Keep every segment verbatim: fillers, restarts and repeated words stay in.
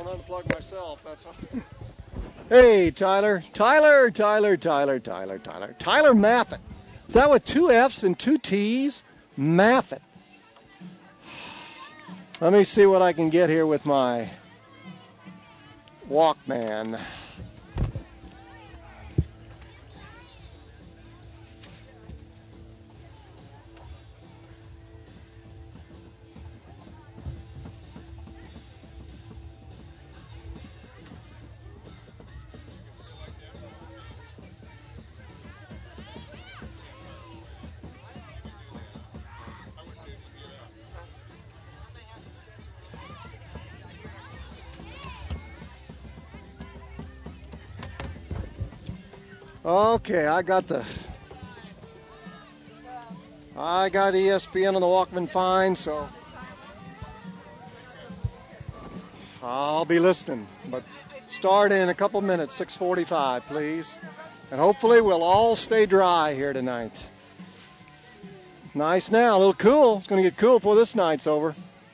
unplug myself. That's all. Hey, Tyler. Tyler, Tyler, Tyler, Tyler, Tyler. Tyler Maffett. Is that with two F's and two T's? Maffett. Let me see what I can get here with my Walkman. Okay, I got the, I got E S P N on the Walkman fine, so I'll be listening. But start in a couple minutes, six forty-five, please. And hopefully we'll all stay dry here tonight. Nice now, a little cool. It's going to get cool before this night's over.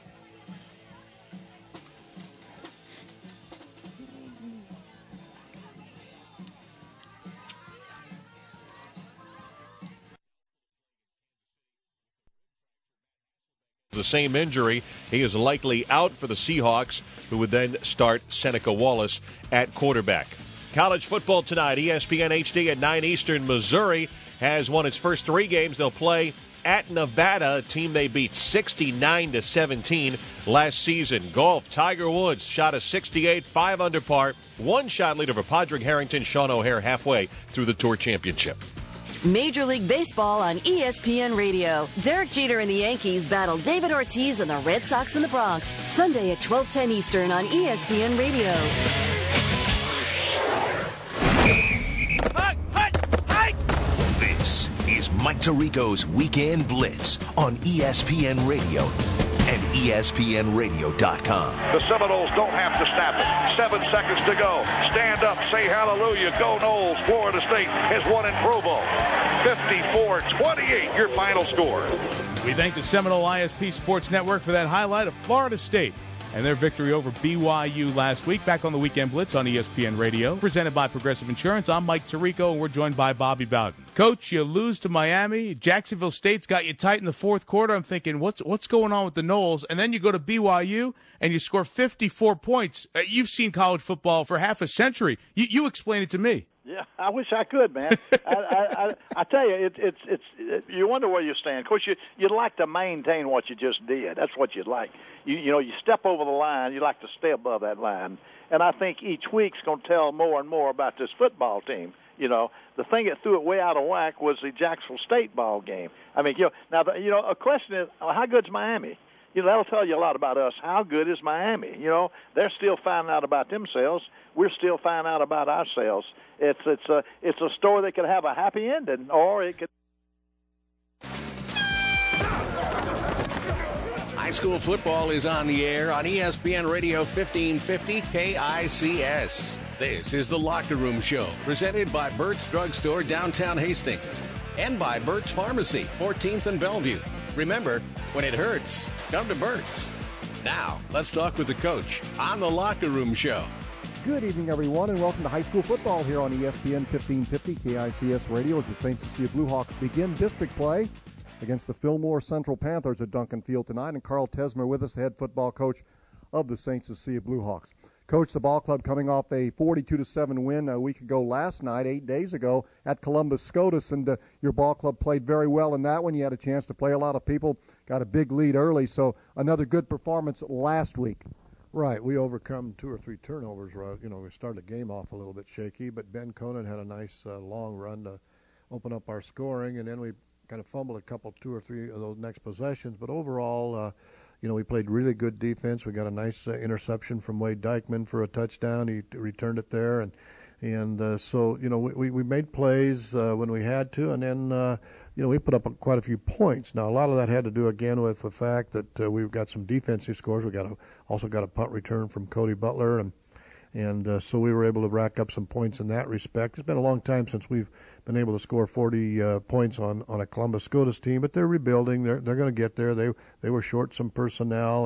The same injury. He is likely out for the Seahawks, who would then start Seneca Wallace at quarterback. College football tonight, E S P N H D at nine Eastern. Missouri has won its first three games. They'll play at Nevada, a team they beat sixty-nine to seventeen last season. Golf, Tiger Woods shot a sixty-eight, five under par, one shot lead over Padraig Harrington, Sean O'Hare halfway through the Tour Championship. Major League Baseball on E S P N Radio. Derek Jeter and the Yankees battle David Ortiz and the Red Sox in the Bronx. Sunday at twelve ten Eastern on E S P N Radio. This is Mike Tirico's Weekend Blitz on E S P N Radio and E S P N radio dot com. The Seminoles don't have to snap it. Seven seconds to go. Stand up, say hallelujah. Go Noles. Florida State has won in Provo. fifty-four twenty-eight, your final score. We thank the Seminole I S P Sports Network for that highlight of Florida State and their victory over B Y U last week. Back on the Weekend Blitz on E S P N Radio. Presented by Progressive Insurance. I'm Mike Tirico, and we're joined by Bobby Bowden. Coach, you lose to Miami. Jacksonville State's got you tight in the fourth quarter. I'm thinking, what's what's going on with the Noles? And then you go to B Y U, and you score fifty-four points. Uh, you've seen college football for half a century. You, you explain it to me. Yeah, I wish I could, man. I, I, I, I tell you, it, it's it's it, you wonder where you stand. Of course, you you'd like to maintain what you just did. That's what you'd like. You you know, you step over the line. You like to stay above that line. And I think each week's going to tell more and more about this football team. You know, the thing that threw it way out of whack was the Jacksonville State ball game. I mean, you know, now the, you know, a question is, how good's Miami? You know, that'll tell you a lot about us. How good is Miami? You know, they're still finding out about themselves. We're still finding out about ourselves. It's it's a it's a story that could have a happy ending, or it could. High school football is on the air on E S P N Radio fifteen fifty K I C S. This is the Locker Room Show, presented by Burt's Drugstore, downtown Hastings, and by Burt's Pharmacy, fourteenth and Bellevue. Remember, when it hurts, come to Burt's. Now, let's talk with the coach on the Locker Room Show. Good evening, everyone, and welcome to high school football here on E S P N fifteen fifty K I C S Radio as the Saint Cecilia Bluehawks begin district play against the Fillmore Central Panthers at Duncan Field tonight. And Carl Tesmer with us, the head football coach of the Saint Cecilia Bluehawks. Coach, the ball club coming off a forty-two to seven win a week ago last night, eight days ago, at Columbus SCOTUS, and uh, your ball club played very well in that one. You had a chance to play a lot of people, got a big lead early, so another good performance last week. Right, we overcome two or three turnovers. You know, we started the game off a little bit shaky, but Ben Conan had a nice uh, long run to open up our scoring, and then we kind of fumbled a couple, two or three of those next possessions. But overall, uh, you know, we played really good defense. We got a nice uh, interception from Wade Dykeman for a touchdown. He t- returned it there, and and uh, so you know we we made plays uh, when we had to, and then. Uh, You know, we put up quite a few points. Now, a lot of that had to do, again, with the fact that uh, we've got some defensive scores. We got a, also got a punt return from Cody Butler, and and uh, so we were able to rack up some points in that respect. It's been a long time since we've been able to score forty uh, points on, on a Columbus SCOTUS team, but they're rebuilding. They're they're going to get there. They they were short some personnel, and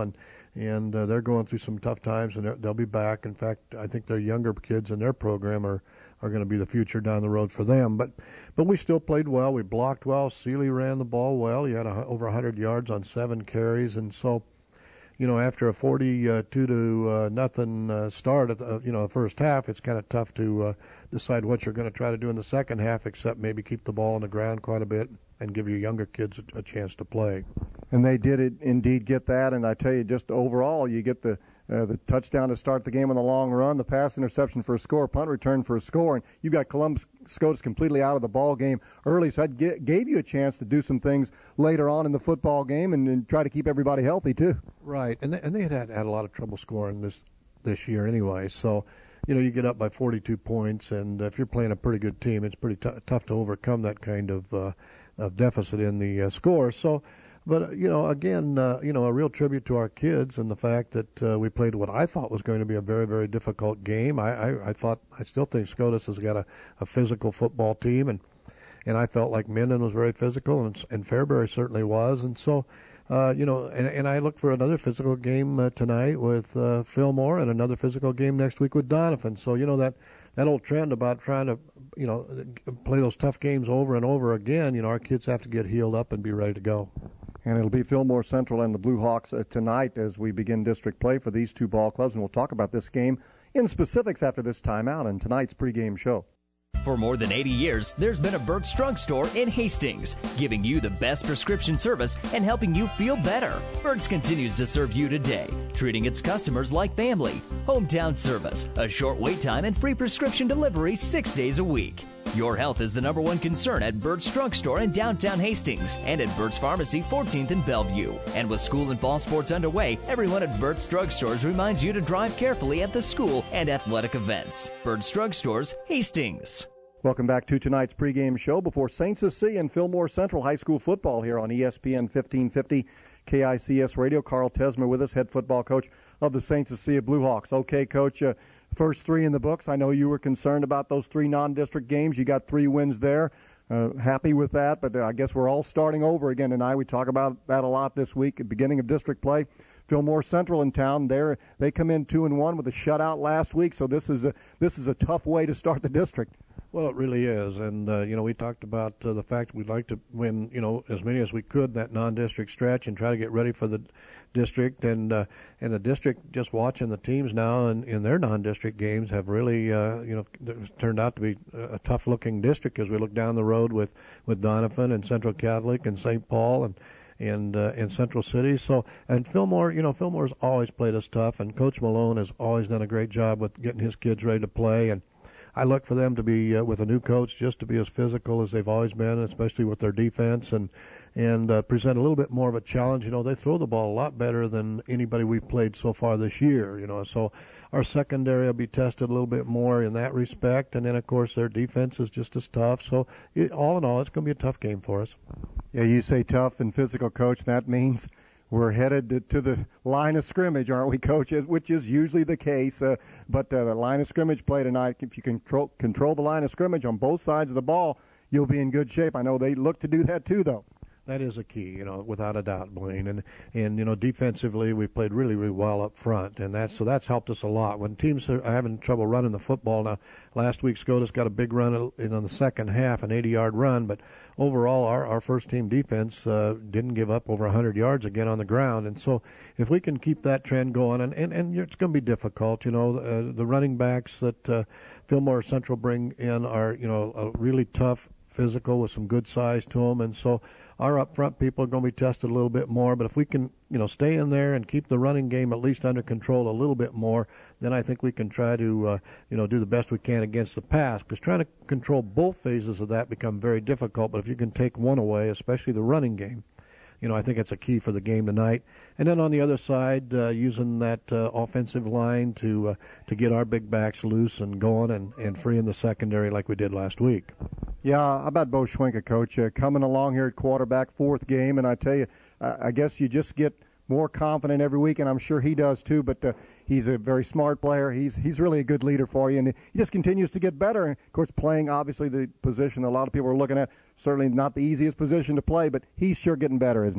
and uh, they're going through some tough times, and they'll be back. In fact, I think their younger kids in their program are, are going to be the future down the road for them. But but we still played well. We blocked well. Seeley ran the ball well. He had a, over one hundred yards on seven carries, and so, you know, after a forty-two to uh, nothing uh, start at the, you know, the first half, it's kind of tough to uh, decide what you're going to try to do in the second half, except maybe keep the ball on the ground quite a bit and give your younger kids a, a chance to play. And they did it, indeed get that. And I tell you, just overall, you get the uh, the touchdown to start the game on the long run, the pass interception for a score, punt return for a score, and you've got Columbus Scotus completely out of the ball game early. So that g- gave you a chance to do some things later on in the football game and, and try to keep everybody healthy too. Right, and they, and they had, had had a lot of trouble scoring this this year anyway. So, you know, you get up by forty-two points, and if you're playing a pretty good team, it's pretty t- tough to overcome that kind of uh, of deficit in the uh, score. So, but you know, again, uh, you know, a real tribute to our kids and the fact that uh, we played what I thought was going to be a very, very difficult game. I, I, I thought, I still think Scotus has got a, a physical football team, and and I felt like Minden was very physical, and and Fairbury certainly was, and so. Uh, you know, and, and I look for another physical game uh, tonight with uh, Fillmore and another physical game next week with Donovan. So, you know, that, that old trend about trying to, you know, play those tough games over and over again, you know, our kids have to get healed up and be ready to go. And it'll be Fillmore Central and the Blue Hawks uh, tonight as we begin district play for these two ball clubs. And we'll talk about this game in specifics after this timeout in tonight's pregame show. For more than eighty years, there's been a Burt's Drug Store in Hastings, giving you the best prescription service and helping you feel better. Burt's continues to serve you today, treating its customers like family. Hometown service, a short wait time, and free prescription delivery six days a week. Your health is the number one concern at Burt's Drug Store in downtown Hastings and at Burt's Pharmacy, fourteenth and Bellevue. And with school and fall sports underway, everyone at Burt's Drug Stores reminds you to drive carefully at the school and athletic events. Burt's Drug Stores, Hastings. Welcome back to tonight's pregame show before Saint Cecilia and Fillmore Central High School football here on E S P N fifteen fifty K I C S Radio. Carl Tesmer with us, head football coach of the Saint Cecilia Blue Hawks. Okay, Coach, uh, first three in the books. I know you were concerned about those three non-district games. You got three wins there. Uh, happy with that, but uh, I guess we're all starting over again tonight. We talk about that a lot this week at beginning of district play. Fillmore Central in town. They're, they come in two and one with a shutout last week, so this is a, this is a tough way to start the district. Well, it really is, and uh, you know, we talked about uh, the fact we'd like to win, you know, as many as we could in that non-district stretch and try to get ready for the district, and uh, and the district, just watching the teams now and in their non-district games have really, uh, you know, turned out to be a tough-looking district as we look down the road with, with Donovan and Central Catholic and Saint Paul and and uh, and Central City. So, and Fillmore, you know, Fillmore's always played us tough, and Coach Malone has always done a great job with getting his kids ready to play, and I look for them to be, uh, with a new coach, just to be as physical as they've always been, especially with their defense, and and uh, present a little bit more of a challenge. You know, they throw the ball a lot better than anybody we've played so far this year, you know. So our secondary will be tested a little bit more in that respect. And then, of course, their defense is just as tough. So it, all in all, it's going to be a tough game for us. Yeah, you say tough and physical, Coach. That means we're headed to, to the line of scrimmage, aren't we, Coach? Which is usually the case. Uh, but uh, the line of scrimmage play tonight, if you control, control the line of scrimmage on both sides of the ball, you'll be in good shape. I know they look to do that too, though. That is a key, you know, without a doubt, Blaine. And, and you know, defensively, we played really, really well up front. And that's, so that's helped us a lot. When teams are having trouble running the football, now, last week, Scotus got a big run in on the second half, an eighty-yard run. But overall, our, our first-team defense uh, didn't give up over one hundred yards again on the ground. And so if we can keep that trend going, and, and, and it's going to be difficult, you know, uh, the running backs that uh, Fillmore Central bring in are, you know, a really tough, physical with some good size to them. And so our up front people are going to be tested a little bit more, but if we can, you know, stay in there and keep the running game at least under control a little bit more, then I think we can try to, uh, you know, do the best we can against the pass. Because trying to control both phases of that become very difficult. But if you can take one away, especially the running game, you know, I think it's a key for the game tonight. And then on the other side, uh, using that uh, offensive line to uh, to get our big backs loose and going and, and free in the secondary like we did last week. Yeah, how about Bo Schwenka, Coach, uh, coming along here at quarterback, fourth game, and I tell you, uh, I guess you just get more confident every week, and I'm sure he does too, but uh, he's a very smart player. He's he's really a good leader for you, and he just continues to get better. And, of course, playing, obviously, the position a lot of people are looking at, certainly not the easiest position to play, but he's sure getting better, isn't he?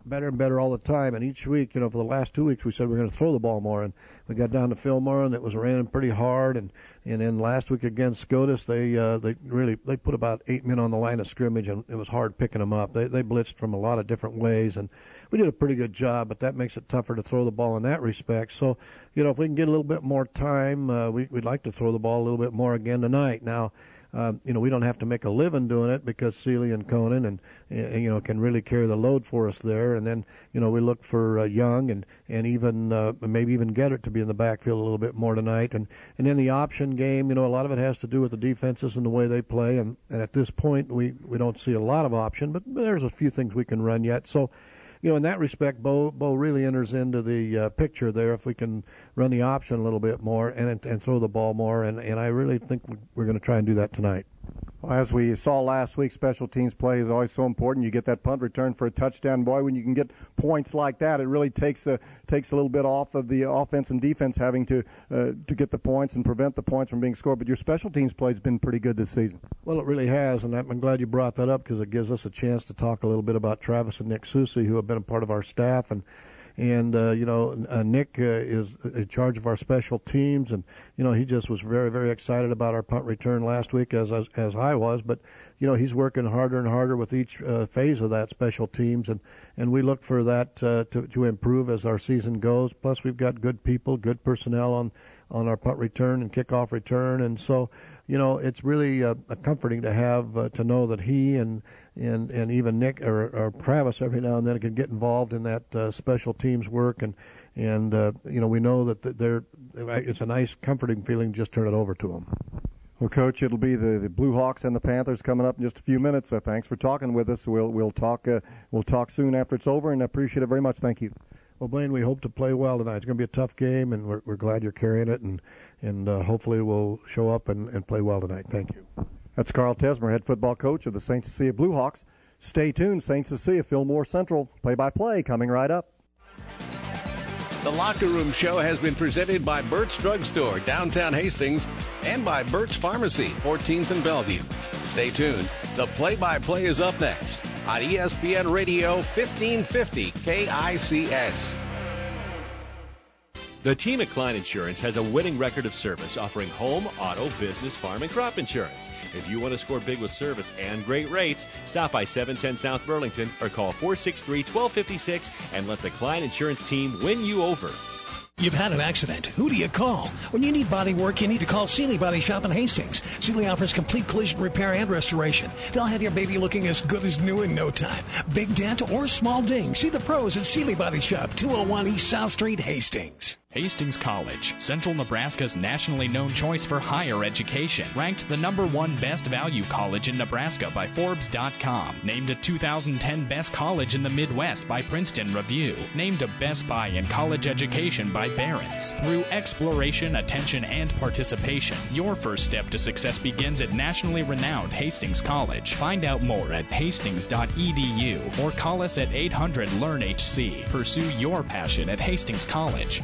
better and better all the time. And each week, you know, for the last two weeks, we said we we're going to throw the ball more. And we got down to Fillmore, and it was raining pretty hard. And, and then last week against SCOTUS, they uh, they really they put about eight men on the line of scrimmage, and it was hard picking them up. They they blitzed from a lot of different ways, and we did a pretty good job. But that makes it tougher to throw the ball in that respect. So, you know, if we can get a little bit more time, uh, we, we'd like to throw the ball a little bit more again tonight. Now. Uh, you know, we don't have to make a living doing it because Seeley and Conan and, and you know can really carry the load for us there. And then you know we look for uh, Young and and even uh, maybe even Geddert to be in the backfield a little bit more tonight. And and then the option game, you know, a lot of it has to do with the defenses and the way they play. And, and at this point, we we don't see a lot of option, but there's a few things we can run yet. So. You know, in that respect, Bo Bo really enters into the uh, picture there if we can run the option a little bit more and and throw the ball more, and, and I really think we're going to try and do that tonight. Well, as we saw last week, special teams play is always so important. You get that punt return for a touchdown, boy. When you can get points like that, it really takes a takes a little bit off of the offense and defense having to uh, to get the points and prevent the points from being scored. But your special teams play has been pretty good this season. Well, it really has, and I'm glad you brought that up because it gives us a chance to talk a little bit about Travis and Nick Susi, who have been a part of our staff. And And, uh, you know, uh, Nick uh, is in charge of our special teams, and, you know, he just was very, very excited about our punt return last week, as as, as I was. But, you know, he's working harder and harder with each uh, phase of that special teams, and, and we look for that uh, to, to improve as our season goes. Plus, we've got good people, good personnel on, on our punt return and kickoff return. And so, you know, it's really uh, comforting to have, uh, to know that he and and, and even Nick or, or Travis every now and then can get involved in that uh, special teams work. And, and uh, you know, we know that they're, it's a nice, comforting feeling just turn it over to them. Well, Coach, it'll be the, the Blue Hawks and the Panthers coming up in just a few minutes. Uh, thanks for talking with us. We'll we'll talk uh, we'll talk soon after it's over, and I appreciate it very much. Thank you. Well, Blaine, we hope to play well tonight. It's going to be a tough game, and we're, we're glad you're carrying it, and and uh, hopefully we'll show up and, and play well tonight. Thank you. That's Carl Tesmer, head football coach of the Saint Cecilia Blue Hawks. Stay tuned. Saint Cecilia, Fillmore Central, play-by-play coming right up. The Locker Room Show has been presented by Burt's Drugstore, downtown Hastings, and by Burt's Pharmacy, fourteenth and Bellevue. Stay tuned. The play-by-play is up next on E S P N Radio fifteen fifty K I C S. The team at Klein Insurance has a winning record of service, offering home, auto, business, farm, and crop insurance. If you want to score big with service and great rates, stop by seven ten South Burlington or call four six three, one two five six and let the Klein Insurance team win you over. You've had an accident. Who do you call? When you need body work, you need to call Seeley Body Shop in Hastings. Seeley offers complete collision repair and restoration. They'll have your baby looking as good as new in no time. Big dent or small ding. See the pros at Seeley Body Shop, two oh one East South Street, Hastings. Hastings College, Central Nebraska's nationally known choice for higher education. Ranked the number one best value college in Nebraska by Forbes dot com. Named a two thousand ten best college in the Midwest by Princeton Review. Named a Best Buy in college education by Barron's. Through exploration, attention, and participation, your first step to success begins at nationally renowned Hastings College. Find out more at hastings dot e d u or call us at eight hundred learn H C. Pursue your passion at Hastings College.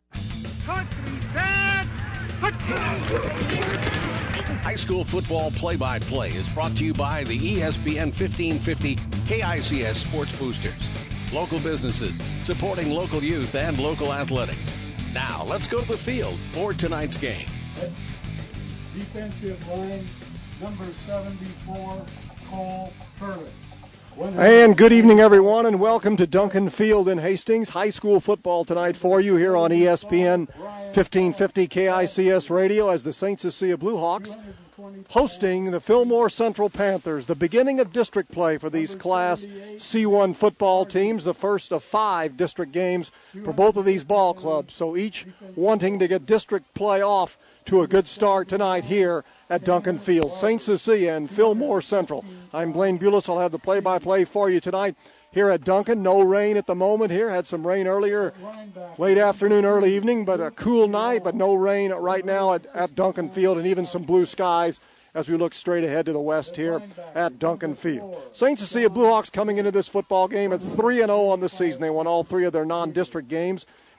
High school football play-by-play is brought to you by the E S P N fifteen fifty K I C S Sports Boosters. Local businesses supporting local youth and local athletics. Now, let's go to the field for tonight's game. Defensive line, number seventy-four, Cole Curtis. And good evening, everyone, and welcome to Duncan Field in Hastings. High school football tonight for you here on E S P N fifteen fifty K I C S Radio as the Saint Cecilia Blue Hawks hosting the Fillmore Central Panthers. The beginning of district play for these Class C one football teams, the first of five district games for both of these ball clubs. So each wanting to get district play off to a good start tonight here at Duncan Field. Saint Cecilia and Fillmore Central. I'm Blaine Bulis. I'll have the play-by-play for you tonight here at Duncan. No rain at the moment here. Had some rain earlier, late afternoon, early evening, but a cool night, but no rain right now at, at Duncan Field, and even some blue skies as we look straight ahead to the west here at Duncan Field. Saint Cecilia Blue Hawks coming into this football game at three and oh on the season. They won all three of their non-district games.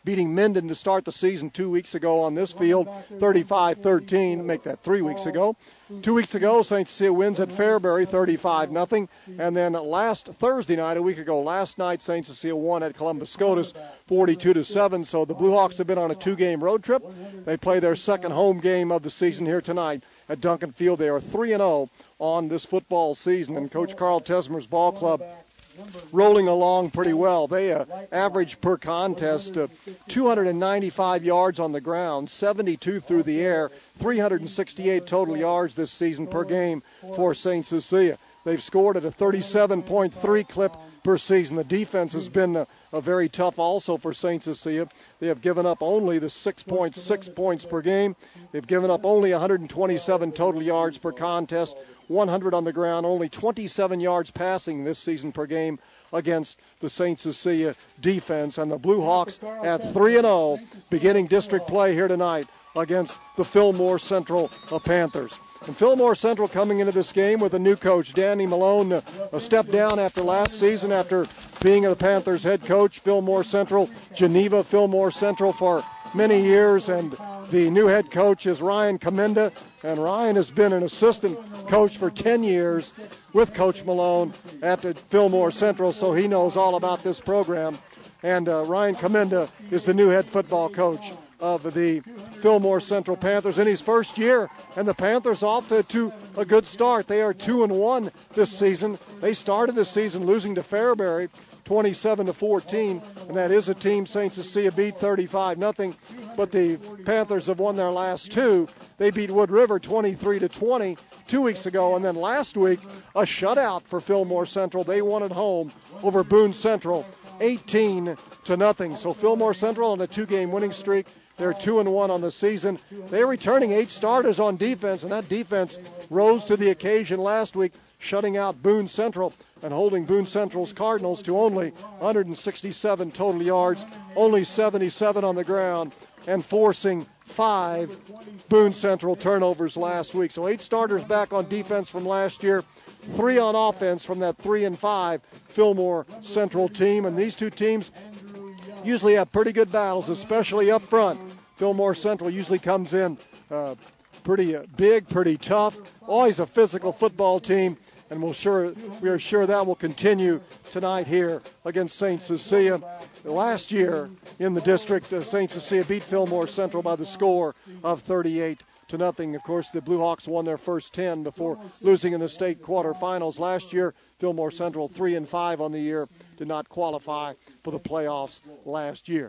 beating Minden to start the season two weeks ago on this field, thirty-five thirteen, make that three weeks ago. Two weeks ago, Saint Cecilia wins at Fairbury, thirty-five nothing. And then last Thursday night, a week ago, last night, Saint Cecilia won at Columbus SCOTUS, forty-two to seven. So the Blue Hawks have been on a two-game road trip. They play their second home game of the season here tonight at Duncan Field. They are three and oh on this football season. And Coach Carl Tesmer's ball club rolling along pretty well. They uh, average per contest uh, two hundred ninety-five yards on the ground, seventy-two through the air, three hundred sixty-eight total yards this season per game for Saint Cecilia. They've scored at a thirty-seven point three clip per season. The defense has been uh, a very tough also for Saint Cecilia. They have given up only the six point six points per game. They've given up only one hundred twenty-seven total yards per contest, one hundred on the ground, only twenty-seven yards passing this season per game against the Saint Cecilia defense. And the Blue Hawks at three and oh, beginning district play here tonight against the Fillmore Central Panthers. And Fillmore Central coming into this game with a new coach, Danny Malone, a step down after last season after being the Panthers head coach. Fillmore Central, Geneva Fillmore Central for many years, and the new head coach is Ryan Commenda, and Ryan has been an assistant coach for ten years with Coach Malone at Fillmore Central, so he knows all about this program. And uh, Ryan Commenda is the new head football coach of the Fillmore Central Panthers in his first year, and the Panthers off to a good start. They are two and one this season. They started the season losing to Fairbury twenty-seven to fourteen, and that is a team Saint Cecilia beat thirty-five nothing, but the Panthers have won their last two. They beat Wood River twenty-three to twenty two weeks ago, and then last week a shutout for Fillmore Central. They won at home over Boone Central eighteen to nothing. So Fillmore Central on a two-game winning streak. They're two and one on the season. They're returning eight starters on defense, and that defense rose to the occasion last week, shutting out Boone Central and holding Boone Central's Cardinals to only one hundred sixty-seven total yards, only seventy-seven on the ground, and forcing five Boone Central turnovers last week. So eight starters back on defense from last year, three on offense from that three and five Fillmore Central team. And these two teams usually have pretty good battles, especially up front. Fillmore Central usually comes in uh, pretty uh, big, pretty tough, always a physical football team, and we'll sure, we are sure that will continue tonight here against Saint Cecilia. Last year in the district, uh, Saint Cecilia beat Fillmore Central by the score of thirty-eight to nothing. Of course, the Blue Hawks won their first ten before losing in the state quarterfinals last year. Fillmore Central three and five on the year, did not qualify for the playoffs last year.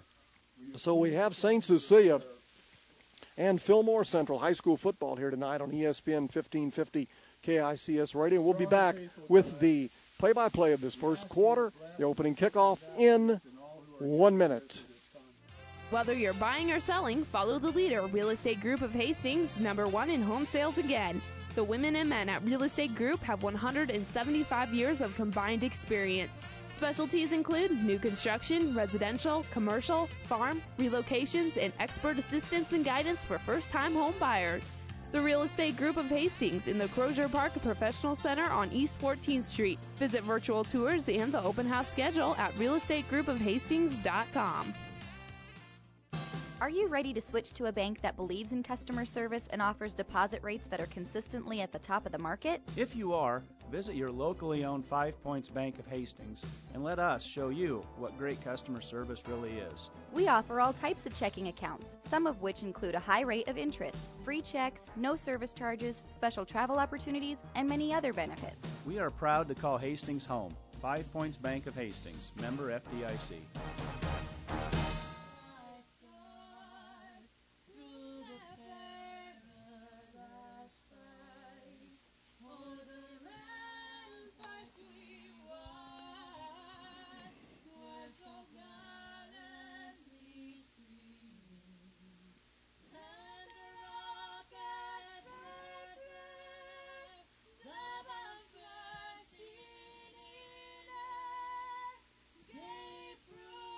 So we have Saint Cecilia and Fillmore Central high school football here tonight on E S P N fifteen fifty K I C S Radio. We'll be back with the play-by-play of this first quarter, the opening kickoff in one minute. Whether you're buying or selling, follow the leader, Real Estate Group of Hastings, number one in home sales again. The women and men at Real Estate Group have one hundred seventy-five years of combined experience. Specialties include new construction, residential, commercial, farm, relocations, and expert assistance and guidance for first-time home buyers. The Real Estate Group of Hastings in the Crozier Park Professional Center on East fourteenth Street. Visit virtual tours and the open house schedule at real estate group of hastings dot com. Are you ready to switch to a bank that believes in customer service and offers deposit rates that are consistently at the top of the market? If you are, visit your locally owned Five Points Bank of Hastings and let us show you what great customer service really is. We offer all types of checking accounts, some of which include a high rate of interest, free checks, no service charges, special travel opportunities, and many other benefits. We are proud to call Hastings home. Five Points Bank of Hastings, member F D I C. Gave proof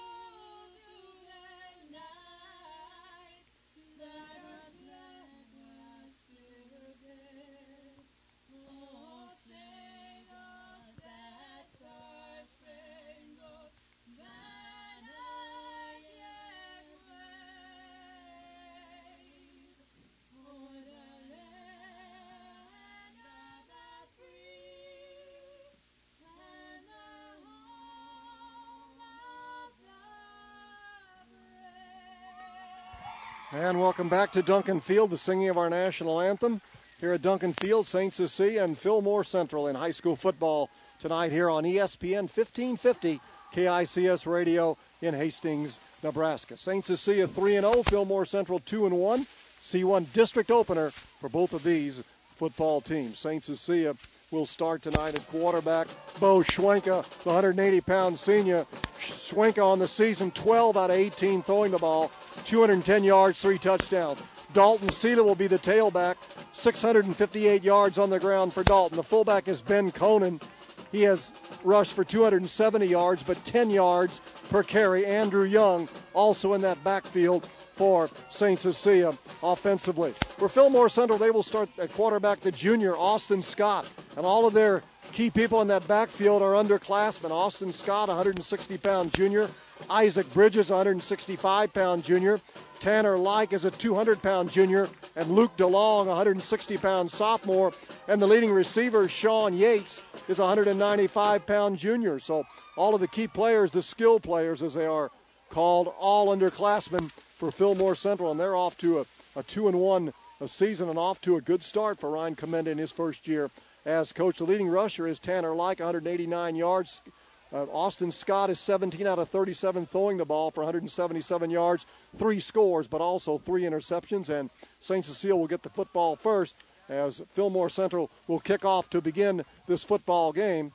And welcome back to Duncan Field, the singing of our national anthem. Here at Duncan Field, Saint Cecilia and Fillmore Central in high school football tonight here on E S P N fifteen fifty K I C S Radio in Hastings, Nebraska. Saint Cecilia three and oh, Fillmore Central two and one. C one district opener for both of these football teams. Saint Cecilia will start tonight at quarterback. Bo Schwenka, the one hundred eighty pound senior. Schwenka on the season, twelve out of eighteen throwing the ball, two hundred ten yards, three touchdowns. Dalton Seeley will be the tailback, six hundred fifty-eight yards on the ground for Dalton. The fullback is Ben Conan. He has rushed for two hundred seventy yards, but ten yards per carry. Andrew Young also in that backfield for Saint Cecilia offensively. For Fillmore Central, they will start at quarterback the junior, Austin Scott. And all of their key people in that backfield are underclassmen. Austin Scott, one hundred sixty pound junior. Isaac Bridges, one hundred sixty-five pound junior. Tanner Like is a two hundred pound junior. And Luke DeLong, one hundred sixty pound sophomore. And the leading receiver, Sean Yates, is one hundred ninety-five pound junior. So all of the key players, the skill players as they are called, all underclassmen for Fillmore Central. And they're off to a, a two and one a season and off to a good start for Ryan Commenda in his first year as coach. The leading rusher is Tanner Like, one hundred eighty-nine yards. Uh, Austin Scott is seventeen out of thirty-seven throwing the ball for one hundred seventy-seven yards, three scores, but also three interceptions. And Saint Cecilia will get the football first as Fillmore Central will kick off to begin this football game.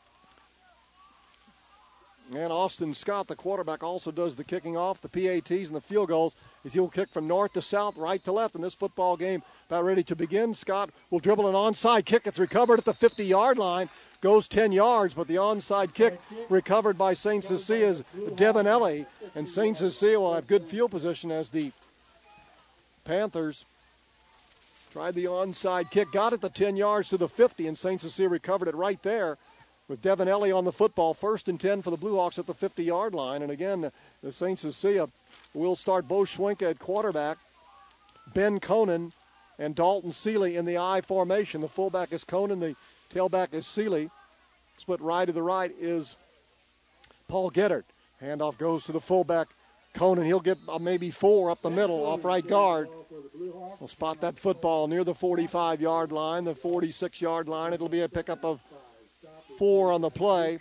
And Austin Scott, the quarterback, also does the kicking off, the P A Ts, and the field goals as he'll kick from north to south, right to left in this football game about ready to begin. Scott will dribble an onside kick. It's recovered at the fifty-yard line. Goes ten yards, but the onside kick recovered by Saint Cecilia's Devin Ellie. And Saint Cecilia will have good field position as the Panthers tried the onside kick, got it the ten yards to the fifty, and Saint Cecilia recovered it right there with Devin Ellie on the football. First and ten for the Blue Hawks at the fifty-yard line. And again, the Saint Cecilia will start Bo Schwenka at quarterback, Ben Conan, and Dalton Seeley in the I formation. The fullback is Conan, the tailback is Seeley. Split right to the right is Paul Geddard. Handoff goes to the fullback, Conan. He'll get uh, maybe four up the middle off right guard. We'll spot that football near the forty-five-yard line, the forty-six-yard line. It'll be a pickup of four on the play.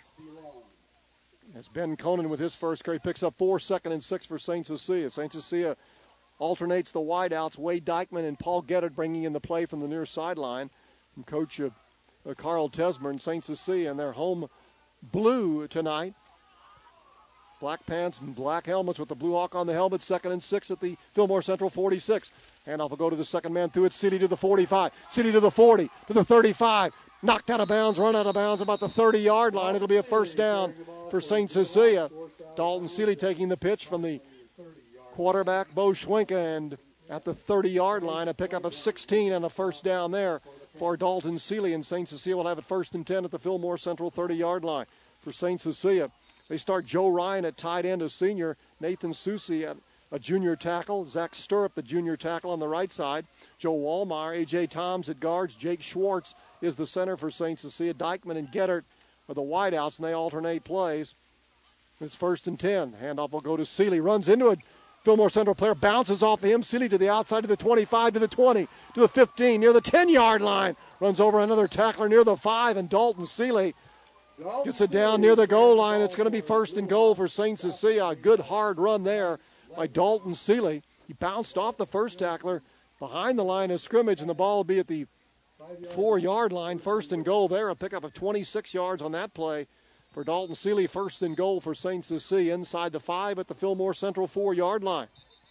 As Ben Conan with his first carry picks up four, second and six for Saint Cecilia. Saint Cecilia alternates the wideouts. Wade Dykeman and Paul Geddard bringing in the play from the near sideline. From Coach uh, uh, Carl Tesmer and Saint Cecilia in their home blue tonight. Black pants and black helmets with the Blue Hawk on the helmet. Second and six at the Fillmore Central forty-six. Handoff will go to the second man through it. City to the forty-five. City to the forty. To the thirty-five. Knocked out of bounds, run out of bounds about the thirty-yard line. It'll be a first down for Saint Cecilia. Dalton Seeley taking the pitch from the quarterback, Bo Schwenka, and at the thirty-yard line, a pickup of sixteen and a first down there for Dalton Seeley. And Saint Cecilia will have it first and ten at the Fillmore Central thirty-yard line. For Saint Cecilia, they start Joe Ryan at tight end, a senior, Nathan Susi at a junior tackle, Zach Stirrup, the junior tackle on the right side, Joe Wallmeyer, A J Toms at guards, Jake Schwartz is the center for Saint Cecilia. Dykeman and Geddard are the wideouts, and they alternate plays. It's first and ten. Handoff will go to Seeley. Runs into a Fillmore Central player, bounces off of him. Seeley to the outside, to the twenty-five, to the twenty, to the fifteen, near the ten-yard line. Runs over another tackler near the five, and Dalton Seeley gets it down near the goal line. It's going to be first and goal for Saint Cecilia. A good hard run there by Dalton Seeley. He bounced off the first tackler behind the line of scrimmage, and the ball will be at the four-yard line. First and goal there. A pickup of twenty-six yards on that play for Dalton Seeley. First and goal for Saint Cecilia inside the five at the Fillmore Central four-yard line.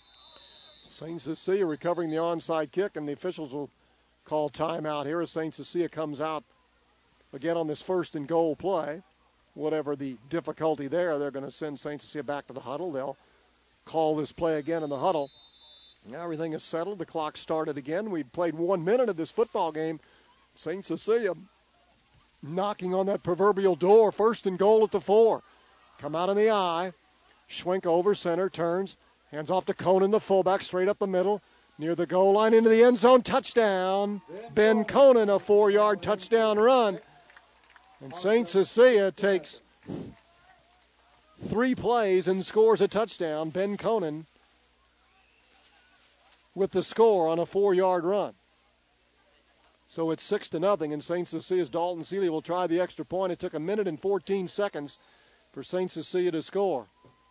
Saint Cecilia recovering the onside kick, and the officials will call timeout here as Saint Cecilia comes out again on this first and goal play. Whatever the difficulty there, they're going to send Saint Cecilia back to the huddle. They'll call this play again in the huddle. Now everything is settled. The clock started again. We played one minute of this football game. Saint Cecilia knocking on that proverbial door. First and goal at the four. Come out in the eye. Schwenk over center, turns, hands off to Conan, the fullback, straight up the middle. Near the goal line, into the end zone, touchdown. Ben Conan, a four-yard touchdown run. And Saint Cecilia takes three plays and scores a touchdown. Ben Conan with the score on a four-yard run. So it's six to nothing, and Saint Cecilia's Dalton Seeley will try the extra point. It took a minute and fourteen seconds for Saint Cecilia to score.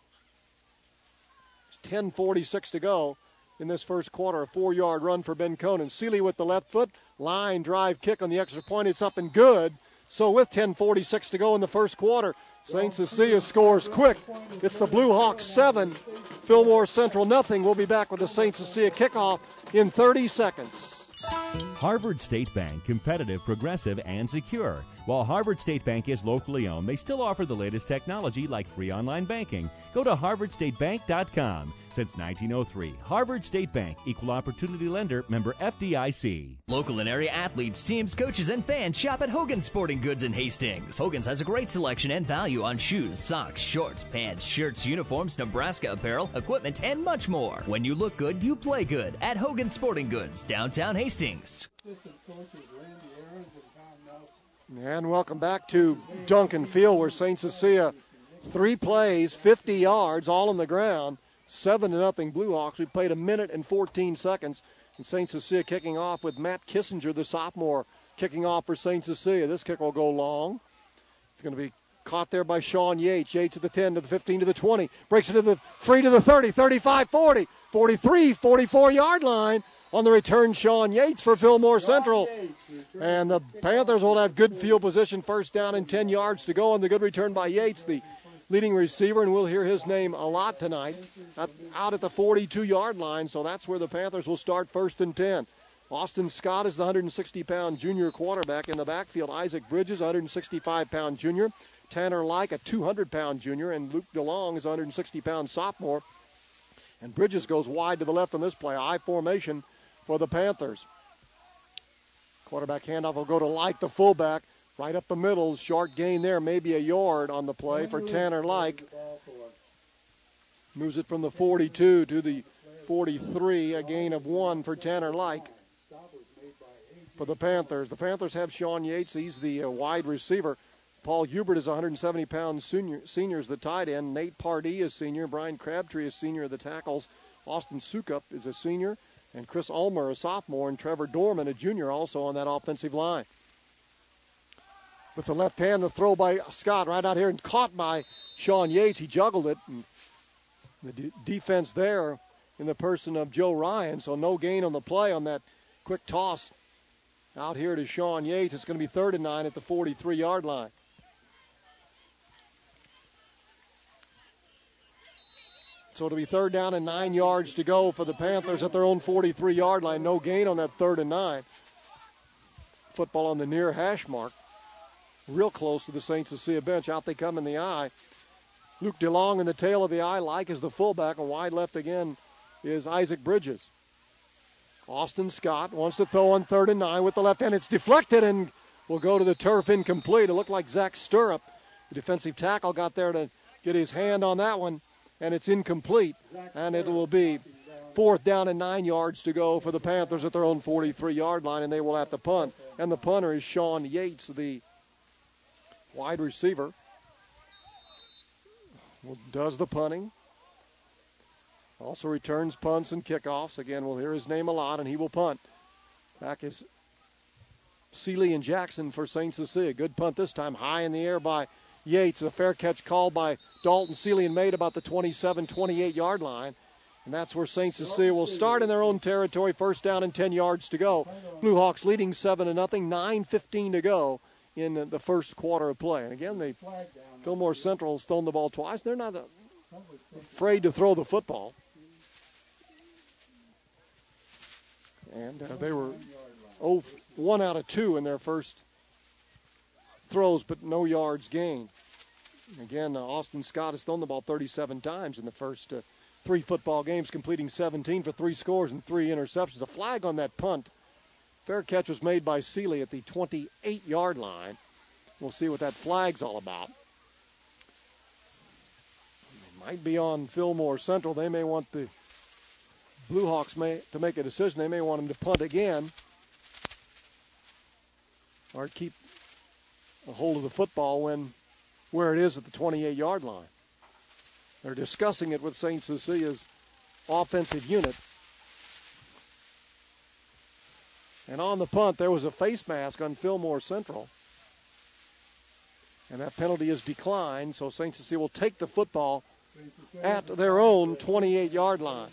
ten forty-six to go in this first quarter. A four-yard run for Ben Conan. Seeley with the left foot. Line drive kick on the extra point. It's up and good. So with ten forty-six to go in the first quarter, Saint Cecilia scores quick. It's the Blue Hawks seven, Fillmore Central nothing. We'll be back with the Saint Cecilia kickoff in thirty seconds. Harvard State Bank, competitive, progressive, and secure. While Harvard State Bank is locally owned, they still offer the latest technology like free online banking. Go to harvard state bank dot com. Since nineteen oh three, Harvard State Bank, equal opportunity lender, member F D I C. Local and area athletes, teams, coaches, and fans shop at Hogan's Sporting Goods in Hastings. Hogan's has a great selection and value on shoes, socks, shorts, pants, shirts, uniforms, Nebraska apparel, equipment, and much more. When you look good, you play good at Hogan's Sporting Goods, downtown Hastings. And welcome back to Duncan Field, where Saint Cecilia, three plays, fifty yards, all on the ground, seven to nothing Blue Hawks. We played a minute and fourteen seconds, and Saint Cecilia kicking off with Matt Kissinger, the sophomore, kicking off for Saint Cecilia. This kick will go long. It's going to be caught there by Sean Yates. Yates to the ten, to the fifteen, to the twenty, breaks it to the free to the thirty, thirty-five, forty, forty-three, forty-four-yard line. On the return, Sean Yates for Fillmore Central. And the Panthers will have good field position, first down and ten yards to go on the good return by Yates, the leading receiver, and we'll hear his name a lot tonight, out at the forty-two-yard line, so that's where the Panthers will start first and ten. Austin Scott is the one hundred sixty pound junior quarterback in the backfield. Isaac Bridges, one hundred sixty-five pound junior. Tanner Like, a two hundred pound junior, and Luke DeLong is a one hundred sixty pound sophomore. And Bridges goes wide to the left on this play, I formation for the Panthers. Quarterback handoff will go to Like, the fullback, right up the middle. Short gain there, maybe a yard on the play for Tanner Like. Moves it from the forty-two to the forty-three, a gain of one for Tanner Like for the Panthers. The Panthers have Sean Yates. He's the uh, wide receiver. Paul Hubert is one hundred seventy pound senior, seniors, the tight end. Nate Pardee is senior. Brian Crabtree is senior of the tackles. Austin Sukup is a senior. And Chris Ulmer, a sophomore, and Trevor Dorman, a junior, also on that offensive line. With the left hand, the throw by Scott right out here and caught by Sean Yates. He juggled it. And the de- defense there in the person of Joe Ryan, so no gain on the play on that quick toss out here to Sean Yates. It's going to be third and nine at the forty-three-yard line. So it'll be third down and nine yards to go for the Panthers at their own forty-three-yard line. No gain on that third and nine. Football on the near hash mark. Real close to the Saint Cecilia bench. Out they come in the eye. Luke DeLong in the tail of the eye. Like is the fullback. And wide left again is Isaac Bridges. Austin Scott wants to throw on third and nine with the left hand. It's deflected and will go to the turf, incomplete. It looked like Zach Stirrup, the defensive tackle, got there to get his hand on that one. And it's incomplete, and it will be fourth down and nine yards to go for the Panthers at their own forty-three-yard line, and they will have to punt. And the punter is Sean Yates, the wide receiver. Well, does the punting. Also returns punts and kickoffs. Again, we'll hear his name a lot, and he will punt. Back is Seeley and Jackson for Saint Cecilia. Good punt this time, high in the air by Yates. A fair catch called by Dalton Seeley and made about the twenty-seven, twenty-eight-yard line. And that's where Saint Cecilia will start in their own territory. First down and ten yards to go. Blue Hawks leading seven to nothing. nine fifteen to go in the first quarter of play. And again, they Fillmore Central has thrown the ball twice. They're not afraid to throw the football. And uh, they were oh, one out of two in their first throws, but no yards gained. Again, uh, Austin Scott has thrown the ball thirty-seven times in the first uh, three football games, completing seventeen for three scores and three interceptions. A flag on that punt. Fair catch was made by Seeley at the twenty-eight-yard line. We'll see what that flag's all about. It might be on Fillmore Central. They may want the Blue Hawks may, to make a decision. They may want them to punt again or keep a hold of the football when where it is at the twenty-eight-yard line. They're discussing it with Saint Cecilia's offensive unit. And on the punt, there was a face mask on Fillmore Central. And that penalty is declined, so Saint Cecilia will take the football at their own twenty-eight-yard line.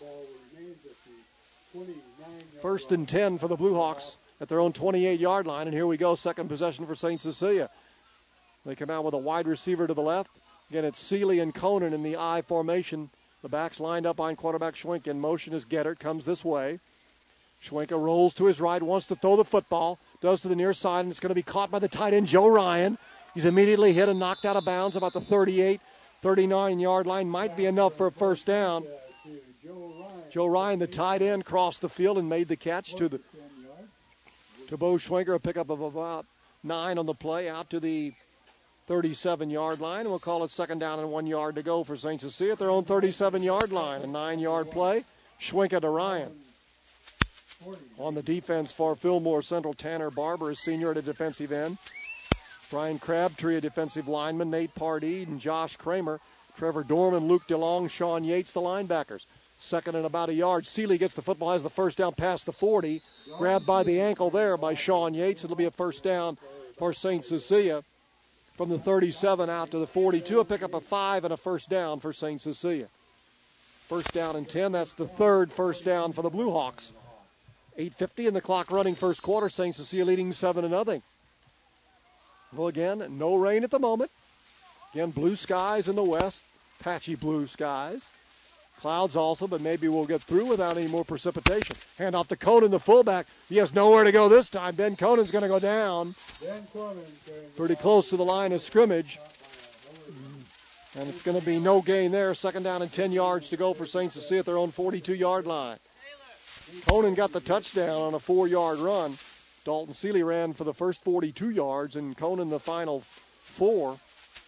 First and ten for the Blue Hawks at their own twenty-eight-yard line. And here we go, second possession for Saint Cecilia. They come out with a wide receiver to the left. Again, it's Seeley and Conan in the I formation. The backs lined up on quarterback Schwenka. In motion is Gettert, comes this way. Schwenka rolls to his right, wants to throw the football, does to the near side, and it's going to be caught by the tight end, Joe Ryan. He's immediately hit and knocked out of bounds about the thirty-eight, thirty-nine-yard line. Might be enough for a first down. Joe Ryan, the tight end, crossed the field and made the catch to the to Bo Schwenker, a pickup of about nine on the play, out to the thirty-seven-yard line. And we'll call it second down and one yard to go for Saint Cecilia at their own thirty-seven-yard line. A nine-yard play, Schwenker to Ryan. On the defense for Fillmore Central, Tanner Barber is senior at a defensive end. Brian Crabtree, a defensive lineman. Nate Pardee and Josh Kramer. Trevor Dorman, Luke DeLong, Sean Yates, the linebackers. Second and about a yard. Seeley gets the football, has the first down past the forty. Grabbed by the ankle there by Sean Yates. It'll be a first down for Saint Cecilia from the thirty-seven out to the forty-two. A pickup of five and a first down for Saint Cecilia. First down and ten. That's the third first down for the Blue Hawks. eight fifty in the clock running first quarter. Saint Cecilia leading seven to nothing. Well, again, no rain at the moment. Again, blue skies in the west, patchy blue skies. Clouds also, but maybe we'll get through without any more precipitation. Hand off to Conan, the fullback. He has nowhere to go this time. Ben Conan's going to go down. Pretty close to the line of scrimmage. And it's going to be no gain there. Second down and ten yards to go for Saint Cecilia at their own forty-two-yard line. Conan got the touchdown on a four-yard run. Dalton Seeley ran for the first forty-two yards, and Conan the final four.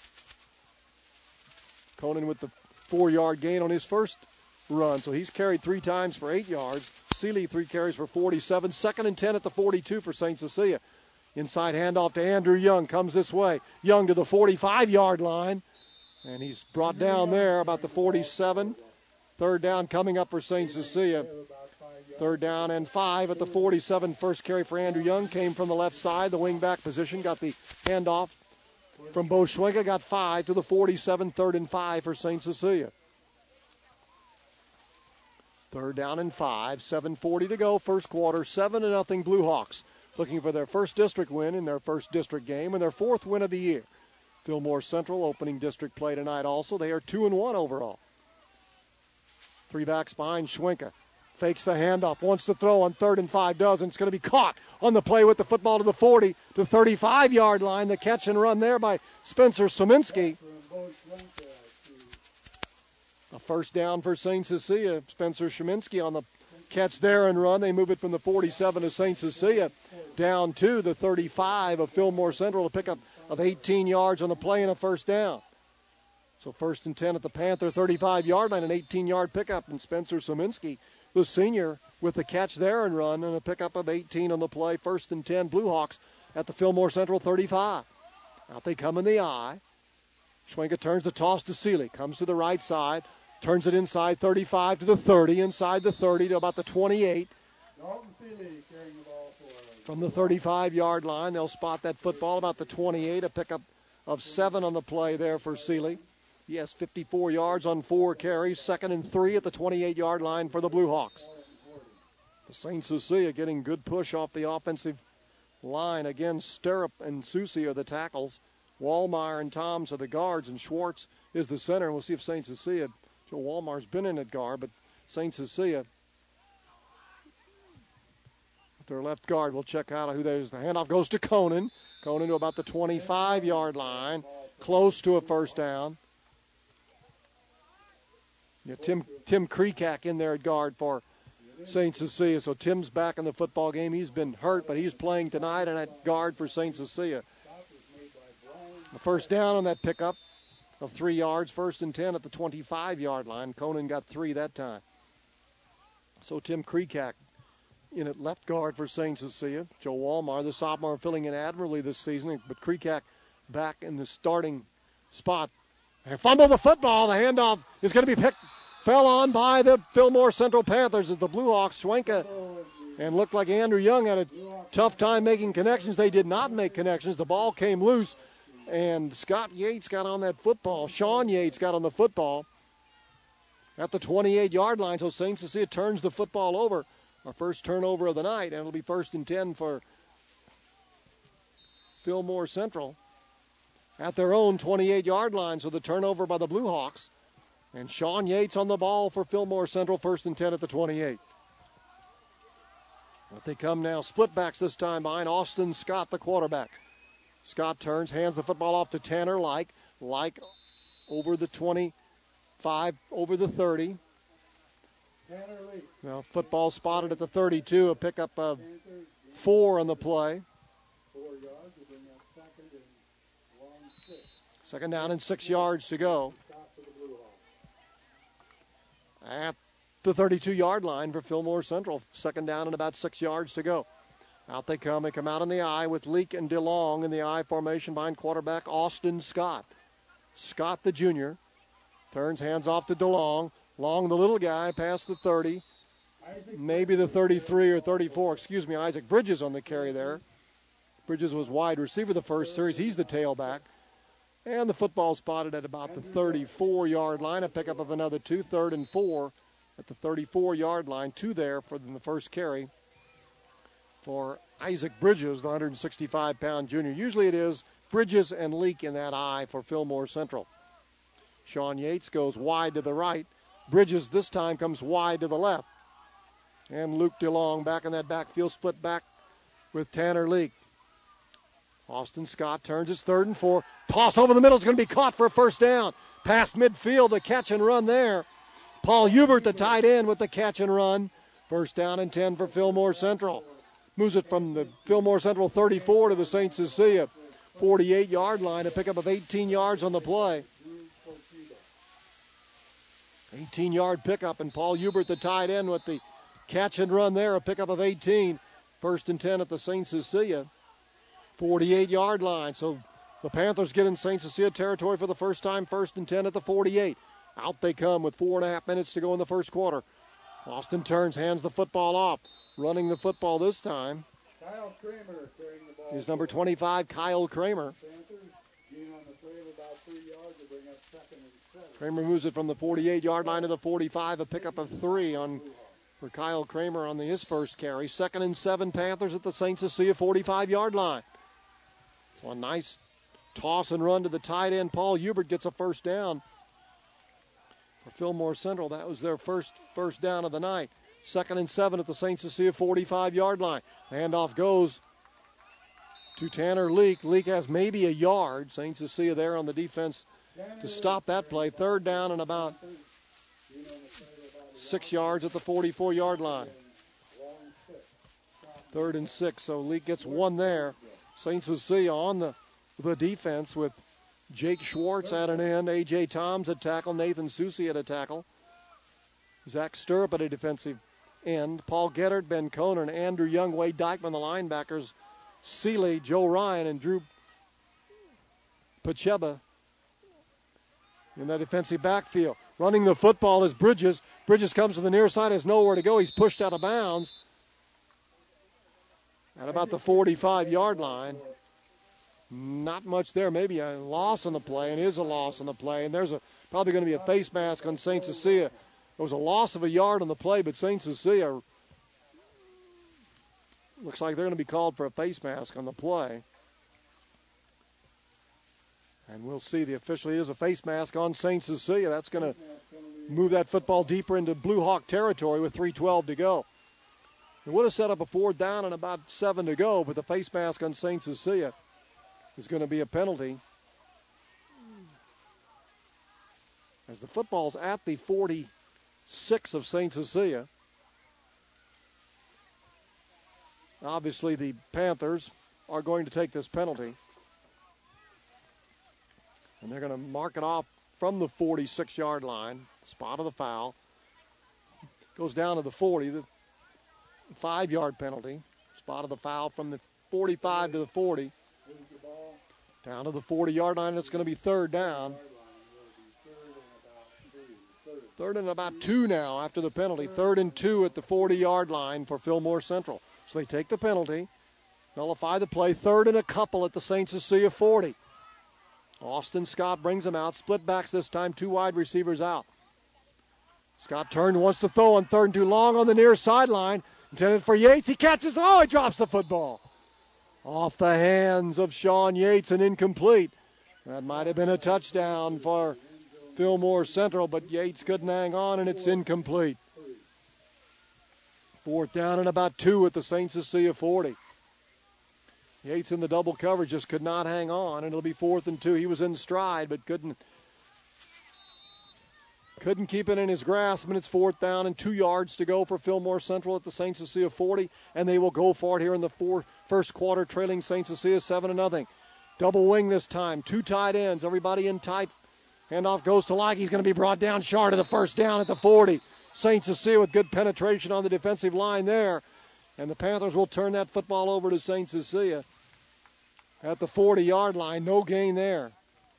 Conan with the four-yard gain on his first run, so he's carried three times for eight yards. Seeley, three carries for forty-seven. Second and ten at the forty-two for Saint Cecilia. Inside handoff to Andrew Young, comes this way. Young to the forty-five-yard line, and he's brought down there about the forty-seven. Third down coming up for Saint Cecilia. Third down and five at the forty-seven. First carry for Andrew Young came from the left side, the wing-back position. Got the handoff from Bo Schwenka, got five to the forty-seven. Third and five for Saint Cecilia. Third down and five. seven forty to go, first quarter. seven to nothing Blue Hawks, looking for their first district win in their first district game and their fourth win of the year. Fillmore Central opening district play tonight also. They are two and one overall. Three backs behind Schwenka. Fakes the handoff, wants to throw on third and five, does, and it's going to be caught on the play with the football to the forty, to thirty-five-yard line. The catch and run there by Spencer Sominski. A first down for Saint Cecilia. Spencer Sominski on the catch there and run. They move it from the forty-seven of Saint Cecilia down to the thirty-five of Fillmore Central. A pickup of eighteen yards on the play and a first down. So first and ten at the Panther thirty-five-yard line, an eighteen-yard pickup, and Spencer Sominski, the senior, with the catch there and run and a pickup of eighteen on the play. First and ten, Blue Hawks at the Fillmore Central thirty-five. Out they come in the I. Schwenka turns the toss to Seeley. Comes to the right side. Turns it inside thirty-five to the thirty. Inside the thirty to about the twenty-eight. Dalton Seeley carrying the ball for From the thirty-five-yard line, they'll spot that football about the twenty-eight. A pickup of seven on the play there for Seeley. He has fifty-four yards on four carries. Second and three at the twenty-eight-yard line for the Blue Hawks. The Saint Cecilia getting good push off the offensive line. Again, Stirrup and Susie are the tackles. Wallmeyer and Toms are the guards, and Schwartz is the center. And we'll see if Saint Cecilia, Joe Wallmeyer's been in at guard, but Saint Cecilia, their left guard, we'll check out who that is. The handoff goes to Conan. Conan to about the twenty-five-yard line, close to a first down. Yeah, Tim Tim Krekak in there at guard for Saint Cecilia. So Tim's back in the football game. He's been hurt, but he's playing tonight and at guard for Saint Cecilia. The first down on that pickup of three yards. First and ten at the twenty-five-yard line. Conan got three that time. So Tim Krekak in at left guard for Saint Cecilia. Joe Wallmeyer, the sophomore, filling in admirably this season, but Krekak back in the starting spot. And fumble the football. The handoff is going to be picked, fell on by the Fillmore Central Panthers as the Blue Hawks. Schwenka And looked like Andrew Young had a tough time making connections. They did not make connections. The ball came loose, and Scott Yates got on that football. Sean Yates got on the football at the twenty-eight-yard line. So Saint Cecilia turns the football over. Our first turnover of the night, and it'll be first and ten for Fillmore Central at their own twenty-eight-yard line. So the turnover by the Blue Hawks. And Sean Yates on the ball for Fillmore Central, first and ten at the twenty-eight. But they come now, split backs this time behind Austin Scott, the quarterback. Scott turns, hands the football off to Tanner Like. Like over the twenty-five, over the thirty. Now football spotted at the thirty-two, a pickup of four on the play. Second down and six yards to go. At the thirty-two-yard line for Fillmore Central. Second down and about six yards to go. Out they come. They come out in the I with Leak and DeLong in the I formation behind quarterback Austin Scott. Scott, the junior, turns, hands off to DeLong. Long, the little guy, past the thirty. Maybe the thirty-three or thirty-four. Excuse me, Isaac Bridges on the carry there. Bridges was wide receiver the first series. He's the tailback. And the football spotted at about the thirty-four-yard line. A pickup of another two, third and four at the thirty-four-yard line. Two there for the first carry for Isaac Bridges, the one hundred sixty-five pound junior. Usually it is Bridges and Leak in that I for Fillmore Central. Sean Yates goes wide to the right. Bridges this time comes wide to the left. And Luke DeLong back in that backfield, split back with Tanner Leak. Austin Scott turns, it's third and four. Toss over the middle is going to be caught for a first down. Past midfield, a catch and run there. Paul Hubert, the tight end, with the catch and run. First down and ten for Fillmore Central. Moves it from the Fillmore Central thirty-four to the Saint Cecilia forty-eight-yard line, a pickup of eighteen yards on the play. eighteen-yard pickup, and Paul Hubert, the tight end, with the catch and run there, a pickup of eighteen. First and ten at the Saint Cecilia forty-eight-yard line. So the Panthers get in Saint Cecilia territory for the first time, first and ten at the forty-eight. Out they come with four and a half minutes to go in the first quarter. Austin turns, hands the football off. Running the football this time Kyle Kramer carrying the ball. is number twenty-five, Kyle Kramer. Panthers gain on the play of about three yards to bring up second and seven. Kramer moves it from the forty-eight-yard line to the forty-five, a pickup of three on for Kyle Kramer on the, his first carry. Second and seven, Panthers at the Saint Cecilia forty-five-yard line. So a nice toss and run to the tight end. Paul Hubert gets a first down for Fillmore Central. That was their first first down of the night. Second and seven at the Saint Cecilia forty-five-yard line. Handoff goes to Tanner Leak. Leak has maybe a yard. Saint Cecilia there on the defense to stop that play. Third down and about six yards at the forty-four-yard line. Third and six, so Leak gets one there. Saint Cecilia on the, the defense with Jake Schwartz at an end, A J Toms at tackle, Nathan Susi at a tackle, Zach Stirrup at a defensive end, Paul Geddard, Ben Conan, Andrew Young, Wade Dykeman, the linebackers, Seeley, Joe Ryan, and Drew Pacheba in that defensive backfield. Running the football is Bridges. Bridges comes to the near side, has nowhere to go. He's pushed out of bounds at about the forty-five-yard line. Not much there. Maybe a loss on the play, and is a loss on the play. And there's a probably going to be a face mask on Saint Cecilia. There was a loss of a yard on the play, but Saint Cecilia looks like they're going to be called for a face mask on the play. And we'll see. The officially is a face mask on Saint Cecilia. That's going to move that football deeper into Blue Hawk territory with three twelve to go. It would have set up a fourth down and about seven to go, but the face mask on Saint Cecilia is going to be a penalty. As the football's at the forty-six of Saint Cecilia. Obviously, the Panthers are going to take this penalty. And they're going to mark it off from the forty-six-yard line. Spot of the foul. Goes down to the forty. The five-yard penalty. Spot of the foul from the forty-five to the forty. Down to the forty-yard line. It's going to be third down. Third and about two now after the penalty. Third and two at the forty-yard line for Fillmore Central. So they take the penalty, nullify the play. Third and a couple at the Saint Cecilia forty. Austin Scott brings them out. Split backs this time, two wide receivers out. Scott turned, wants to throw on third and too long on the near sideline. Intended for Yates. He catches. Oh, he drops the football. Off the hands of Sean Yates and incomplete. That might have been a touchdown for Fillmore Central, but Yates couldn't hang on, and it's incomplete. Fourth down and about two at the Saint Cecilia forty. Yates in the double coverage just could not hang on, and it'll be fourth and two. He was in stride, but couldn't couldn't keep it in his grasp, and it's fourth down and two yards to go for Fillmore Central at the Saint Cecilia forty, and they will go for it here in the four, first quarter, trailing Saint Cecilia seven to nothing. Double wing this time, two tight ends, everybody in tight. Handoff goes to Locke. He's going to be brought down short of the first down at the forty. Saint Cecilia with good penetration on the defensive line there. And the Panthers will turn that football over to Saint Cecilia at the forty-yard line. No gain there.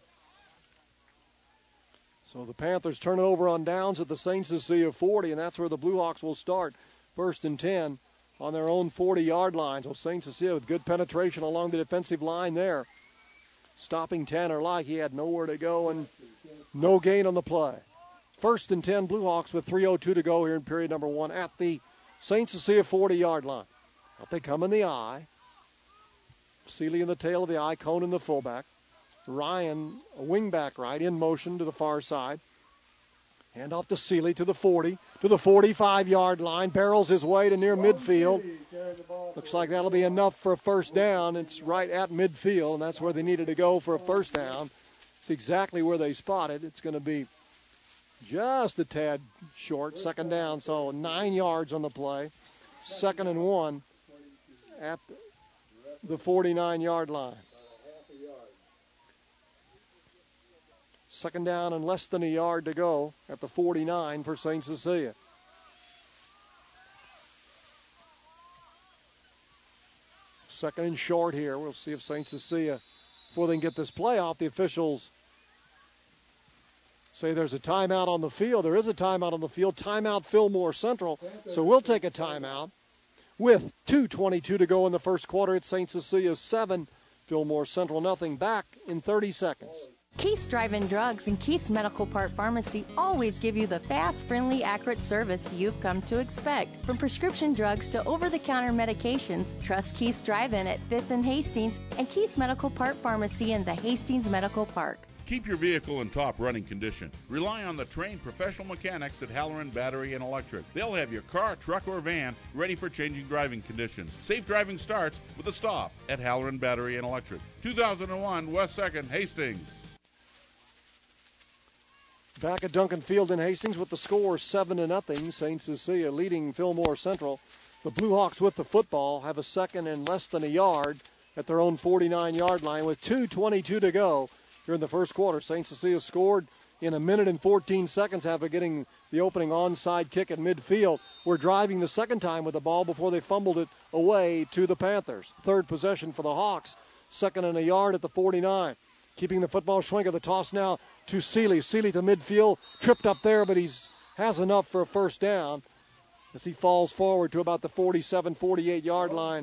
So the Panthers turn it over on downs at the Saint Cecilia forty, and that's where the Blue Hawks will start. First and ten on their own forty-yard line. So Saint Cecilia with good penetration along the defensive line there. Stopping Tanner Locke. He had nowhere to go and no gain on the play. First and ten, Blue Hawks with three oh two to go here in period number one at the Saint Cecilia forty-yard line. Out they come in the I. Seeley in the tail of the I, Cone in the fullback. Ryan, a wingback right, in motion to the far side. Hand off to Seeley to the forty, to the forty-five-yard line. Barrels his way to near midfield. Looks like that'll be enough for a first down. It's right at midfield, and that's where they needed to go for a first down. It's exactly where they spotted. It's going to be just a tad short. Second down, so nine yards on the play. Second and one at the forty-nine-yard line. Second down and less than a yard to go at the forty-nine for Saint Cecilia. Second and short here. We'll see if Saint Cecilia, before they can get this play off, the officials say there's a timeout on the field. There is a timeout on the field. Timeout Fillmore Central. So we'll take a timeout with two twenty-two to go in the first quarter. It's Saint Cecilia seven, Fillmore Central nothing. Back in thirty seconds. Keith's Drive-In Drugs and Keith's Medical Park Pharmacy always give you the fast, friendly, accurate service you've come to expect. From prescription drugs to over-the-counter medications, trust Keith's Drive-In at fifth and Hastings and Keith's Medical Park Pharmacy in the Hastings Medical Park. Keep your vehicle in top running condition. Rely on the trained professional mechanics at Halloran Battery and Electric. They'll have your car, truck, or van ready for changing driving conditions. Safe driving starts with a stop at Halloran Battery and Electric. two thousand one West second, Hastings. Back at Duncan Field in Hastings with the score seven to nothing. Saint Cecilia leading Fillmore Central. The Blue Hawks with the football have a second and less than a yard at their own forty-nine-yard line with two twenty-two to go here in the first quarter. Saint Cecilia scored in a minute and fourteen seconds after getting the opening onside kick at midfield. We're driving the second time with the ball before they fumbled it away to the Panthers. Third possession for the Hawks. Second and a yard at the forty-nine. Keeping the football, Schwenker, the toss now to Seeley. Seeley to midfield, tripped up there, but he's has enough for a first down as he falls forward to about the forty-seven, forty-eight-yard line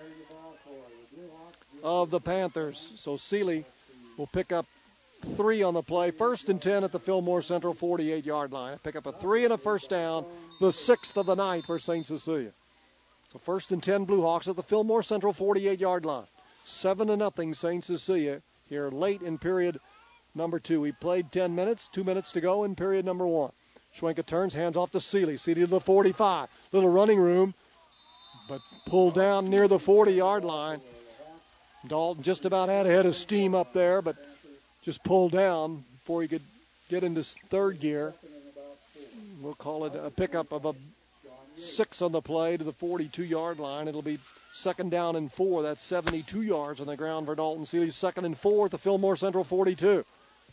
of the Panthers. So Seeley will pick up three on the play. First and ten at the Fillmore Central forty-eight-yard line. Pick up a three and a first down, the sixth of the night for Saint Cecilia. So first and ten Blue Hawks at the Fillmore Central forty-eight-yard line. Seven to nothing Saint Cecilia here late in period number two. We played ten minutes, two minutes to go in period number one. Schwenka turns, hands off to Seeley. Seeley to the forty-five. Little running room, but pulled down near the forty-yard line. Dalton just about had a head of steam up there, but just pulled down before he could get into third gear. We'll call it a pickup of a six on the play to the forty-two-yard line. It'll be second down and four. That's seventy-two yards on the ground for Dalton Seeley. Second and four at the Fillmore Central forty-two.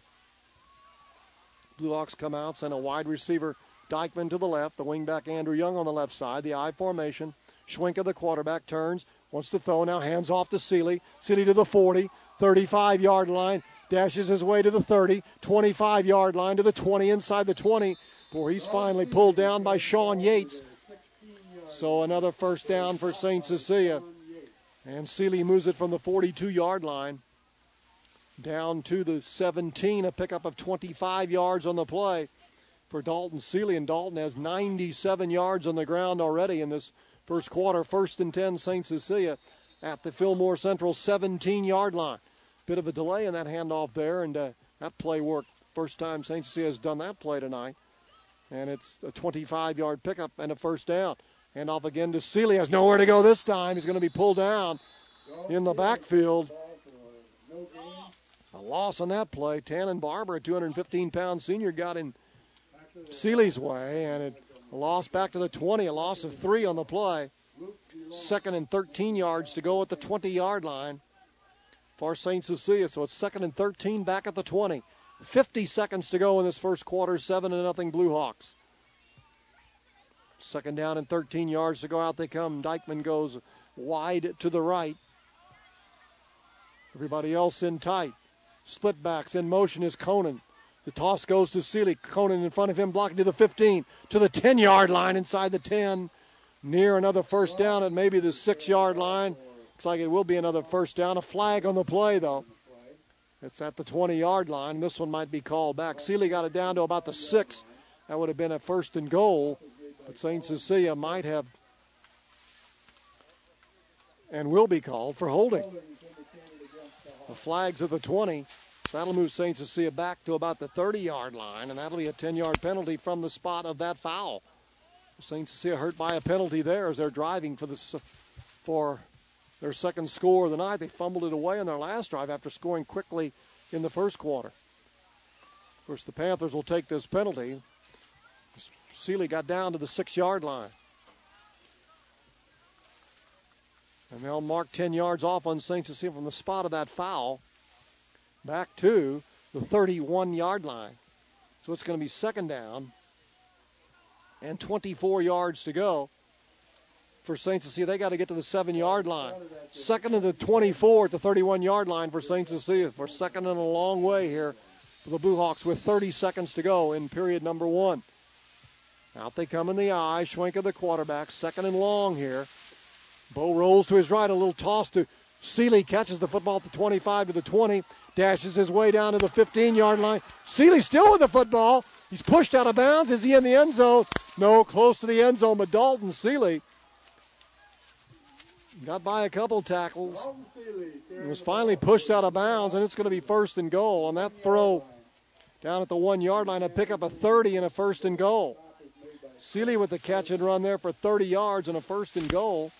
Blue Hawks come out, send a wide receiver, Dykeman to the left. The wingback Andrew Young on the left side. The I formation. Schwenka, the quarterback, turns, wants to throw. Now hands off to Seeley. Seeley to the forty, thirty-five-yard line. Dashes his way to the thirty, twenty-five-yard line to the twenty, inside the twenty, before he's finally pulled down by Sean Yates. So another first down for Saint Cecilia. And Seeley moves it from the forty-two-yard line down to the seventeen, a pickup of twenty-five yards on the play for Dalton Seeley. And Dalton has ninety-seven yards on the ground already in this first quarter. First and ten, Saint Cecilia at the Fillmore Central seventeen-yard line. Bit of a delay in that handoff there, and uh, that play worked. First time Saint Cecilia has done that play tonight. And it's a twenty-five-yard pickup and a first down. Hand off again to Seeley. Has nowhere to go this time. He's going to be pulled down in the backfield. A loss on that play. Tannen Barber, a two hundred fifteen pound senior, got in Seeley's way, and it, a loss back to the twenty, a loss of three on the play. Second and thirteen yards to go at the twenty-yard line for Saint Cecilia. So it's second and thirteen back at the twenty. fifty seconds to go in this first quarter, seven to nothing Blue Hawks. Second down and thirteen yards to go. Out they come. Dykeman goes wide to the right. Everybody else in tight. Split backs in motion is Conan. The toss goes to Seeley. Conan in front of him, blocking to the fifteen, to the ten-yard line, inside the ten. Near another first down at maybe the six-yard line. Looks like it will be another first down. A flag on the play, though. It's at the twenty-yard line. This one might be called back. Seeley got it down to about the six. That would have been a first and goal. But Saint Cecilia might have and will be called for holding. The flag's at the twenty. That'll move Saint Cecilia back to about the thirty-yard line, and that'll be a ten-yard penalty from the spot of that foul. Saint Cecilia hurt by a penalty there as they're driving for, the, for their second score of the night. They fumbled it away on their last drive after scoring quickly in the first quarter. Of course, the Panthers will take this penalty. Seeley got down to the six-yard line. And they'll mark ten yards off on Saint Cecilia from the spot of that foul back to the thirty-one-yard line. So it's going to be second down and twenty-four yards to go for Saint Cecilia. They got to get to the seven-yard line. Second to the twenty-four at the thirty-one-yard line for Saint Cecilia. For second and a long way here for the Blue Hawks with thirty seconds to go in period number one. Out they come in the eye. Schwenka, the quarterback, second and long here. Bo rolls to his right, a little toss to Seeley, catches the football at the twenty-five to the twenty, dashes his way down to the fifteen-yard line. Seeley still with the football. He's pushed out of bounds. Is he in the end zone? No, close to the end zone, but Dalton Seeley got by a couple tackles. He was finally pushed out of bounds, and it's going to be first and goal. On that throw down at the one-yard line, a pick up a thirty and a first and goal. Seeley with the catch and run there for thirty yards and a first and goal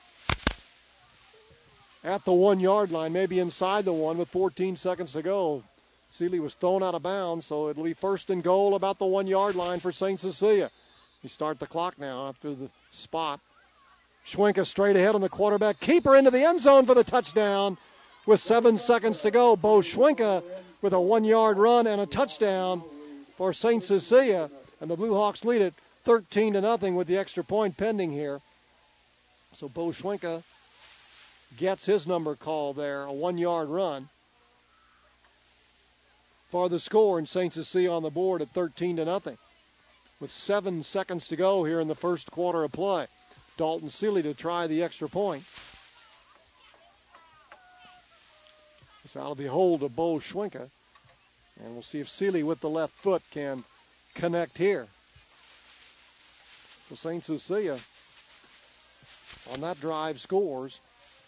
at the one-yard line, maybe inside the one with fourteen seconds to go. Seeley was thrown out of bounds, so it'll be first and goal about the one-yard line for Saint Cecilia. We start the clock now after the spot. Schwenka straight ahead on the quarterback. Keeper into the end zone for the touchdown with seven seconds to go. Bo Schwenka with a one-yard run and a touchdown for Saint Cecilia. And the Blue Hawks lead it thirteen to nothing with the extra point pending here. So Bo Schwenka gets his number called there, a one-yard run for the score, and Saint Cecilia on the board at thirteen to nothing with seven seconds to go here in the first quarter of play. Dalton Seeley to try the extra point. It's out of the hold of Bo Schwenka, and we'll see if Seeley with the left foot can connect here. So Saint Cecilia on that drive scores.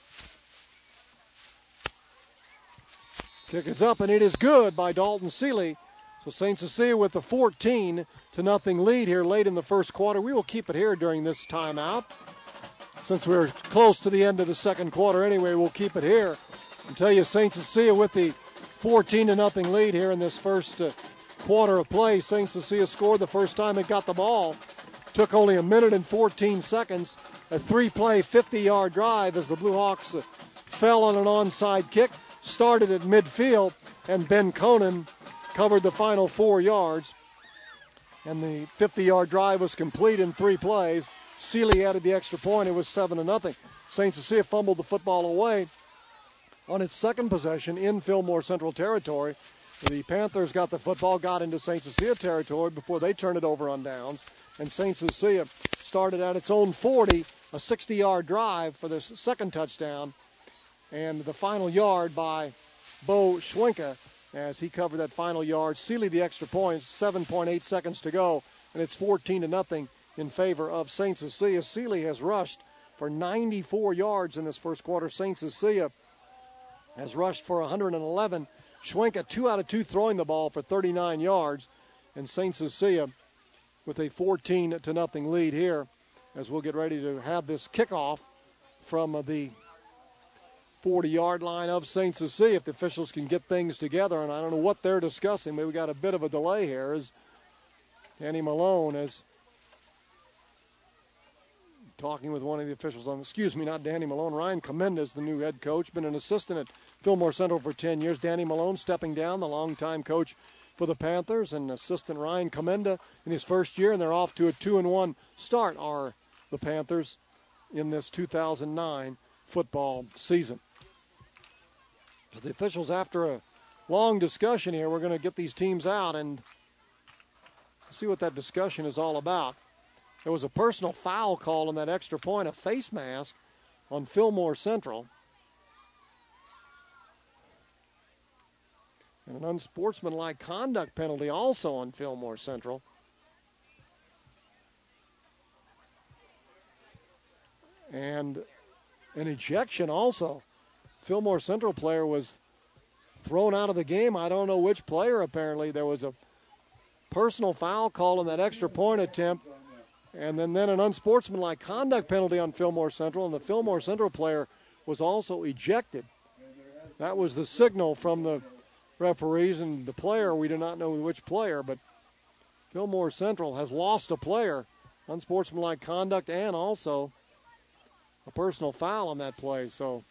Kick is up, and it is good by Dalton Seeley. So Saint Cecilia with the fourteen to nothing lead here late in the first quarter. We will keep it here during this timeout. Since we're close to the end of the second quarter anyway, we'll keep it here and tell you Saint Cecilia with the fourteen to nothing lead here in this first uh, quarter of play. Saint Cecilia scored the first time it got the ball. Took only a minute and fourteen seconds. A three-play, fifty-yard drive as the Blue Hawks uh, fell on an onside kick. Started at midfield, and Ben Conan covered the final four yards. And the fifty-yard drive was complete in three plays. Seeley added the extra point. It was seven to nothing. Saint Cecilia fumbled the football away on its second possession in Fillmore Central territory. The Panthers got the football, got into Saint Cecilia territory before they turned it over on downs. And Saint Cecilia started at its own forty, a sixty-yard drive for their second touchdown. And the final yard by Bo Schwenka as he covered that final yard. Sealy the extra point, seven point eight seconds to go, and it's fourteen to nothing in favor of Saint Cecilia. Sealy has rushed for ninety-four yards in this first quarter. Saint Cecilia has rushed for one hundred eleven. Schwenka, two out of two throwing the ball for thirty-nine yards. And Saint Cecilia with a fourteen to nothing lead here as we'll get ready to have this kickoff from the forty-yard line of Saint Cecilia if the officials can get things together. And I don't know what they're discussing. Maybe we got a bit of a delay here as Danny Malone is talking with one of the officials on, excuse me, not Danny Malone. Ryan Commenda is the new head coach, been an assistant at Fillmore Central for ten years. Danny Malone stepping down, the longtime coach for the Panthers, and assistant Ryan Commenda in his first year, and they're off to a two and one start, are the Panthers in this two thousand nine football season. But the officials, after a long discussion here, we're going to get these teams out and see what that discussion is all about. There was a personal foul call on that extra point, a face mask on Fillmore Central. And an unsportsmanlike conduct penalty also on Fillmore Central. And an ejection also. Fillmore Central player was thrown out of the game. I don't know which player, apparently. There was a personal foul call on that extra point attempt. And then, then an unsportsmanlike conduct penalty on Fillmore Central, and the Fillmore Central player was also ejected. That was the signal from the referees, and the player, we do not know which player, but Fillmore Central has lost a player, unsportsmanlike conduct, and also a personal foul on that play. So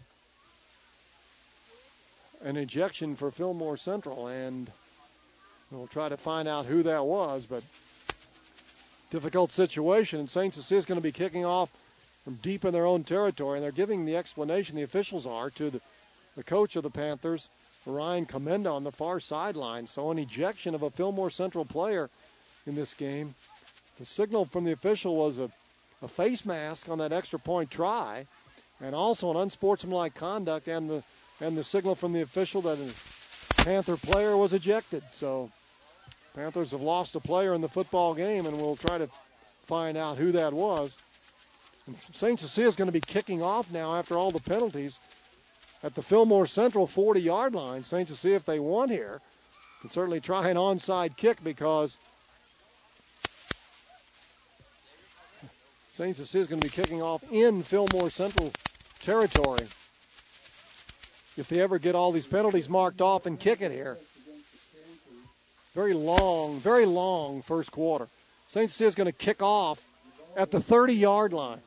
an ejection for Fillmore Central, and we'll try to find out who that was, but difficult situation, and Saint Cecilia is going to be kicking off from deep in their own territory, and they're giving the explanation, the officials are, to the, the coach of the Panthers, Ryan Commenda, on the far sideline. So an ejection of a Fillmore Central player in this game. The signal from the official was a, a face mask on that extra point try, and also an unsportsmanlike conduct, and the and the signal from the official that a Panther player was ejected. So Panthers have lost a player in the football game, and we'll try to find out who that was. And Saint Cecilia is going to be kicking off now after all the penalties at the Fillmore Central forty-yard line. Saint Cecilia, if they won here, can certainly try an onside kick, because Saint Cecilia is going to be kicking off in Fillmore Central territory if they ever get all these penalties marked off and kick it here. Very long, very long first quarter. Saint Cecilia is going to kick off at the thirty-yard line.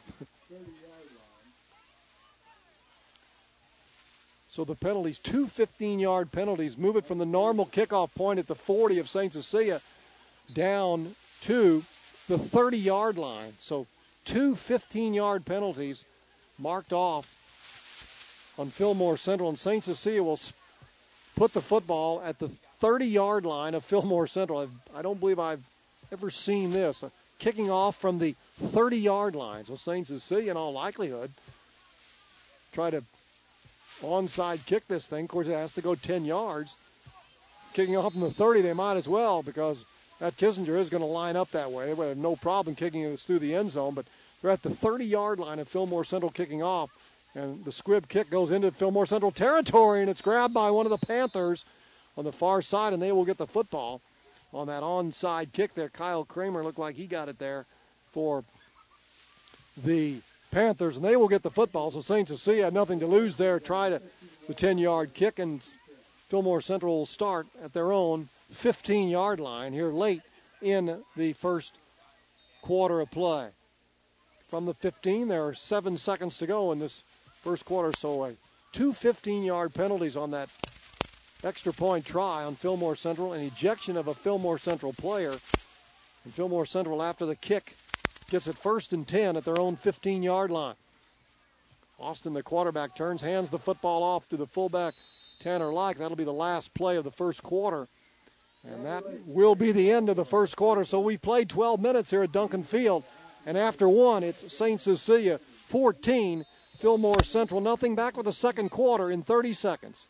So the penalties, two fifteen-yard penalties, move it from the normal kickoff point at the forty of Saint Cecilia down to the thirty-yard line. So two fifteen-yard penalties marked off on Fillmore Central, and Saint Cecilia will put the football at the thirty-yard line of Fillmore Central. I've, I don't believe I've ever seen this. Uh, kicking off from the thirty-yard line. So Saint Cecilia, in all likelihood, try to onside kick this thing. Of course, it has to go ten yards. Kicking off from the thirty, they might as well, because that Kissinger is going to line up that way. They would have no problem kicking this through the end zone, but they're at the thirty-yard line of Fillmore Central kicking off, and the squib kick goes into Fillmore Central territory, and it's grabbed by one of the Panthers on the far side, and they will get the football on that onside kick there. Kyle Kramer looked like he got it there for the Panthers, and they will get the football. So Saint Cecilia had nothing to lose there. Try to the ten-yard kick, and Fillmore Central will start at their own fifteen-yard line here late in the first quarter of play. From the fifteen, there are seven seconds to go in this first quarter, so a two fifteen-yard penalties on that extra point try on Fillmore Central, an ejection of a Fillmore Central player. And Fillmore Central, after the kick, gets it first and ten at their own fifteen-yard line. Austin, the quarterback, turns, hands the football off to the fullback, Tanner Like. That'll be the last play of the first quarter. And that will be the end of the first quarter. So we played twelve minutes here at Duncan Field. And after one, it's Saint Cecilia fourteen, Fillmore Central nothing. Back with the second quarter in thirty seconds.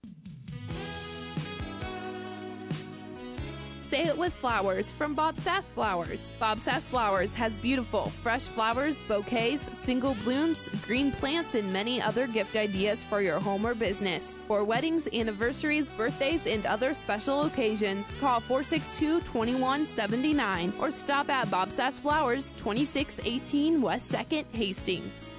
Say it with flowers from Bob Sass Flowers. Bob Sass Flowers has beautiful, fresh flowers, bouquets, single blooms, green plants, and many other gift ideas for your home or business. For weddings, anniversaries, birthdays, and other special occasions, call four six two, two one seven nine or stop at Bob Sass Flowers, twenty-six eighteen West second, Hastings.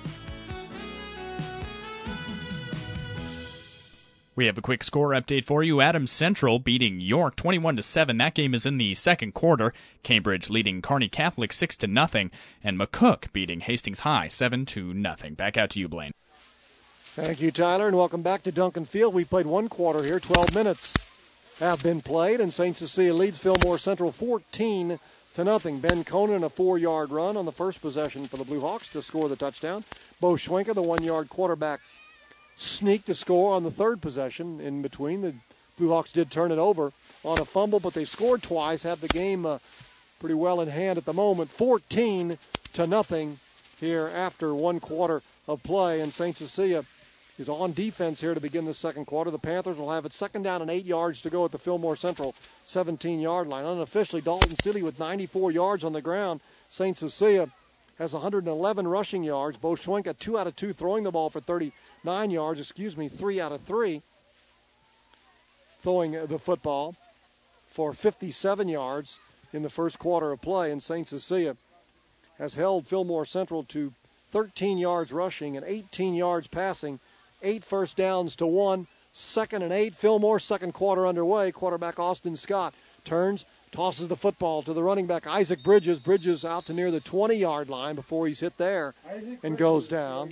We have a quick score update for you. Adams Central beating York twenty-one to seven. That game is in the second quarter. Cambridge leading Kearney Catholic six to nothing, and McCook beating Hastings High seven to nothing. Back out to you, Blaine. Thank you, Tyler, and welcome back to Duncan Field. We played one quarter here. twelve minutes have been played, and Saint Cecilia leads Fillmore Central fourteen to nothing. Ben Conan, a four-yard run on the first possession for the Blue Hawks to score the touchdown. Bo Schwenker, the one-yard quarterback, sneak to score on the third possession. In between, the Blue Hawks did turn it over on a fumble, but they scored twice, have the game uh, pretty well in hand at the moment. fourteen to nothing here after one quarter of play, and Saint Cecilia is on defense here to begin the second quarter. The Panthers will have it second down and eight yards to go at the Fillmore Central seventeen-yard line. Unofficially, Dalton Seeley with ninety-four yards on the ground. Saint Cecilia has one hundred eleven rushing yards. Bo Schwenka, two out of two, throwing the ball for thirty-nine yards. Excuse me, three out of three throwing the football for fifty-seven yards in the first quarter of play. And Saint Cecilia has held Fillmore Central to thirteen yards rushing and eighteen yards passing, eight first downs to one. Second and eight. Fillmore, second quarter underway. Quarterback Austin Scott turns, tosses the football to the running back, Isaac Bridges. Bridges out to near the twenty-yard line before he's hit there and goes down.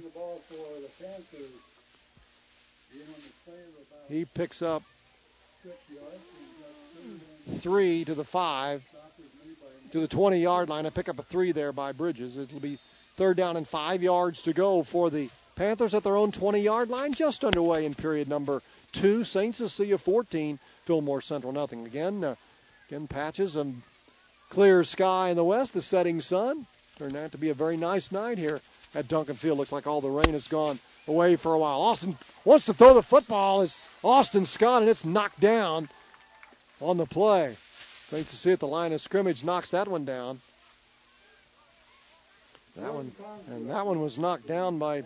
He picks up three to the five, to the twenty-yard line. I pick up a three there by Bridges. It'll be third down and five yards to go for the Panthers at their own twenty-yard line, just underway in period number two. Saint Cecilia fourteen, Fillmore Central nothing. Again, uh, again patches of clear sky in the west, the setting sun. Turned out to be a very nice night here at Duncan Field. Looks like all the rain has gone away for a while. Austin wants to throw the football as Austin Scott, and it's knocked down on the play. Saint Cecilia at the line of scrimmage knocks that one down. That one, and that one was knocked down by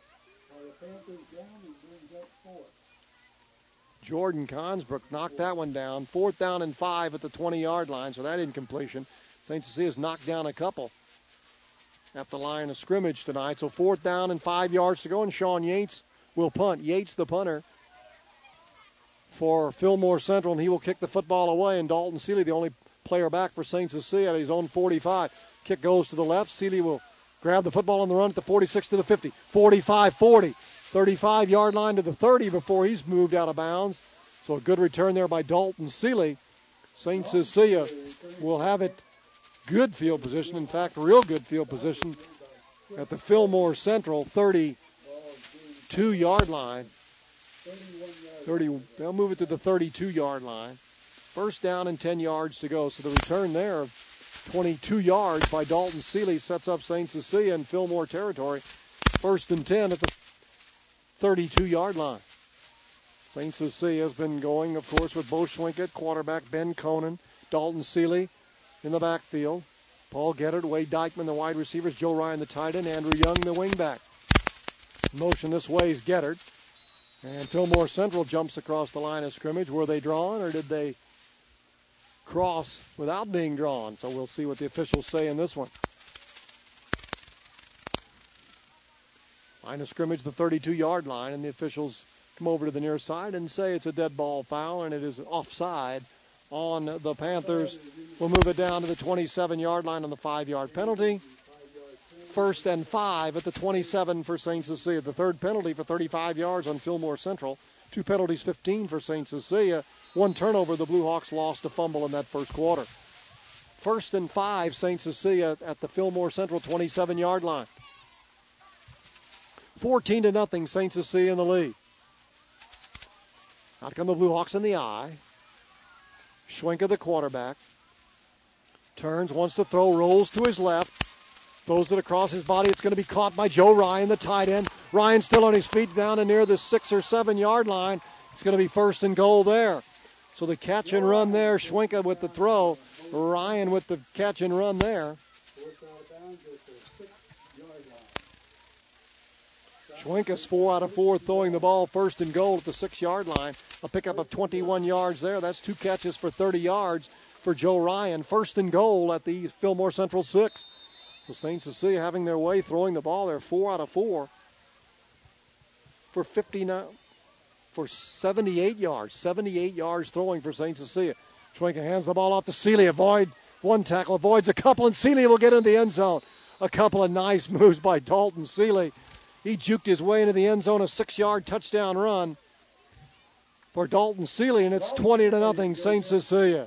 Jordan Consbrook. Knocked that one down. Fourth down and five at the twenty-yard line, so that incompletion. Saint Cecilia's knocked down a couple at the line of scrimmage tonight. So fourth down and five yards to go, and Sean Yates will punt. Yates, the punter for Fillmore Central, and he will kick the football away. And Dalton Seeley, the only player back for Saint Cecilia, at his own forty-five. Kick goes to the left. Seeley will grab the football on the run at the forty-six to the fifty, forty-five forty, thirty-five-yard line to the thirty before he's moved out of bounds. So a good return there by Dalton Seeley. Saint Cecilia will have it good field position, in fact, real good field position at the Fillmore Central thirty-two-yard line. thirty, they'll move it to the thirty-two-yard line. First down and ten yards to go. So the return there of twenty-two yards by Dalton Seeley sets up Saint Cecilia in Fillmore territory. First and ten at the thirty-two-yard line. Saint Cecilia has been going, of course, with Bo Schwenk at quarterback, Ben Conan, Dalton Seeley in the backfield, Paul Geddard, Wade Dykeman, the wide receivers, Joe Ryan, the tight end, Andrew Young, the wingback. Motion this way is Geddard. And Fillmore Central jumps across the line of scrimmage. Were they drawn, or did they cross without being drawn? So we'll see what the officials say in this one. Line of scrimmage, the thirty-two-yard line, and the officials come over to the near side and say it's a dead ball foul, and it is offside on the Panthers. We'll move it down to the twenty-seven-yard line on the five-yard penalty. First and five at the twenty-seven for Saint Cecilia. The third penalty for thirty-five yards on Fillmore Central. Two penalties, fifteen for Saint Cecilia. One turnover. The Blue Hawks lost a fumble in that first quarter. First and five, Saint Cecilia at the Fillmore Central twenty-seven-yard line. fourteen to nothing, Saint Cecilia in the lead. Out come the Blue Hawks in the eye. Schwenka, the quarterback. Turns, wants to throw, rolls to his left. Throws it across his body. It's going to be caught by Joe Ryan, the tight end. Ryan still on his feet down and near the six or seven yard line. It's going to be first and goal there. So the catch and run there. Schwenka with the throw. Ryan with the catch and run there. Schwenka's four out of four throwing the ball first and goal at the six-yard line. A pickup of twenty-one yards there. That's two catches for thirty yards for Joe Ryan. First and goal at the Fillmore Central six. The Saint Cecilia having their way throwing the ball there. Four out of four for fifty-nine, for seventy-eight yards. seventy-eight yards throwing for Saint Cecilia. Schwenka hands the ball off to Seeley. Avoid one tackle, avoids a couple, and Seeley will get into the end zone. A couple of nice moves by Dalton Seeley. He juked his way into the end zone, a six-yard touchdown run for Dalton Seeley, and it's twenty to nothing Saint Cecilia.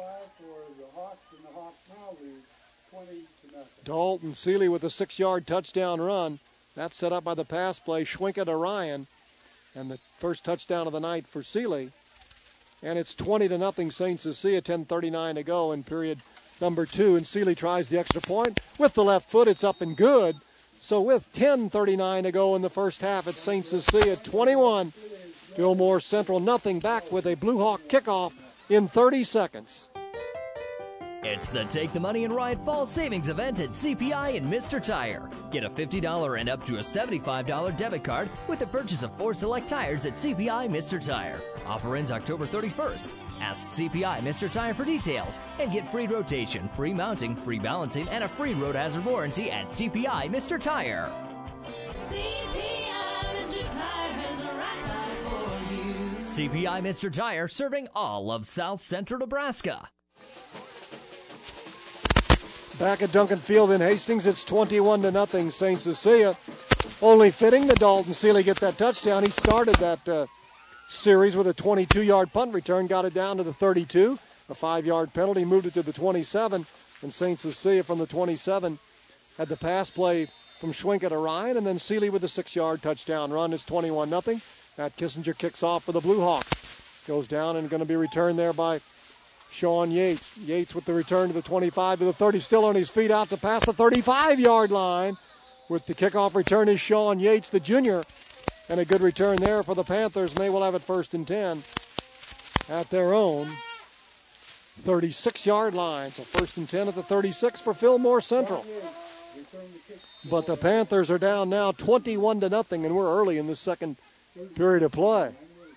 Dalton Seeley with a six-yard touchdown run. That's set up by the pass play, Schwenka to Ryan, and the first touchdown of the night for Seeley. And it's twenty to nothing Saint Cecilia, ten thirty-nine to go in period number two, and Seeley tries the extra point. With the left foot, it's up and good. So with ten thirty-nine to go in the first half, it's Saint Cecilia twenty-one, Fillmore Central nothing, back with a Blue Hawk kickoff in thirty seconds. It's the Take the Money and Ride Fall Savings Event at C P I and Mister Tire. Get a fifty dollars and up to a seventy-five dollars debit card with the purchase of four select tires at C P I Mister Tire. Offer ends October thirty-first. Ask C P I Mister Tire for details and get free rotation, free mounting, free balancing, and a free road hazard warranty at C P I Mister Tire. C P I Mister Tire has the right tire for you. C P I Mister Tire, serving all of South Central Nebraska. Back at Duncan Field in Hastings, it's twenty-one to nothing Saint Cecilia. Only fitting that Dalton Seeley get that touchdown. He started that uh, series with a twenty-two-yard punt return, got it down to the thirty-two. A five-yard penalty, moved it to the twenty-seven. And Saint Cecilia from the twenty-seven had the pass play from Schwenka to Ryan, and then Seeley with a six-yard touchdown run. It's twenty-one nothing. Matt Kissinger kicks off for the Blue Hawks. Goes down and going to be returned there by Sean Yates. Yates with the return to the twenty-five to the thirty, still on his feet out to pass the thirty-five-yard line. With the kickoff return is Sean Yates, the junior. And a good return there for the Panthers, and they will have it first and ten at their own thirty-six-yard line. So first and ten at the thirty-six for Fillmore Central. But the Panthers are down now twenty-one to nothing, and we're early in the second period of play.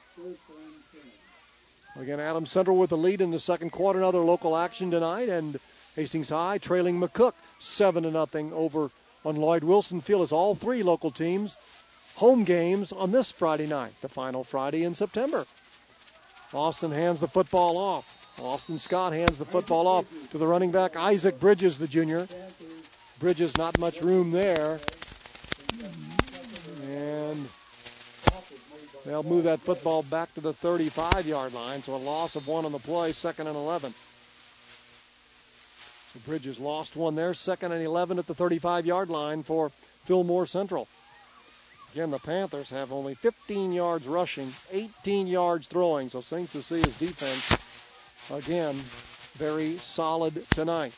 Again, Adams Central with the lead in the second quarter. Another local action tonight, and Hastings High trailing McCook seven to nothing over on Lloyd Wilson Field as all three local teams home games on this Friday night, the final Friday in September. Austin hands the football off. Austin Scott hands the football off to the running back, Isaac Bridges, the junior. Bridges, not much room there. And they'll move that football back to the thirty-five-yard line, so a loss of one on the play, second and eleven. So Bridges lost one there, second and eleven at the thirty-five-yard line for Fillmore Central. Again, the Panthers have only fifteen yards rushing, eighteen yards throwing, so Saint Cecilia's defense, again, very solid tonight.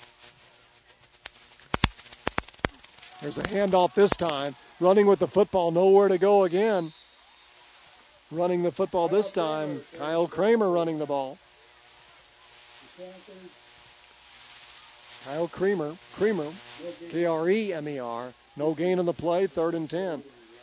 There's a handoff this time, running with the football, nowhere to go again. Running the football this time, Kyle Kramer running the ball. Kyle Kramer, Kramer, K R E M E R. No gain on the play, third and ten.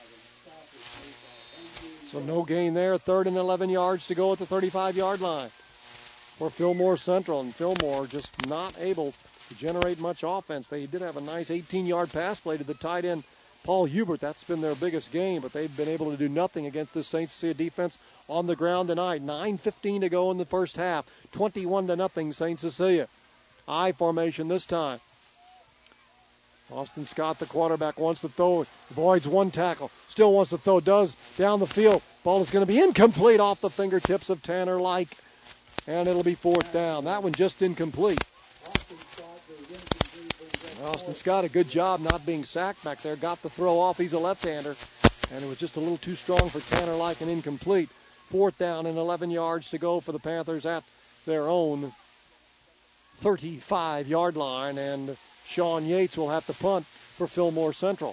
So no gain there, third and eleven yards to go at the thirty-five-yard line for Fillmore Central. And Fillmore just not able to generate much offense. They did have a nice eighteen-yard pass play to the tight end, Paul Hubert. That's been their biggest game, but they've been able to do nothing against this Saint Cecilia defense on the ground tonight. nine fifteen to go in the first half. twenty-one to nothing Saint Cecilia. I formation this time. Austin Scott, the quarterback, wants to throw. Avoids one tackle. Still wants to throw. Does down the field. Ball is going to be incomplete off the fingertips of Tanner Like. And it'll be fourth down. That one just incomplete. Austin Scott, a good job not being sacked back there. Got the throw off. He's a left-hander. And it was just a little too strong for Tanner Like and incomplete. Fourth down and eleven yards to go for the Panthers at their own thirty-five-yard line, and Sean Yates will have to punt for Fillmore Central.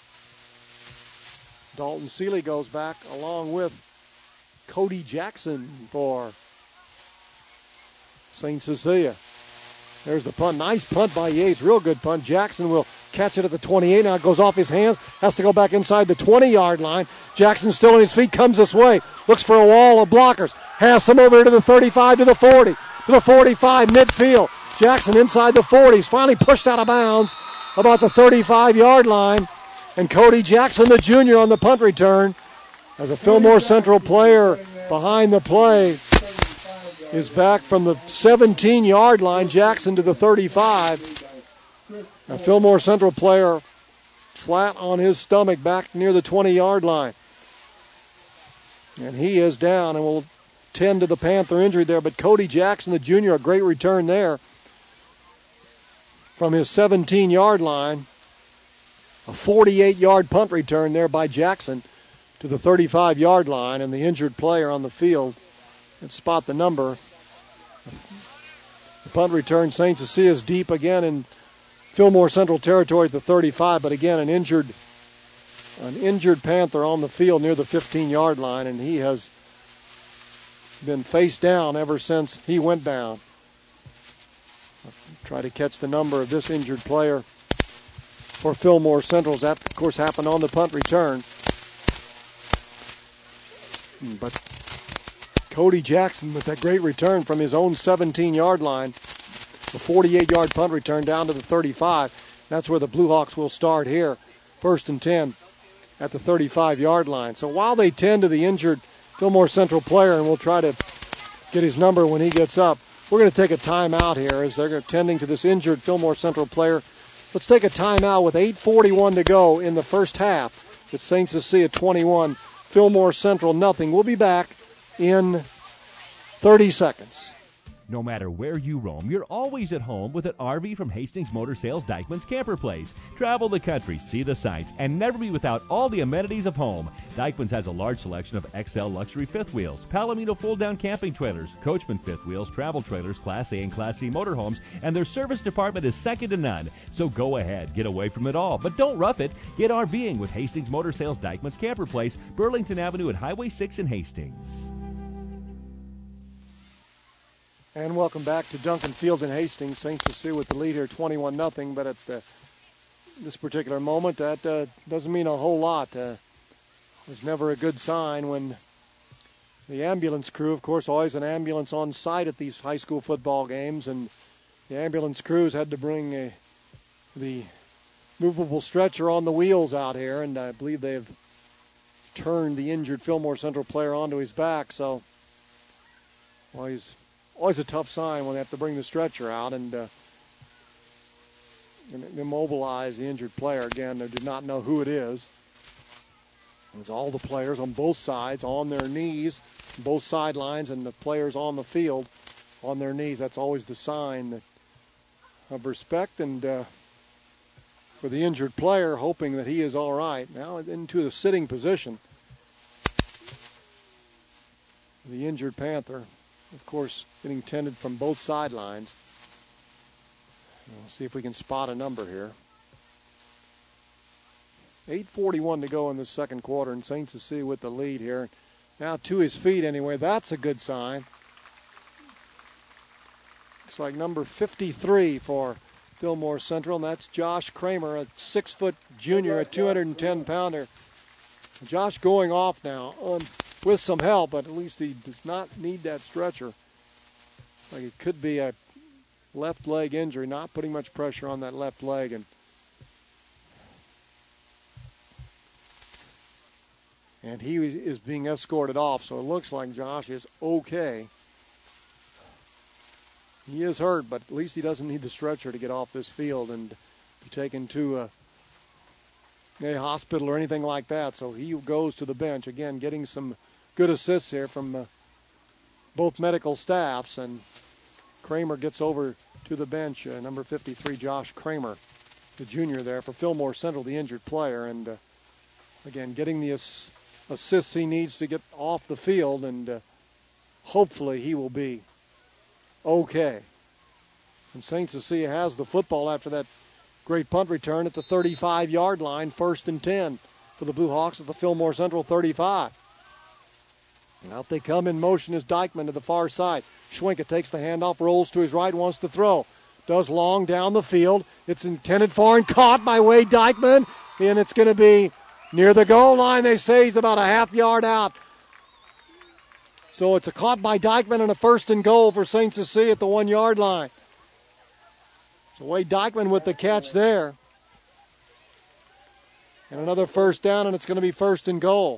Dalton Seeley goes back along with Cody Jackson for Saint Cecilia. There's the punt. Nice punt by Yates. Real good punt. Jackson will catch it at the twenty-eight. Now it goes off his hands. Has to go back inside the twenty-yard line. Jackson still on his feet. Comes this way. Looks for a wall of blockers. Has some over to the thirty-five, to the forty, to the forty-five, midfield. Jackson inside the forty. He's finally pushed out of bounds about the thirty-five-yard line. And Cody Jackson, the junior, on the punt return. As a Fillmore Central player behind the play is back from the seventeen-yard line. Jackson to the thirty-five. A Fillmore Central player flat on his stomach back near the twenty-yard line. And he is down and will tend to the Panther injury there. But Cody Jackson, the junior, a great return there from his seventeen-yard line. A forty-eight-yard punt return there by Jackson to the thirty-five-yard line, and the injured player on the field. Let's spot the number. The punt return, Saint Cecilia's deep again in Fillmore Central territory at the thirty-five, but again an injured an injured Panther on the field near the fifteen-yard line, and he has been face down ever since he went down. I'll try to catch the number of this injured player for Fillmore Central. That, of course, happened on the punt return. But Cody Jackson with that great return from his own seventeen-yard line, a forty-eight-yard punt return down to the thirty-five. That's where the Blue Hawks will start here. First and ten at the thirty-five-yard line. So while they tend to the injured Fillmore Central player, and we'll try to get his number when he gets up, we're going to take a timeout here as they're tending to this injured Fillmore Central player. Let's take a timeout with eight forty-one to go in the first half. It's Saint Cecilia twenty-one, Fillmore Central nothing. We'll be back in thirty seconds. No matter where you roam, you're always at home with an R V from Hastings Motor Sales Dykeman's Camper Place. Travel the country, see the sights, and never be without all the amenities of home. Dykeman's has a large selection of X L luxury fifth wheels, Palomino fold-down camping trailers, Coachman fifth wheels, travel trailers, Class A and Class C motorhomes, and their service department is second to none. So go ahead, get away from it all, but don't rough it. Get RVing with Hastings Motor Sales Dykeman's Camper Place, Burlington Avenue at Highway six in Hastings. And welcome back to Duncan Field in Hastings. Saint Cecilia with the lead here, twenty-one nothing. But at the, this particular moment, that uh, doesn't mean a whole lot. Uh, it was never a good sign when the ambulance crew, of course, always an ambulance on site at these high school football games, and the ambulance crews had to bring a, the movable stretcher on the wheels out here, and I believe they have turned the injured Fillmore Central player onto his back. So, well, he's always a tough sign when they have to bring the stretcher out and, uh, and immobilize the injured player. Again, they did not know who it is. It's all the players on both sides on their knees, both sidelines, and the players on the field on their knees. That's always the sign that, of respect and uh, for the injured player, hoping that he is all right. Now into the sitting position. The injured Panther, of course, getting tended from both sidelines. We'll see if we can spot a number here. eight forty-one to go in the second quarter, and Saint Cecilia with the lead here. Now to his feet anyway. That's a good sign. Looks like number fifty-three for Fillmore Central, and that's Josh Kramer, a six-foot junior, a two hundred ten pounder. Josh going off now on, with some help, but at least he does not need that stretcher. Like it could be a left leg injury, not putting much pressure on that left leg. And and he is being escorted off, so it looks like Josh is okay. He is hurt, but at least he doesn't need the stretcher to get off this field and be taken to a, a hospital or anything like that. So he goes to the bench. Again, getting some good assists here from uh, both medical staffs, and Kramer gets over to the bench. Uh, number fifty-three, Josh Kramer, the junior there for Fillmore Central, the injured player. And uh, again, getting the assists he needs to get off the field, and uh, hopefully he will be okay. And Saint Cecilia has the football after that great punt return at the thirty-five-yard line, first and ten for the Blue Hawks at the Fillmore Central thirty-five. And out they come in motion is Dykeman to the far side. Schwenka takes the handoff, rolls to his right, wants to throw. Does long down the field. It's intended for and caught by Wade Dykeman. And it's going to be near the goal line. They say he's about a half yard out. So it's a caught by Dykeman and a first and goal for Saint Cecilia at the one-yard line. So Wade Dykeman with the catch there. And another first down, and it's going to be first and goal.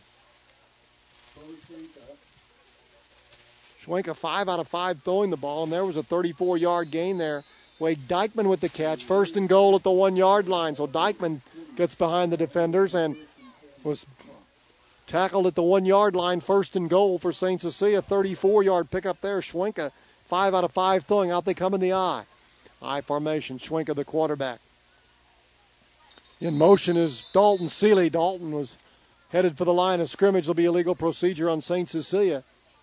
Schwenka five out of five throwing the ball, and there was a thirty-four-yard gain there. Wade Dykeman with the catch, first and goal at the one-yard line. So Dykeman gets behind the defenders and was tackled at the one-yard line, first and goal for Saint Cecilia. thirty-four-yard pickup there. Schwenka, five out of five throwing. Out they come in the I. I formation. Schwenka, the quarterback. In motion is Dalton Seeley. Dalton was headed for the line of scrimmage. There'll be a legal procedure on Saint Cecilia.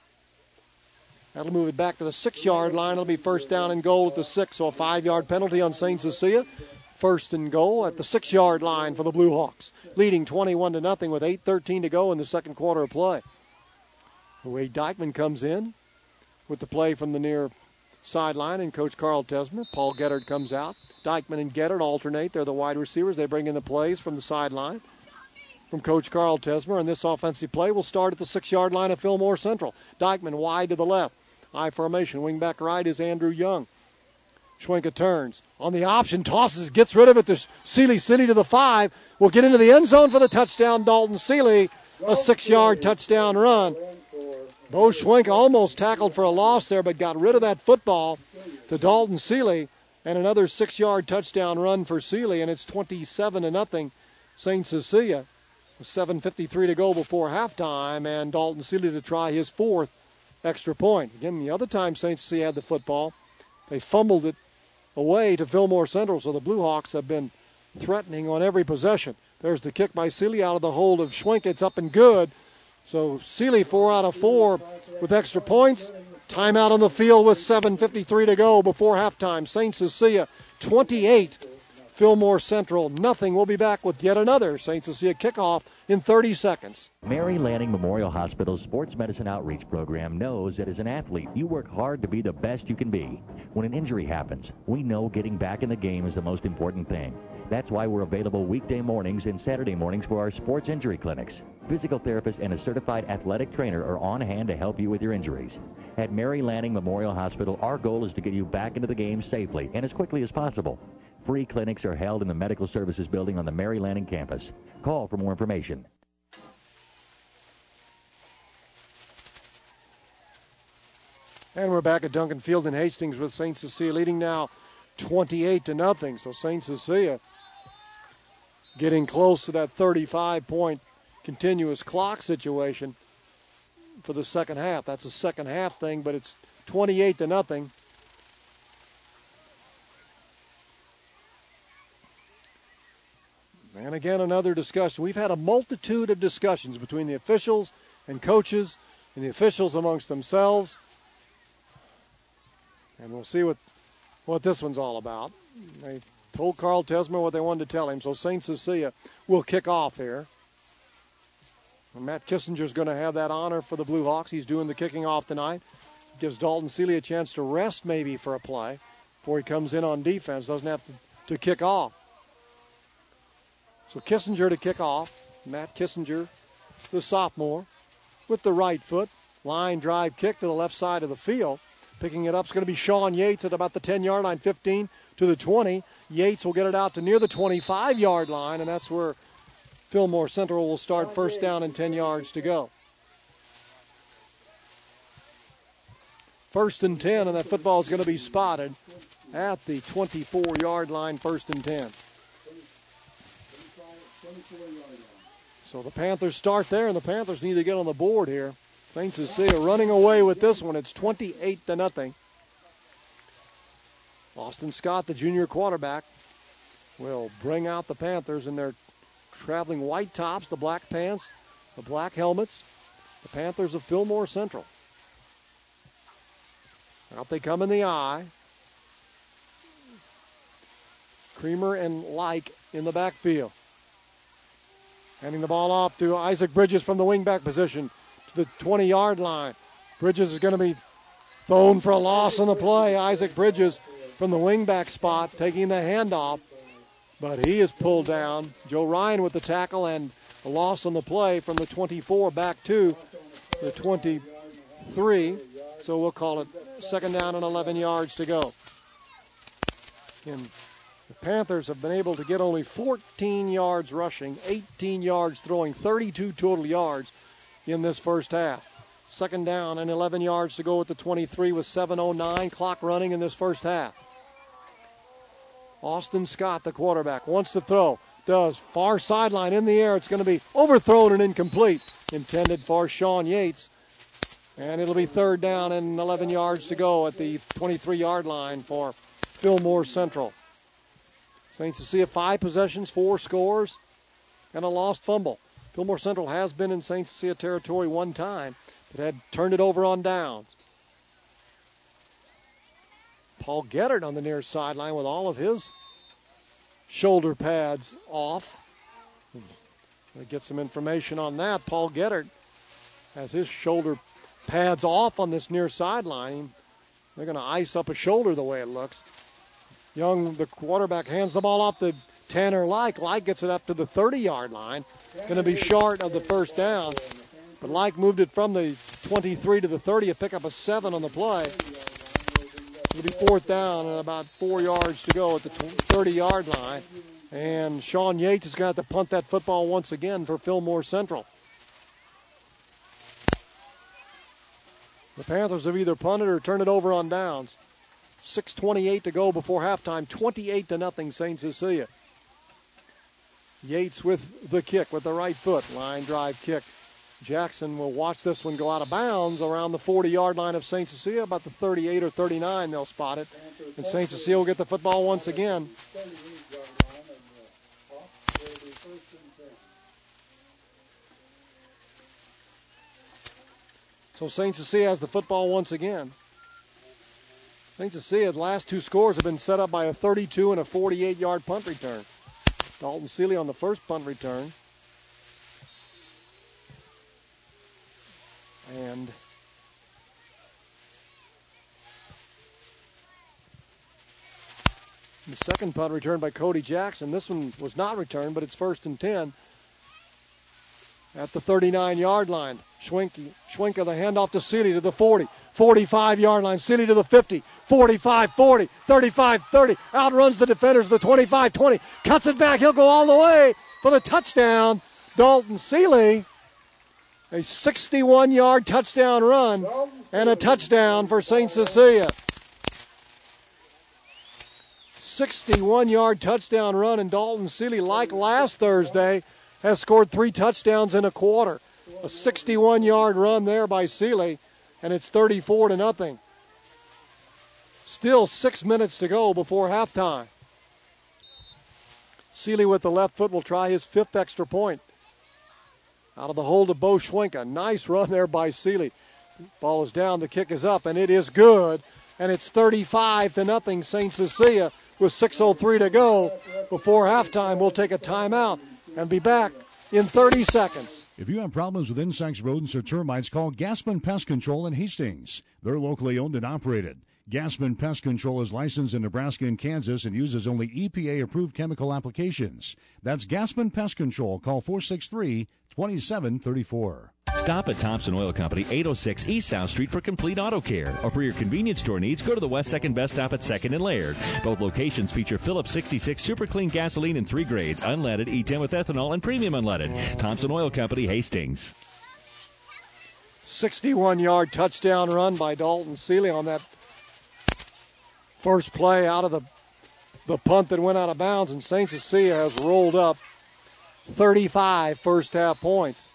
That'll move it back to the six-yard line. It'll be first down and goal at the six, so a five-yard penalty on Saint Cecilia. First and goal at the six-yard line for the Blue Hawks, leading twenty-one to nothing with eight thirteen to go in the second quarter of play. Wade Dykeman comes in with the play from the near sideline, and Coach Carl Tesmer. Paul Gettard comes out. Dykeman and Gettard alternate. They're the wide receivers. They bring in the plays from the sideline from Coach Carl Tesmer, and this offensive play will start at the six-yard line of Fillmore Central. Dykeman wide to the left. I formation. Wing back right is Andrew Young. Schwenka turns. On the option, tosses, gets rid of it to Seeley. Seeley to the five. Will get into the end zone for the touchdown. Dalton Seeley, a six-yard touchdown run. Bo Schwenka almost tackled for a loss there, but got rid of that football to Dalton Seeley. And another six-yard touchdown run for Seeley, and it's twenty-seven to nothing. Saint Cecilia. seven fifty-three to go before halftime, and Dalton Seeley to try his fourth extra point. Again, the other time Saint Cecilia had the football, they fumbled it away to Fillmore Central, so the Blue Hawks have been threatening on every possession. There's the kick by Seeley out of the hold of Schwenka. It's up and good. So Seeley four out of four with extra points. Timeout on the field with seven fifty-three to go before halftime. Saint Cecilia twenty-eight, Fillmore Central nothing. We'll be back with yet another Saint Cecilia kickoff in thirty seconds. Mary Lanning Memorial Hospital's Sports Medicine Outreach Program knows that as an athlete, you work hard to be the best you can be. When an injury happens, we know getting back in the game is the most important thing. That's why we're available weekday mornings and Saturday mornings for our sports injury clinics. Physical therapist and a certified athletic trainer are on hand to help you with your injuries. At Mary Lanning Memorial Hospital, our goal is to get you back into the game safely and as quickly as possible. Free clinics are held in the Medical Services Building on the Mary Lanning campus. Call for more information. And we're back at Duncan Field in Hastings with Saint Cecilia leading now twenty-eight to nothing. So Saint Cecilia getting close to that thirty-five point continuous clock situation for the second half. That's a second half thing, but it's twenty-eight to nothing. And again, another discussion. We've had a multitude of discussions between the officials and coaches and the officials amongst themselves. And we'll see what, what this one's all about. They told Carl Tesmer what they wanted to tell him, so Saint Cecilia will kick off here. And Matt Kissinger's going to have that honor for the Blue Hawks. He's doing the kicking off tonight. Gives Dalton Seeley a chance to rest maybe for a play before he comes in on defense. Doesn't have to, to kick off. So Kissinger to kick off. Matt Kissinger, the sophomore, with the right foot. Line drive kick to the left side of the field. Picking it up is going to be Sean Yates at about the ten-yard line, fifteen to the twenty. Yates will get it out to near the twenty-five-yard line, and that's where Fillmore Central will start first down and ten yards to go. First and ten, and that football is going to be spotted at the twenty-four-yard line, first and ten. So the Panthers start there, and the Panthers need to get on the board here. Saint Cecilia running away with this one. It's twenty-eight to nothing. Austin Scott, the junior quarterback, will bring out the Panthers in their traveling white tops, the black pants, the black helmets, the Panthers of Fillmore Central. Out they come in the I. Creamer and Like in the backfield. Handing the ball off to Isaac Bridges from the wingback position to the twenty-yard line. Bridges is going to be thrown for a loss on the play. Isaac Bridges from the wingback spot taking the handoff, but he is pulled down. Joe Ryan with the tackle and a loss on the play from the twenty-four back to the twenty-three. So we'll call it second down and eleven yards to go. And the Panthers have been able to get only fourteen yards rushing, eighteen yards throwing, thirty-two total yards in this first half. Second down and eleven yards to go at the twenty-three with seven oh nine clock running in this first half. Austin Scott, the quarterback, wants to throw. Does. Far sideline in the air. It's going to be overthrown and incomplete. Intended for Sean Yates. And it'll be third down and eleven yards to go at the twenty-three-yard line for Fillmore Central. Saint Cecilia, five possessions, four scores, and a lost fumble. Fillmore Central has been in Saint Cecilia territory one time, but had turned it over on downs. Paul Gettert on the near sideline with all of his shoulder pads off. We'll get some information on that. Paul Gettert has his shoulder pads off on this near sideline. They're going to ice up a shoulder the way it looks. Young, the quarterback, hands the ball off to Tanner Like. Like gets it up to the thirty-yard line. Going to be short of the first down. But Like moved it from the twenty-three to the thirty, a pick up a seven on the play. It'll be fourth down and about four yards to go at the thirty-yard line. And Sean Yates is going to have to punt that football once again for Fillmore Central. The Panthers have either punted or turned it over on downs. six twenty-eight to go before halftime, twenty-eight to nothing Saint Cecilia. Yates with the kick with the right foot, line drive kick. Jackson will watch this one go out of bounds around the forty-yard line of Saint Cecilia, about the thirty-eight or thirty-nine they'll spot it. And Saint Cecilia will get the football once again. So Saint Cecilia has the football once again. Saint Cecilia, the last two scores have been set up by a thirty-two and a forty-eight-yard punt return. Dalton Seeley on the first punt return. And the second punt returned by Cody Jackson. This one was not returned, but it's first and ten at the thirty-nine-yard line. Schwenke, Schwenke the handoff to Seeley to the forty, forty-five-yard line. Seeley to the fifty, forty-five forty, thirty-five thirty. Outruns the defenders, the twenty-five twenty. Cuts it back. He'll go all the way for the touchdown. Dalton Seeley. A sixty-one-yard touchdown run and a touchdown for Saint Cecilia. sixty-one-yard touchdown run, and Dalton Seeley, like last Thursday, has scored three touchdowns in a quarter. A sixty-one-yard run there by Seeley, and it's thirty-four to nothing. Still six minutes to go before halftime. Seeley with the left foot will try his fifth extra point. Out of the hold of Bo Schwenke. Nice run there by Seeley. Ball is down, the kick is up, and it is good. And it's thirty-five to nothing Saint Cecilia with six oh three to go before halftime. We'll take a timeout and be back in thirty seconds. If you have problems with insects, rodents, or termites, call Gaspin Pest Control in Hastings. They're locally owned and operated. Gaspin Pest Control is licensed in Nebraska and Kansas and uses only E P A-approved chemical applications. That's Gaspin Pest Control. Call four six three, two seven three four. Stop at Thompson Oil Company, eight oh six East South Street for complete auto care. Or for your convenience store needs, go to the West second Best Stop at second and Laird. Both locations feature Phillips sixty-six Super Clean gasoline in three grades, unleaded, E ten with ethanol, and premium unleaded. Thompson Oil Company, Hastings. sixty-one-yard touchdown run by Dalton Seeley on that first play out of the, the punt that went out of bounds, and Saint Cecilia has rolled up thirty-five first half points.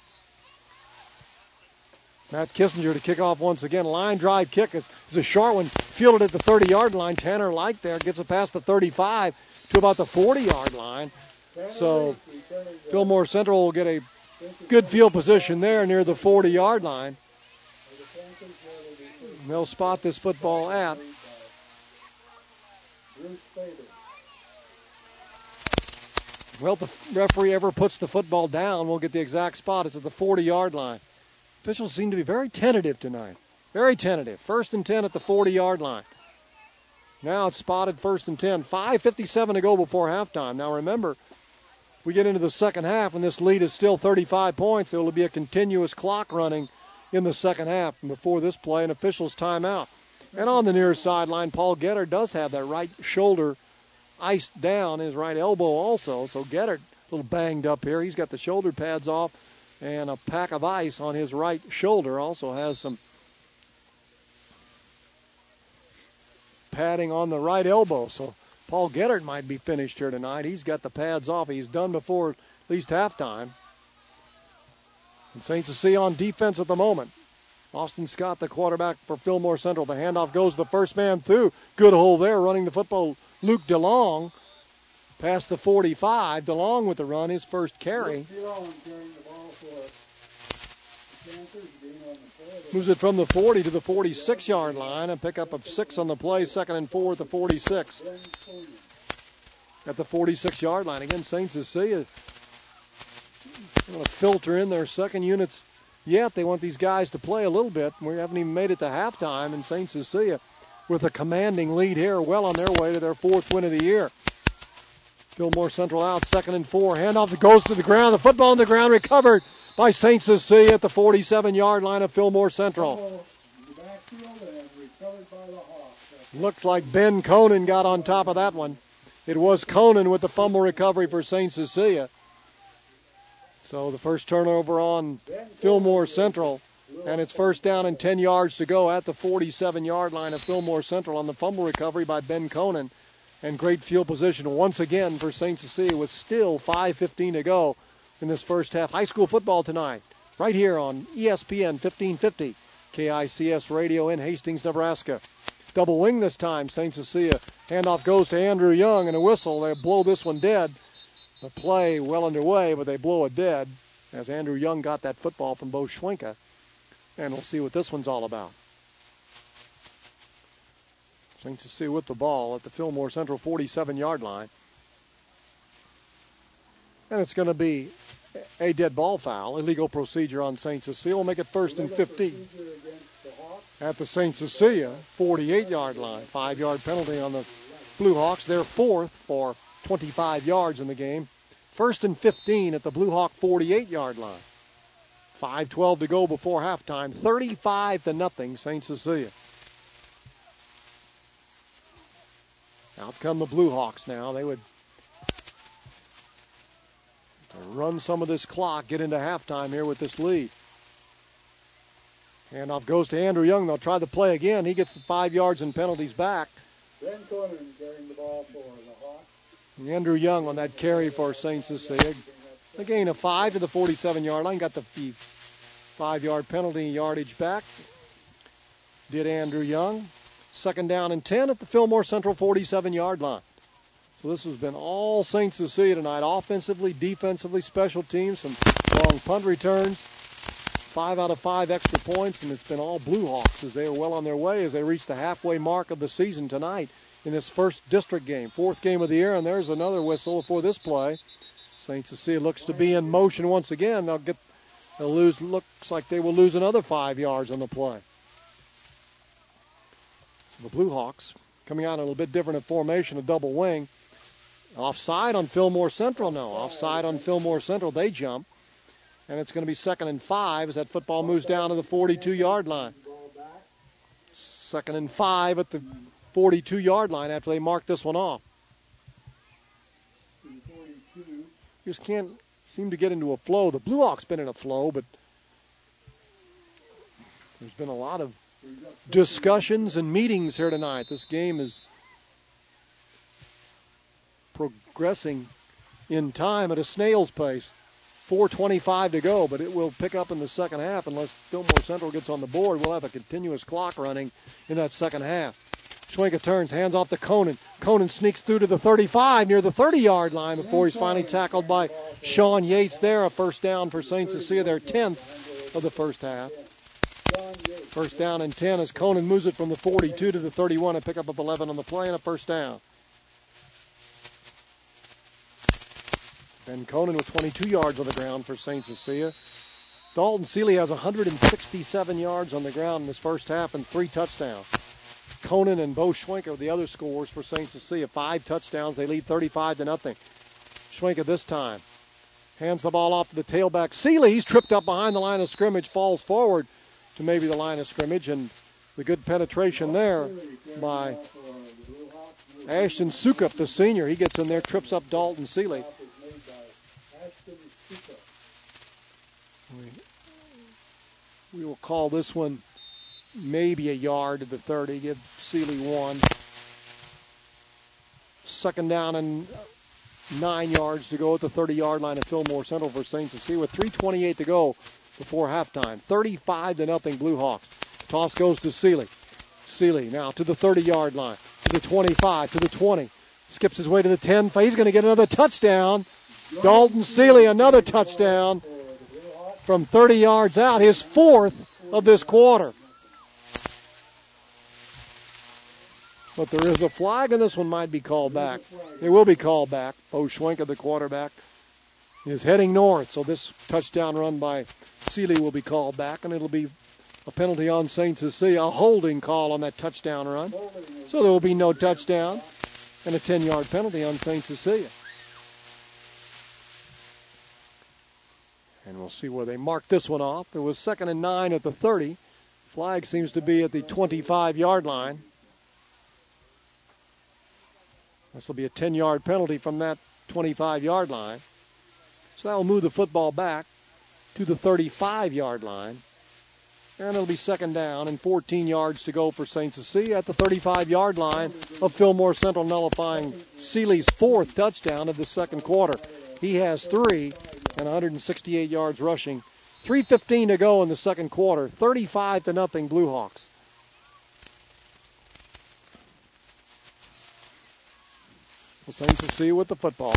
Matt Kissinger to kick off once again. Line drive kick is, is a short one. Fielded at the thirty-yard line. Tanner Like there gets it past the thirty-five to about the forty-yard line. So Fillmore Central will get a Good field position there near the forty-yard line. They'll spot this football at well, if the referee ever puts the football down, we'll get the exact spot. It's at the forty-yard line. Officials seem to be very tentative tonight. Very tentative. First and ten at the forty-yard line. Now it's spotted first and ten. five fifty-seven to go before halftime. Now remember, we get into the second half and this lead is still thirty-five points. There will be a continuous clock running in the second half and before this play, an official's timeout. And on the near sideline, Paul Getter does have that right shoulder iced down, his right elbow also. So Getter, a little banged up here. He's got the shoulder pads off and a pack of ice on his right shoulder. Also has some padding on the right elbow. So Paul Getter might be finished here tonight. He's got the pads off. He's done before at least halftime. And Saints Cecilia on defense at the moment. Austin Scott, the quarterback for Fillmore Central. The handoff goes the first man through. Good hole there, running the football. Luke DeLong past the forty-five. DeLong with the run, his first carry. Moves it from the forty to the forty-six-yard line. A pickup of six on the play, second and four at the forty-six. At the forty-six-yard line. Again, Saint Cecilia going to filter in their second units yet. They want these guys to play a little bit. We haven't even made it to halftime, and Saint Cecilia with a commanding lead here, well on their way to their fourth win of the year. Fillmore Central out, second and four. Handoff that goes to the ground. The football on the ground recovered by Saint Cecilia at the forty-seven-yard line of Fillmore Central. Looks like Ben Conan got on top of that one. It was Conan with the fumble recovery for Saint Cecilia. So the first turnover on Fillmore Central, and it's first down and ten yards to go at the forty-seven-yard line of Fillmore Central on the fumble recovery by Ben Conan. And great field position once again for Saint Cecilia with still five fifteen to go in this first half. High school football tonight, right here on E S P N fifteen fifty, K I C S Radio in Hastings, Nebraska. Double wing this time, Saint Cecilia. Handoff goes to Andrew Young and a whistle. They blow this one dead. The play well underway, but they blow it dead as Andrew Young got that football from Bo Schwenka. And we'll see what this one's all about. Saint Cecilia with the ball at the Fillmore Central forty-seven-yard line. And it's going to be a dead ball foul, illegal procedure on Saint Cecilia. We'll make it first and fifteen at the Saint Cecilia forty-eight-yard line. Five-yard penalty on the Blue Hawks. They're fourth for twenty-five yards in the game. First and fifteen at the Blue Hawk forty-eight-yard line. five twelve to go before halftime. thirty-five to nothing, Saint Cecilia. Out come the Blue Hawks now. They would to run some of this clock, get into halftime here with this lead. Handoff goes to Andrew Young. They'll try the play again. He gets the five yards and penalties back. Ben Conan carrying the ball for the Hawks. Andrew Young on that carry for Saint Cecilia. A gain of five to the forty-seven-yard line. Got the five-yard penalty yardage back. Did Andrew Young. Second down and ten at the Fillmore Central forty-seven-yard line. So this has been all Saint Cecilia tonight. Offensively, defensively, special teams, some long punt returns. Five out of five extra points, and it's been all Blue Hawks as they are well on their way as they reach the halfway mark of the season tonight in this first district game. Fourth game of the year, and there's another whistle for this play. Saint Cecilia looks to be in motion once again. They'll get, they'll lose, looks like they will lose another five yards on the play. The Blue Hawks coming out a little bit different in formation, a double wing. Offside on Fillmore Central, no. Offside on Fillmore Central, they jump. And it's going to be second and five as that football moves down to the forty-two-yard line. Second and five at the forty-two-yard line after they mark this one off. Just can't seem to get into a flow. The Blue Hawks been in a flow, but there's been a lot of discussions and meetings here tonight. This game is progressing in time at a snail's pace. four twenty-five to go, but it will pick up in the second half unless Fillmore Central gets on the board. We'll have a continuous clock running in that second half. Schwenka turns, hands off to Conan. Conan sneaks through to the thirty-five near the thirty-yard line before he's finally tackled by Sean Yates there. A first down for Saint Cecilia, their tenth of the first half. First down and ten as Conan moves it from the forty-two to the thirty-one, and pick up of eleven on the play and a first down. Ben Conan with twenty-two yards on the ground for Saint Cecilia. Dalton Seeley has one hundred sixty-seven yards on the ground in this first half and three touchdowns. Conan and Bo Schwenka are the other scores for Saint Cecilia. Five touchdowns. They lead thirty-five to nothing. Schwenka this time hands the ball off to the tailback. Seeley, he's tripped up behind the line of scrimmage, falls forward to maybe the line of scrimmage, and the good penetration there by Ashton Sukup, the senior. He gets in there, trips up Dalton Seeley. We, we will call this one maybe a yard to the thirty, give Seeley one. Second down and nine yards to go at the thirty-yard line of Fillmore Central for Saint Cecilia with three twenty-eight to go before halftime. thirty-five to nothing Blue Hawks. Toss goes to Seeley. Seeley now to the thirty-yard line, to the twenty-five, to the twenty. Skips his way to the ten. He's going to get another touchdown. Dalton Seeley, another touchdown from thirty yards out, his fourth of this quarter. But there is a flag, and this one might be called back. It will be called back. Bo Schwenka, the quarterback, is heading north, so this touchdown run by Seeley will be called back, and it'll be a penalty on Saint Cecilia, a holding call on that touchdown run. So there will be no touchdown and a ten-yard penalty on Saint Cecilia. And we'll see where they mark this one off. It was second and nine at the thirty. Flag seems to be at the twenty-five-yard line. This will be a ten-yard penalty from that twenty-five-yard line. So that will move the football back to the thirty-five-yard line. And it'll be second down and fourteen yards to go for Saint Cecilia at the thirty-five-yard line of Fillmore Central, nullifying Seeley's fourth touchdown of the second quarter. He has three and one hundred sixty-eight yards rushing. three fifteen to go in the second quarter. thirty-five to nothing Blue Hawks. Well, Saint Cecilia with the football.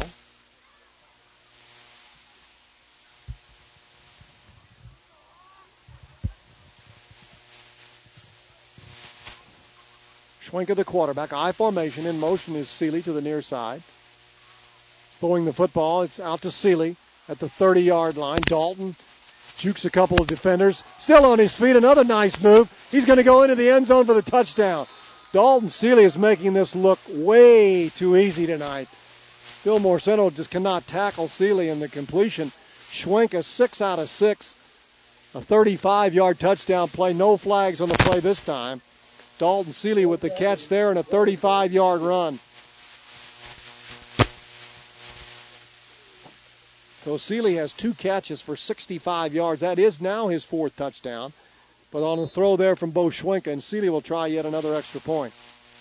Schwenka, the quarterback. I formation. In motion is Seeley to the near side. Throwing the football. It's out to Seeley at the thirty-yard line. Dalton jukes a couple of defenders. Still on his feet. Another nice move. He's going to go into the end zone for the touchdown. Dalton Seeley is making this look way too easy tonight. Fillmore Central just cannot tackle Seeley in the completion. Schwenka, six out of six. A thirty-five-yard touchdown play. No flags on the play this time. Dalton Seeley with the catch there and a thirty-five-yard run. So Seeley has two catches for sixty-five yards. That is now his fourth touchdown. But on a throw there from Bo Schwenka, and Seeley will try yet another extra point.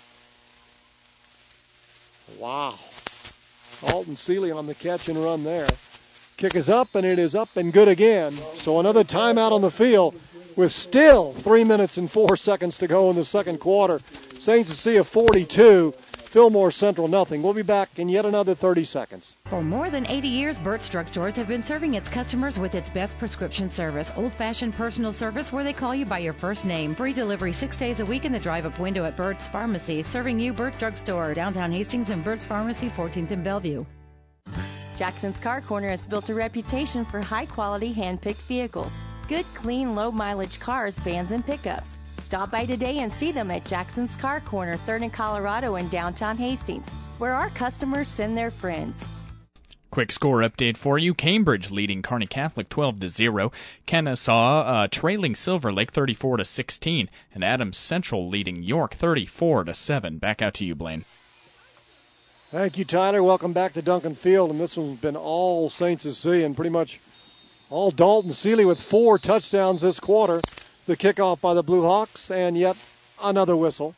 Wow. Dalton Seeley on the catch and run there. Kick is up, and it is up and good again. So another timeout on the field with still three minutes and four seconds to go in the second quarter. Saint Cecilia forty-two, Fillmore Central nothing. We'll be back in yet another thirty seconds. For more than eighty years, Burt's Drug Stores have been serving its customers with its best prescription service, old-fashioned personal service where they call you by your first name. Free delivery six days a week in the drive-up window at Burt's Pharmacy, serving you Burt's Drug Store, downtown Hastings and Burt's Pharmacy, fourteenth and Bellevue. Jackson's Car Corner has built a reputation for high-quality, hand-picked vehicles. Good, clean, low-mileage cars, vans, and pickups. Stop by today and see them at Jackson's Car Corner, third and Colorado in downtown Hastings, where our customers send their friends. Quick score update for you. Cambridge leading Kearney Catholic twelve to zero. Kennesaw uh, trailing Silver Lake thirty-four to sixteen. And Adams Central leading York thirty-four to seven. Back out to you, Blaine. Thank you, Tyler. Welcome back to Duncan Field. And this one's been all Saint Cecilia and pretty much all Dalton Seeley with four touchdowns this quarter. The kickoff by the Blue Hawks and yet another whistle.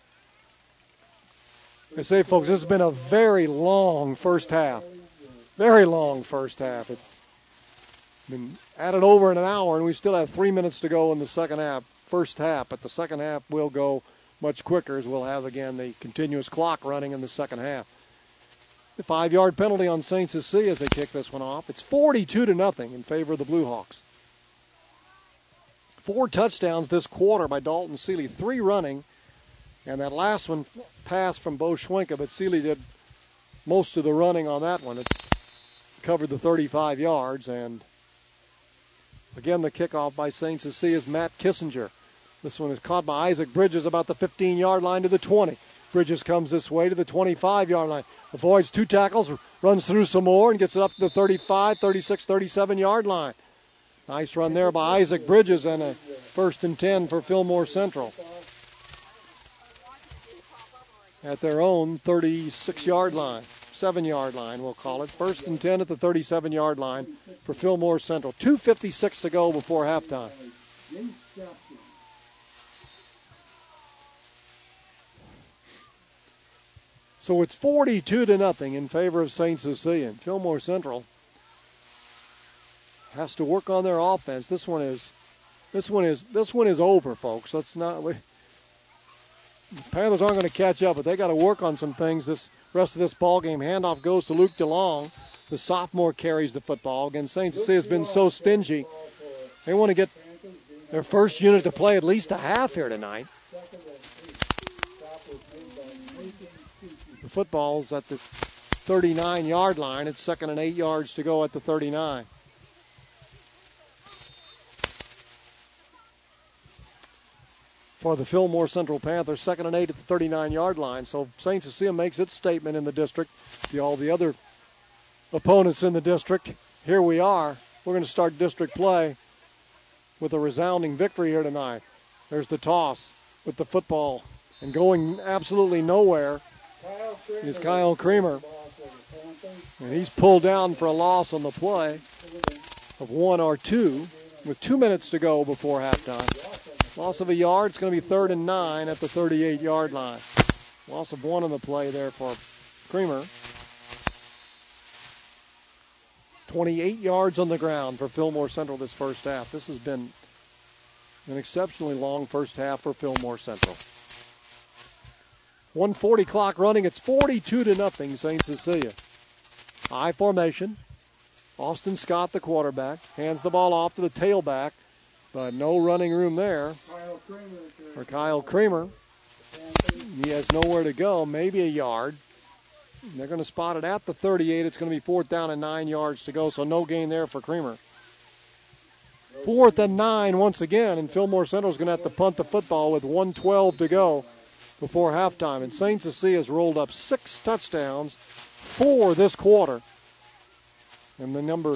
I say, folks, this has been a very long first half. Very long first half. It's been at it over in an hour, and we still have three minutes to go in the second half. First half, but the second half will go much quicker, as we'll have again the continuous clock running in the second half. The five-yard penalty on Saint Cecilia as they kick this one off. It's forty-two to nothing in favor of the Blue Hawks. Four touchdowns this quarter by Dalton Seeley, three running, and that last one passed from Bo Schwenka, but Seeley did most of the running on that one. It covered the thirty-five yards, and again the kickoff by Saint Cecilia's Matt Kissinger. This one is caught by Isaac Bridges about the fifteen-yard line to the twenty. Bridges comes this way to the twenty-five-yard line, avoids two tackles, runs through some more, and gets it up to the thirty-five, thirty-six, thirty-seven-yard line. Nice run there by Isaac Bridges, and a first and ten for Fillmore Central. At their own thirty-six-yard line, seven-yard line, we'll call it. First and ten at the thirty-seven-yard line for Fillmore Central. two fifty-six to go before halftime. So it's forty-two to nothing in favor of Saint Cecilia. And Fillmore Central has to work on their offense. This one is, this one is, this one is over, folks. Let's not. We, the Panthers aren't going to catch up, but they got to work on some things. This rest of this ball game. Handoff goes to Luke DeLong. The sophomore carries the football. Again, Saint Cecilia has been so stingy. They want to get their first unit to play at least a half here tonight. The football's at the thirty-nine-yard line. It's second and eight yards to go at the thirty-nine. For the Fillmore Central Panthers, second and eight at the thirty-nine-yard line. So Saint Cecilia makes its statement in the district. The, all the other opponents in the district, here we are. We're going to start district play with a resounding victory here tonight. There's the toss with the football, and going absolutely nowhere is Kyle Creamer. And he's pulled down for a loss on the play of one or two with two minutes to go before halftime. Loss of a yard. It's going to be third and nine at the thirty-eight-yard line. Loss of one on the play there for Creamer. twenty-eight yards on the ground for Fillmore Central this first half. This has been an exceptionally long first half for Fillmore Central. one forty clock running. It's forty-two to nothing, Saint Cecilia. High formation. Austin Scott, the quarterback, hands the ball off to the tailback, but no running room there for Kyle Creamer. He has nowhere to go, maybe a yard. They're going to spot it at the thirty-eight. It's going to be fourth down and nine yards to go, so no gain there for Creamer. Fourth and nine once again, and Fillmore Central is going to have to punt the football with one twelve to go before halftime. And Saint Cecilia has rolled up six touchdowns, four this quarter. And the number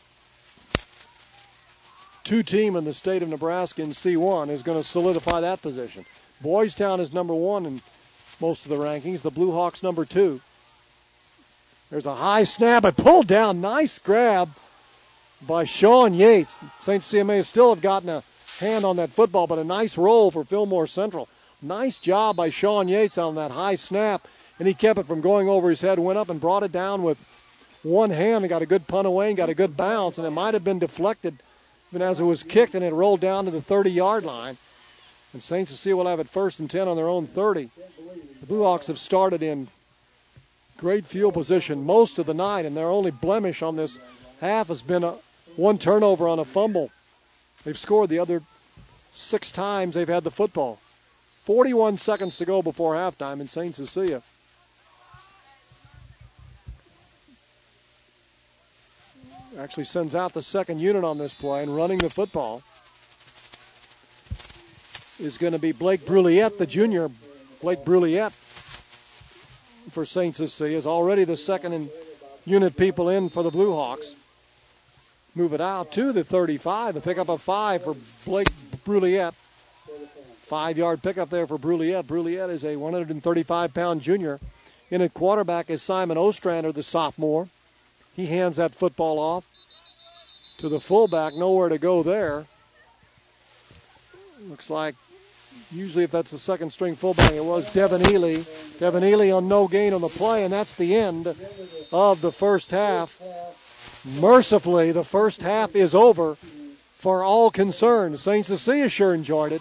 two team in the state of Nebraska in C one is going to solidify that position. Boys Town is number one in most of the rankings. The Blue Hawks number two. There's a high snap, but pulled down. Nice grab by Sean Yates. Saint Cecilia may still have gotten a hand on that football, but a nice roll for Fillmore Central. Nice job by Sean Yates on that high snap, and he kept it from going over his head, went up and brought it down with one hand and got a good punt away and got a good bounce, and it might have been deflected even as it was kicked, and it rolled down to the thirty-yard line. And Saint Cecilia will have it first and ten on their own thirty. The Blue Hawks have started in great field position most of the night, and their only blemish on this half has been a one turnover on a fumble. They've scored the other six times they've had the football. forty-one seconds to go before halftime in Saint Cecilia. Actually sends out the second unit on this play, and running the football is going to be Blake Bruliette, the junior. Blake Bruliette for Saint Cecilia is already the second in unit people in for the Blue Hawks. Move it out to the thirty-five, a pickup of five for Blake Bruliette. Five-yard pickup there for Bruliette. Bruliette is a one hundred thirty-five pound junior. In at quarterback is Simon Ostrander, the sophomore. He hands that football off to the fullback. Nowhere to go there. Looks like usually if that's the second string fullback, it was Devin Ely. Devin Ely on no gain on the play, and that's the end of the first half. Mercifully, the first half is over for all concerned. Saint Cecilia sure enjoyed it.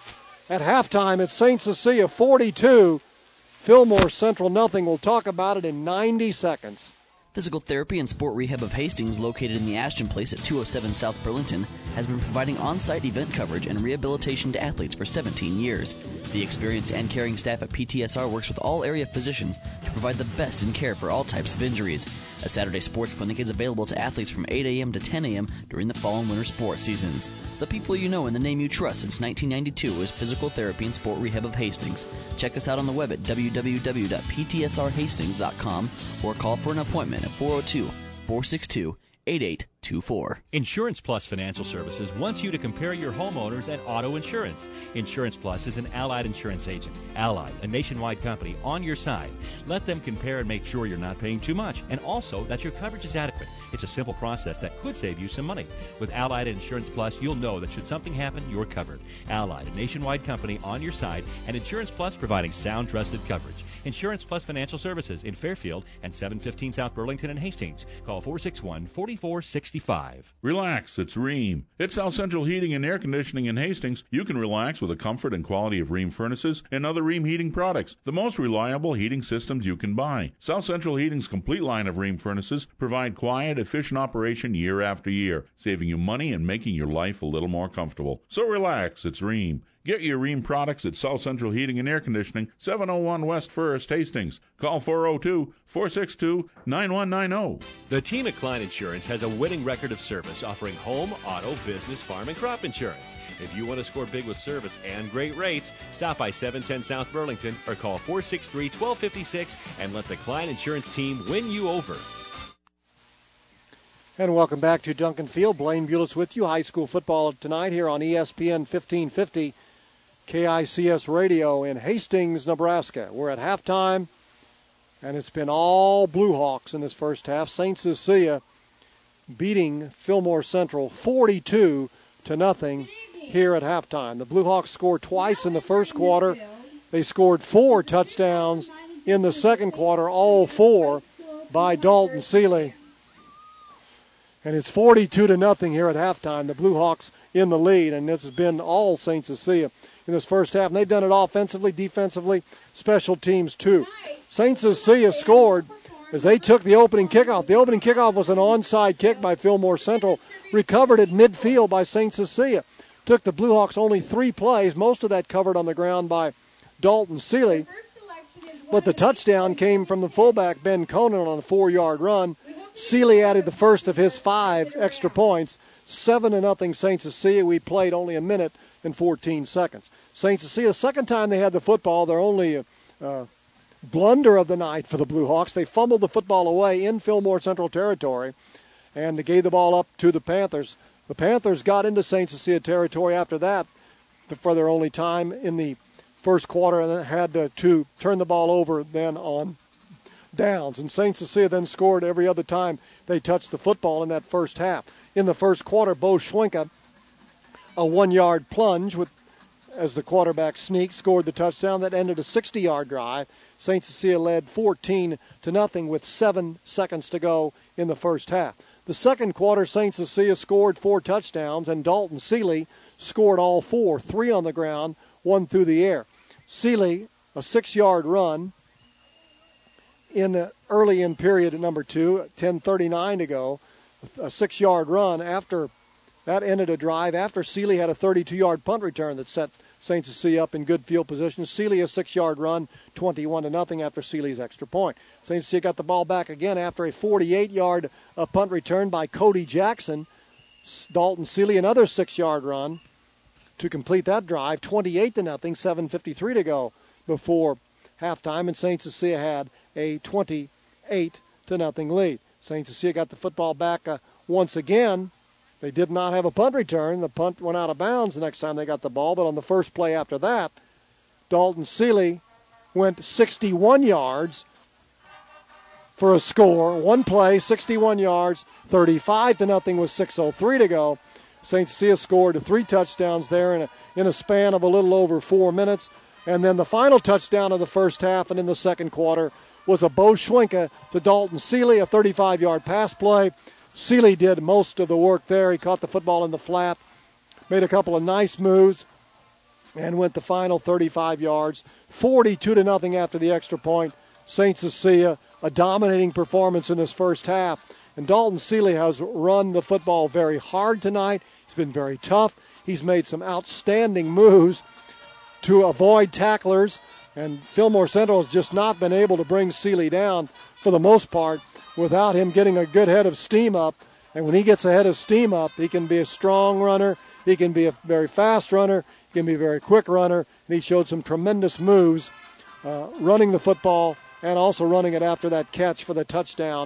At halftime, it's Saint Cecilia forty-two, Fillmore Central nothing. We'll talk about it in ninety seconds. Physical Therapy and Sport Rehab of Hastings, located in the Ashton Place at two oh seven South Burlington, has been providing on-site event coverage and rehabilitation to athletes for seventeen years. The experienced and caring staff at P T S R works with all area physicians to provide the best in care for all types of injuries. A Saturday sports clinic is available to athletes from eight a.m. to ten a.m. during the fall and winter sports seasons. The people you know and the name you trust since nineteen ninety-two is Physical Therapy and Sport Rehab of Hastings. Check us out on the web at w w w dot p t s r hastings dot com or call for an appointment at four oh two, four six two, eight eight two four. Insurance Plus Financial Services wants you to compare your homeowners and auto insurance. Insurance Plus is an Allied insurance agent. Allied, a nationwide company, on your side. Let them compare and make sure you're not paying too much, and also that your coverage is adequate. It's a simple process that could save you some money. With Allied Insurance Plus, you'll know that should something happen, you're covered. Allied, a nationwide company, on your side, and Insurance Plus providing sound, trusted coverage. Insurance Plus Financial Services in Fairfield and seven fifteen South Burlington and Hastings. Call four six one, four four six five. Relax, it's Rheem. At South Central Heating and Air Conditioning in Hastings, you can relax with the comfort and quality of Rheem furnaces and other Rheem heating products, the most reliable heating systems you can buy. South Central Heating's complete line of Rheem furnaces provide quiet, efficient operation year after year, saving you money and making your life a little more comfortable. So relax, it's Rheem. Get your Rheem products at South Central Heating and Air Conditioning, seven oh one West First, Hastings. Call four oh two, four six two, nine one nine oh. The team at Klein Insurance has a winning record of service, offering home, auto, business, farm, and crop insurance. If you want to score big with service and great rates, stop by seven ten South Burlington or call four six three, one two five six and let the Klein Insurance team win you over. And welcome back to Duncan Field. Blaine Bulitz with you. High school football tonight here on E S P N fifteen fifty. K I C S Radio in Hastings, Nebraska. We're at halftime, and it's been all Blue Hawks in this first half. Saint Cecilia beating Fillmore Central forty-two to nothing here at halftime. The Blue Hawks scored twice in the first quarter. They scored four touchdowns in the second quarter, all four by Dalton Seeley. And it's forty-two to nothing here at halftime. The Blue Hawks in the lead, and this has been all Saint Cecilia in this first half. And they've done it offensively, defensively, special teams too. Saint Cecilia scored as they took the opening kickoff. The opening kickoff was an onside kick by Fillmore Central, recovered at midfield by Saint Cecilia. Took the Blue Hawks only three plays, most of that covered on the ground by Dalton Seeley. But the touchdown came from the fullback, Ben Conan, on a four-yard run. Seeley added the first of his five extra points. Seven to nothing Saint Cecilia. We played only a minute and fourteen seconds. Saint Cecilia, second time they had the football, their only uh, blunder of the night for the Blue Hawks. They fumbled the football away in Fillmore Central territory, and they gave the ball up to the Panthers. The Panthers got into Saint Cecilia territory after that for their only time in the first quarter, and then had to, to turn the ball over then on downs. And Saint Cecilia then scored every other time they touched the football in that first half. In the first quarter, Bo Schwenka, a one-yard plunge with as the quarterback sneak, scored the touchdown that ended a sixty-yard drive. Saint Cecilia led fourteen to nothing with seven seconds to go in the first half. The second quarter, Saint Cecilia scored four touchdowns, and Dalton Seeley scored all four, three on the ground, one through the air. Seeley, a six-yard run in uh, early in period number two, ten thirty-nine to go, a six-yard run after that ended a drive after Seeley had a thirty-two-yard punt return that set Saint Cecilia up in good field position. Seeley a six-yard run, twenty-one to nothing after Seeley's extra point. Saint Cecilia got the ball back again after a forty-eight-yard uh, punt return by Cody Jackson. Dalton Seeley another six-yard run to complete that drive, twenty-eight to nothing, seven fifty-three to go before halftime, and Saint Cecilia had a twenty-eight to nothing lead. Saint Cecilia got the football back uh, once again. They did not have a punt return. The punt went out of bounds the next time they got the ball, but on the first play after that, Dalton Seeley went sixty-one yards for a score. One play, sixty-one yards, thirty-five to nothing with six oh three to go. Saint Cecilia scored three touchdowns there in a, in a span of a little over four minutes. And then the final touchdown of the first half and in the second quarter was a Bo Schwenka to Dalton Seeley, a thirty-five-yard pass play. Seeley did most of the work there. He caught the football in the flat, made a couple of nice moves, and went the final thirty-five yards, forty-two to nothing after the extra point. Saint Cecilia, a dominating performance in this first half. And Dalton Seeley has run the football very hard tonight. He's been very tough. He's made some outstanding moves to avoid tacklers, and Fillmore Central has just not been able to bring Seeley down for the most part without him getting a good head of steam up. And when he gets a head of steam up, he can be a strong runner, he can be a very fast runner, he can be a very quick runner, and he showed some tremendous moves uh, running the football and also running it after that catch for the touchdown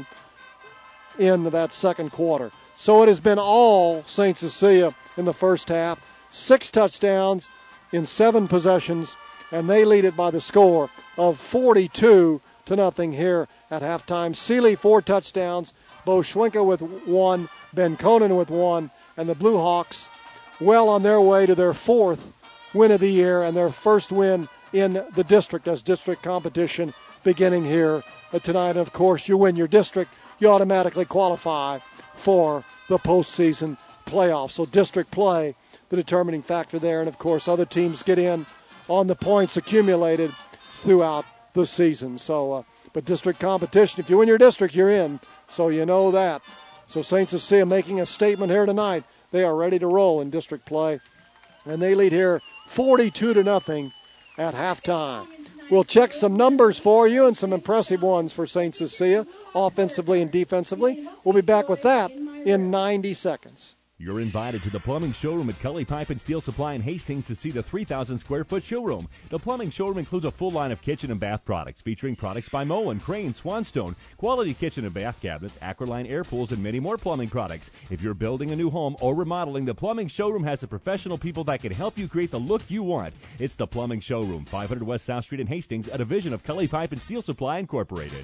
in that second quarter. So it has been all Saint Cecilia in the first half. Six touchdowns in seven possessions, and they lead it by the score of forty-two to nothing here at halftime. Seeley, four touchdowns, Bo Schwenka with one, Ben Conan with one, and the Blue Hawks well on their way to their fourth win of the year and their first win in the district as district competition beginning here tonight. And of course, you win your district, you automatically qualify for the postseason playoffs. So district play, the determining factor there. And of course, other teams get in on the points accumulated throughout the season. So, uh, but district competition, if you win your district, you're in. So you know that. So Saint Cecilia making a statement here tonight. They are ready to roll in district play. And they lead here forty-two to nothing at halftime. We'll check some numbers for you and some impressive ones for Saint Cecilia, offensively and defensively. We'll be back with that in ninety seconds. You're invited to the plumbing showroom at Cully Pipe and Steel Supply in Hastings to see the three thousand square foot showroom. The plumbing showroom includes a full line of kitchen and bath products featuring products by Moen, Crane, Swanstone, quality kitchen and bath cabinets, Aqualine air pools, and many more plumbing products. If you're building a new home or remodeling, the plumbing showroom has the professional people that can help you create the look you want. It's the plumbing showroom, five hundred West South Street in Hastings, a division of Cully Pipe and Steel Supply Incorporated.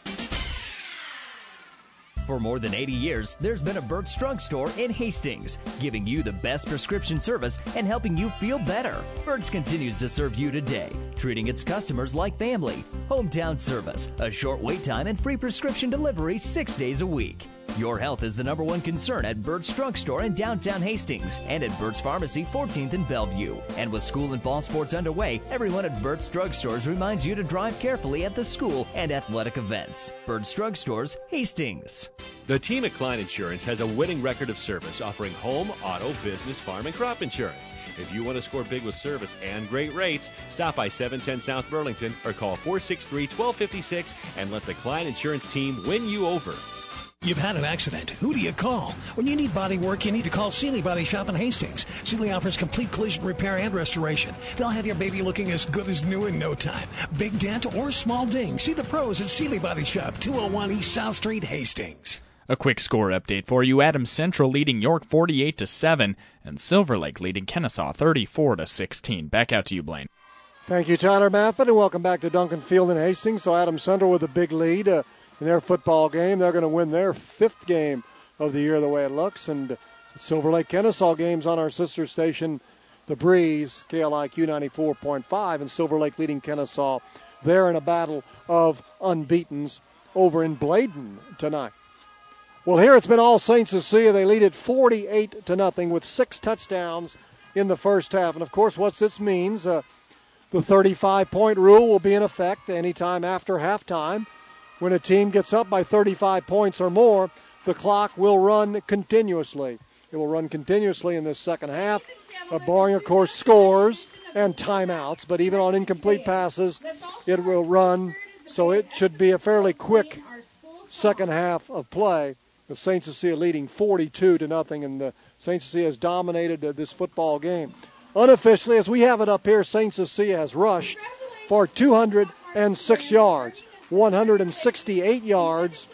For more than eighty years, there's been a Burt's Drug Store in Hastings, giving you the best prescription service and helping you feel better. Burt's continues to serve you today, treating its customers like family. Hometown service, a short wait time, and free prescription delivery six days a week. Your health is the number one concern at Burt's Drug Store in downtown Hastings and at Burt's Pharmacy, fourteenth and Bellevue. And with school and fall sports underway, everyone at Burt's Drug Stores reminds you to drive carefully at the school and athletic events. Burt's Drug Stores, Hastings. The team at Klein Insurance has a winning record of service, offering home, auto, business, farm, and crop insurance. If you want to score big with service and great rates, stop by seven ten South Burlington or call four six three, one two five six and let the Klein Insurance team win you over. You've had an accident. Who do you call? When you need body work, you need to call Seeley Body Shop in Hastings. Seeley offers complete collision repair and restoration. They'll have your baby looking as good as new in no time. Big dent or small ding. See the pros at Seeley Body Shop, two oh one East South Street, Hastings. A quick score update for you. Adams Central leading York forty-eight to seven and Silver Lake leading Kennesaw thirty-four to sixteen. Back out to you, Blaine. Thank you, Tyler Maffin, and welcome back to Duncan Field in Hastings. So Adams Central with a big lead uh, in their football game. They're going to win their fifth game of the year the way it looks. And Silver Lake Kennesaw games on our sister station, The Breeze, K L I Q ninety-four point five, and Silver Lake leading Kennesaw. They're in a battle of unbeatens over in Bladen tonight. Well, here it's been all Saint Cecilia. They lead it forty-eight to nothing with six touchdowns in the first half. And, of course, what this means, uh, the thirty-five point rule will be in effect anytime after halftime. When a team gets up by thirty-five points or more, the clock will run continuously. It will run continuously in this second half, uh, barring, of course, scores and timeouts. But even on incomplete passes, it will run. So it should be a fairly quick second half of play. The Saint Cecilia leading forty-two to nothing, and the Saint Cecilia has dominated uh, this football game. Unofficially, as we have it up here, Saint Cecilia has rushed for two hundred six yards, one hundred sixty-eight yards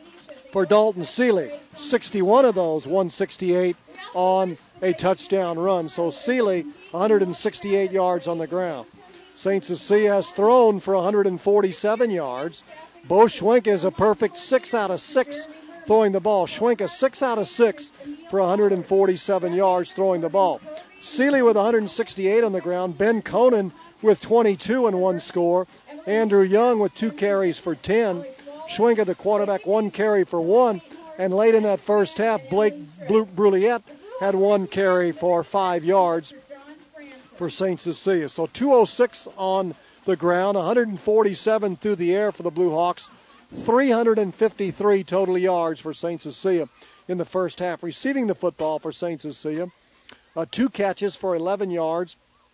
for Dalton Seeley. sixty-one of those, one hundred sixty-eight on a touchdown run. So Seeley, one hundred sixty-eight yards on the ground. Saint Cecilia has thrown for one hundred forty-seven yards. Bo Schwenka is a perfect six out of six throwing the ball. Schwenka six out of six for one hundred forty-seven yards throwing the ball. Seeley with one hundred sixty-eight on the ground. Ben Conan with twenty-two and one score. Andrew Young with two carries for ten. Schwenka, the quarterback, one carry for one. And late in that first half, Blake Bruliette had one carry for five yards for Saint Cecilia. So two oh six on the ground, one hundred forty-seven through the air for the Blue Hawks, three hundred fifty-three total yards for Saint Cecilia in the first half. Receiving the football for Saint Cecilia, uh, two catches for eleven yards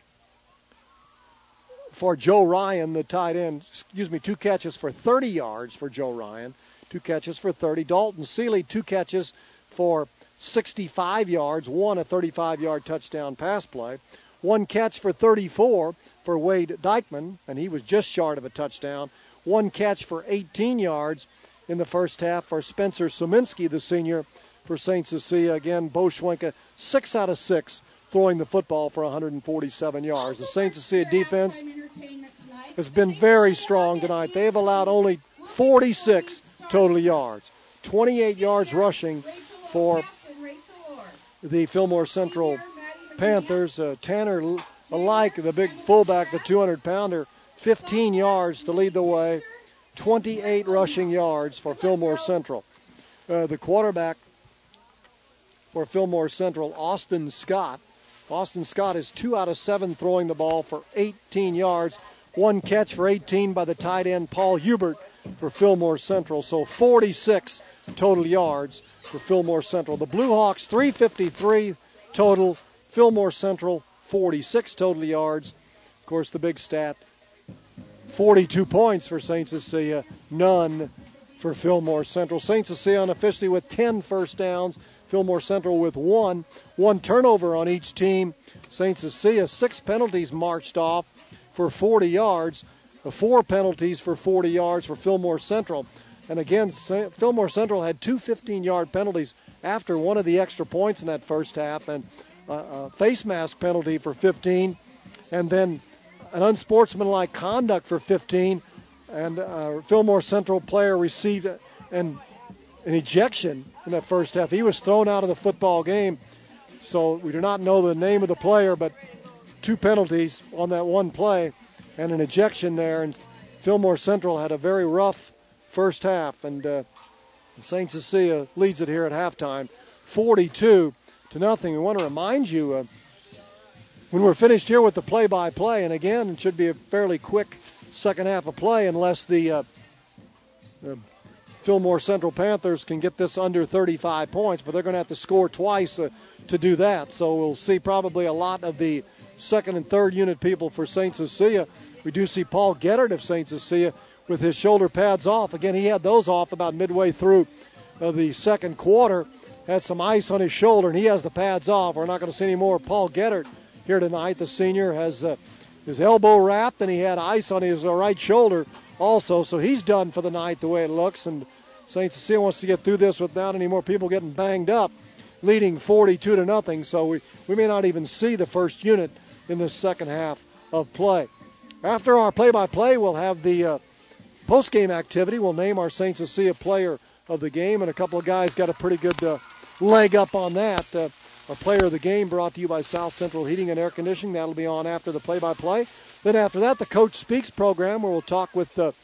for Joe Ryan, the tight end. Excuse me, two catches for thirty yards for Joe Ryan, two catches for thirty. Dalton Seeley, two catches for sixty-five yards, one a thirty-five-yard touchdown pass play. One catch for thirty-four for Wade Dykeman, and he was just short of a touchdown. One catch for eighteen yards in the first half for Spencer Suminski, the senior for Saint Cecilia. Again, Bo Schwenka, six out of six, throwing the football for one hundred forty-seven yards. The Saint Cecilia defense has been very strong tonight. They have allowed only forty-six total yards, twenty-eight yards rushing for the Fillmore Central Panthers. Uh, Tanner Alike, the big fullback, the two hundred pounder, fifteen yards to lead the way, twenty-eight rushing yards for Fillmore Central. Uh, the quarterback for Fillmore Central, Austin Scott. Austin Scott is two out of seven throwing the ball for eighteen yards. One catch for eighteen by the tight end, Paul Hubert, for Fillmore Central. So forty-six total yards for Fillmore Central. The Blue Hawks, three fifty-three total. Fillmore Central, forty-six total yards. Of course, the big stat, forty-two points for Saint Cecilia, none for Fillmore Central. Saint Cecilia unofficially with ten first downs. Fillmore Central with one. One turnover on each team. Saint Cecilia, six penalties marched off for forty yards. Four penalties for forty yards for Fillmore Central. And again, Fillmore Central had two fifteen-yard penalties after one of the extra points in that first half, and a face mask penalty for fifteen, and then an unsportsmanlike conduct for fifteen. And uh, Fillmore Central player received an, an ejection in that first half. He was thrown out of the football game. So we do not know the name of the player, but two penalties on that one play and an ejection there. And Fillmore Central had a very rough first half. And uh, Saint Cecilia leads it here at halftime, forty-two to nothing. We want to remind you, uh, when we're finished here with the play-by-play, and again, it should be a fairly quick second half of play unless the, uh, the Fillmore Central Panthers can get this under thirty-five points, but they're going to have to score twice uh, to do that. So we'll see probably a lot of the second and third unit people for Saint Cecilia. We do see Paul Geddard of Saint Cecilia with his shoulder pads off. Again, he had those off about midway through uh, the second quarter. Had some ice on his shoulder, and he has the pads off. We're not going to see any more of Paul Geddard here tonight. The senior has uh, his elbow wrapped, and he had ice on his uh, right shoulder also. So he's done for the night the way it looks. And Saint Cecilia wants to get through this without any more people getting banged up, leading forty-two to nothing. So we, we may not even see the first unit in the second half of play. After our play-by-play, we'll have the uh, post-game activity. We'll name our Saint Cecilia player of the game, and a couple of guys got a pretty good uh, leg up on that. Uh, our player of the game brought to you by South Central Heating and Air Conditioning. That'll be on after the play-by-play. Then after that, the Coach Speaks program, where we'll talk with uh,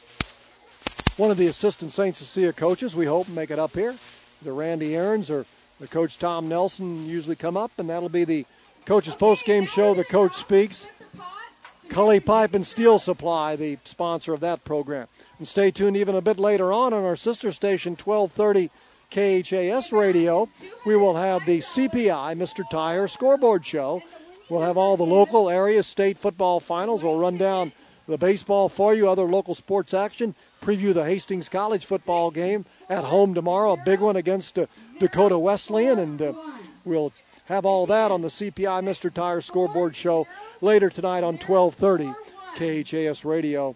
one of the assistant Saint Cecilia coaches. We hope and make it up here. The Randy Aarons or the Coach Tom Nelson usually come up, and that'll be the Coach's post-game show, the Coach Speaks. Cully Pipe and Steel Supply, the sponsor of that program. And stay tuned even a bit later on on our sister station, twelve thirty K H A S Radio. We will have the C P I, Mister Tire Scoreboard Show. We'll have all the local area state football finals. We'll run down the baseball for you, other local sports action, preview the Hastings College football game at home tomorrow, a big one against uh, Dakota Wesleyan, and uh, we'll have all that on the C P I Mister Tire Scoreboard Show later tonight on twelve thirty K H A S Radio.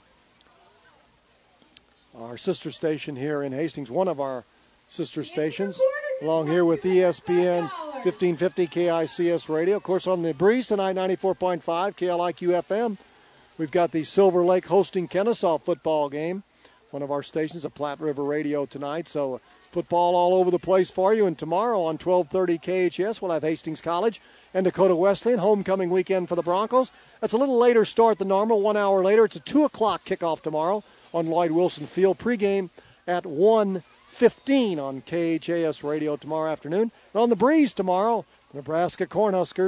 Our sister station here in Hastings, one of our sister stations, along here with E S P N fifteen fifty K I C S Radio. Of course, on the breeze tonight, ninety-four point five K L I Q F M. We've got the Silver Lake hosting Kennesaw football game. One of our stations, a Platte River Radio tonight. So football all over the place for you. And tomorrow on twelve thirty K H S, we'll have Hastings College and Dakota Wesleyan, homecoming weekend for the Broncos. That's a little later start than normal, one hour later. It's a two o'clock kickoff tomorrow on Lloyd Wilson Field. Pregame at one fifteen on K H A S Radio tomorrow afternoon. And on the breeze tomorrow, the Nebraska Cornhuskers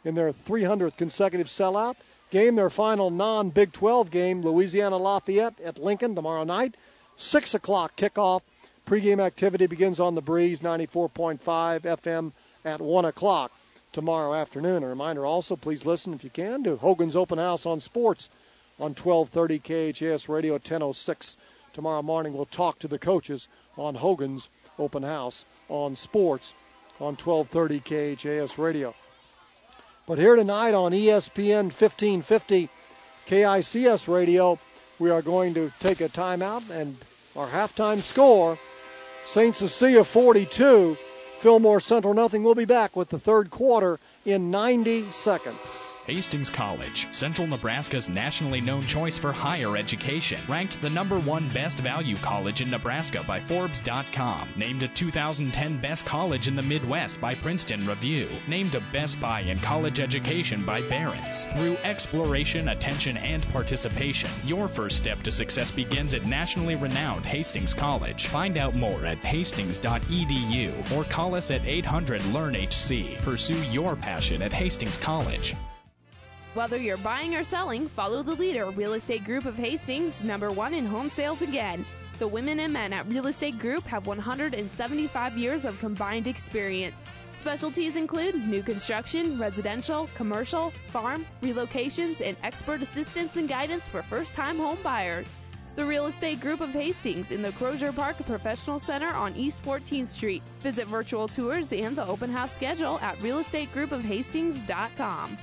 in their three hundredth consecutive sellout game. Their final non-Big twelve game, Louisiana Lafayette at Lincoln tomorrow night. six o'clock kickoff. Pregame activity begins on the Breeze, ninety-four point five F M at one o'clock tomorrow afternoon. A reminder also, please listen if you can to Hogan's Open House on Sports on twelve thirty K H A S Radio at ten oh six. Tomorrow morning we'll talk to the coaches on Hogan's Open House on Sports on twelve thirty K H A S Radio. But here tonight on E S P N fifteen fifty K I C S Radio, we are going to take a timeout, and our halftime score, Saint Cecilia forty-two, Fillmore Central nothing. We'll be back with the third quarter in ninety seconds. Hastings College, Central Nebraska's nationally known choice for higher education. Ranked the number one best value college in Nebraska by Forbes dot com. Named a two thousand ten best college in the Midwest by Princeton Review. Named a Best Buy in college education by Barron's. Through exploration, attention, and participation, your first step to success begins at nationally renowned Hastings College. Find out more at hastings dot e d u or call us at eight hundred learn H C. Pursue your passion at Hastings College. Whether you're buying or selling, follow the leader, Real Estate Group of Hastings, number one in home sales again. The women and men at Real Estate Group have one hundred seventy-five years of combined experience. Specialties include new construction, residential, commercial, farm, relocations, and expert assistance and guidance for first-time home buyers. The Real Estate Group of Hastings in the Crozier Park Professional Center on East fourteenth Street. Visit virtual tours and the open house schedule at real estate group of hastings dot com.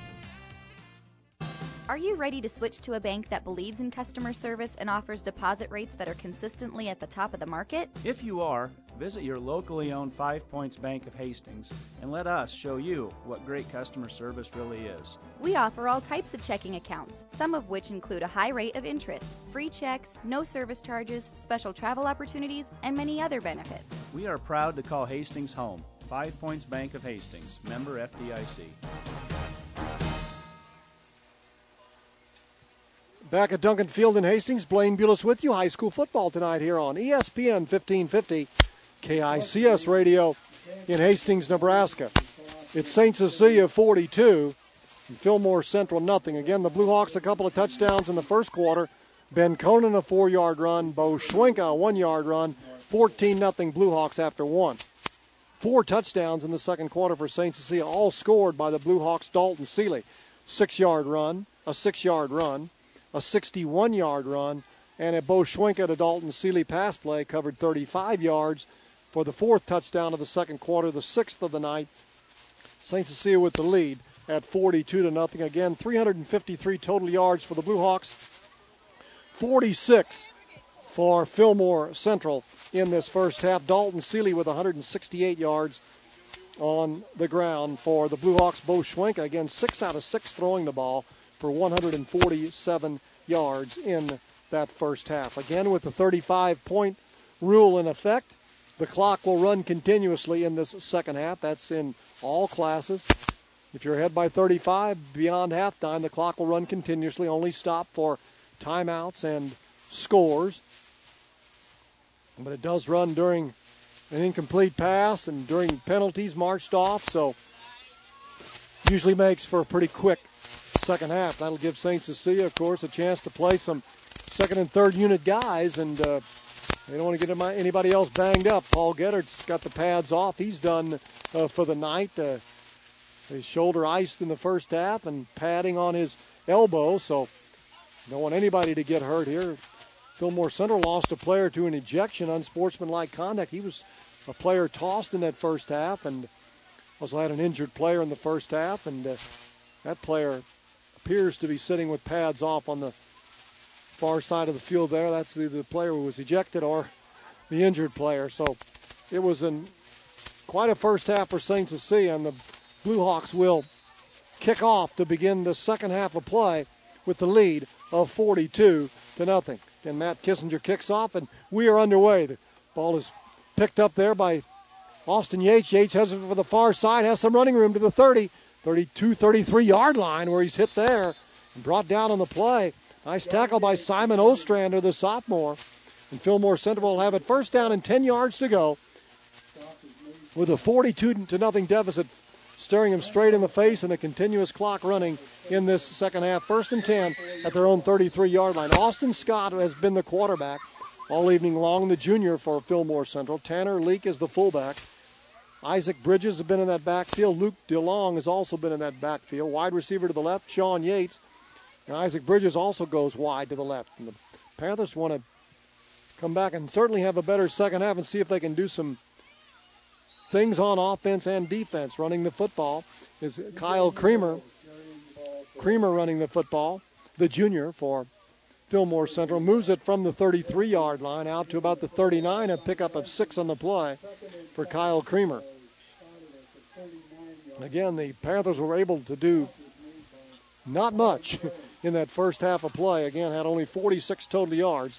Are you ready to switch to a bank that believes in customer service and offers deposit rates that are consistently at the top of the market? If you are, visit your locally owned Five Points Bank of Hastings and let us show you what great customer service really is. We offer all types of checking accounts, some of which include a high rate of interest, free checks, no service charges, special travel opportunities, and many other benefits. We are proud to call Hastings home. Five Points Bank of Hastings, member F D I C. Back at Duncan Field in Hastings, Blaine Bulis with you. High school football tonight here on E S P N fifteen fifty K I C S Radio in Hastings, Nebraska. It's Saint Cecilia forty-two and Fillmore Central nothing. Again, the Blue Hawks a couple of touchdowns in the first quarter. Ben Conan a four-yard run. Bo Schwenka a one-yard run. fourteen nothing Blue Hawks after one. Four touchdowns in the second quarter for Saint Cecilia, all scored by the Blue Hawks' Dalton Seeley. Six-yard run, a six-yard run, a sixty-one-yard run, and a Bo Schwenka to Dalton Seeley pass play covered thirty-five yards for the fourth touchdown of the second quarter, the sixth of the night. Saint Cecilia with the lead at forty-two to nothing. Again, three hundred fifty-three total yards for the Blue Hawks, forty-six for Fillmore Central in this first half. Dalton Seeley with one hundred sixty-eight yards on the ground for the Blue Hawks. Bo Schwenka, again, six out of six throwing the ball for one hundred forty-seven yards in that first half. Again, with the thirty-five point rule in effect, the clock will run continuously in this second half. That's in all classes. If you're ahead by thirty-five beyond halftime, the clock will run continuously, only stop for timeouts and scores. But it does run during an incomplete pass and during penalties marched off, so usually makes for a pretty quick second half. That'll give Saint Cecilia, of course, a chance to play some second and third unit guys, and uh, they don't want to get anybody else banged up. Paul Geddert's got the pads off. He's done uh, for the night. Uh, his shoulder iced in the first half and padding on his elbow, so don't want anybody to get hurt here. Fillmore Central lost a player to an ejection, unsportsmanlike conduct. He was a player tossed in that first half, and also had an injured player in the first half, and uh, that player appears to be sitting with pads off on the far side of the field there. That's the, the player who was ejected or the injured player. So it was an, quite a first half for Saint Cecilia, and the Blue Hawks will kick off to begin the second half of play with the lead of forty-two to nothing. And Matt Kissinger kicks off, and we are underway. The ball is picked up there by Austin Yates. Yates has it for the far side, has some running room to the thirty, thirty-two, thirty-three yard line where he's hit there and brought down on the play. Nice tackle by Simon Ostrander, the sophomore. And Fillmore Central will have it first down and ten yards to go with a forty-two to nothing deficit. staring him straight in the face, and a continuous clock running in this second half. First and ten at their own thirty-three-yard line. Austin Scott has been the quarterback all evening long, the junior for Fillmore Central. Tanner Leak is the fullback. Isaac Bridges has been in that backfield. Luke DeLong has also been in that backfield. Wide receiver to the left, Sean Yates. And Isaac Bridges also goes wide to the left. And the Panthers want to come back and certainly have a better second half and see if they can do some things on offense and defense. Running the football is Kyle Creamer. Creamer running the football, the junior for Fillmore Central. Moves it from the thirty-three-yard line out to about the thirty-nine, a pickup of six on the play for Kyle Creamer. Again, the Panthers were able to do not much in that first half of play. Again, had only forty-six total yards.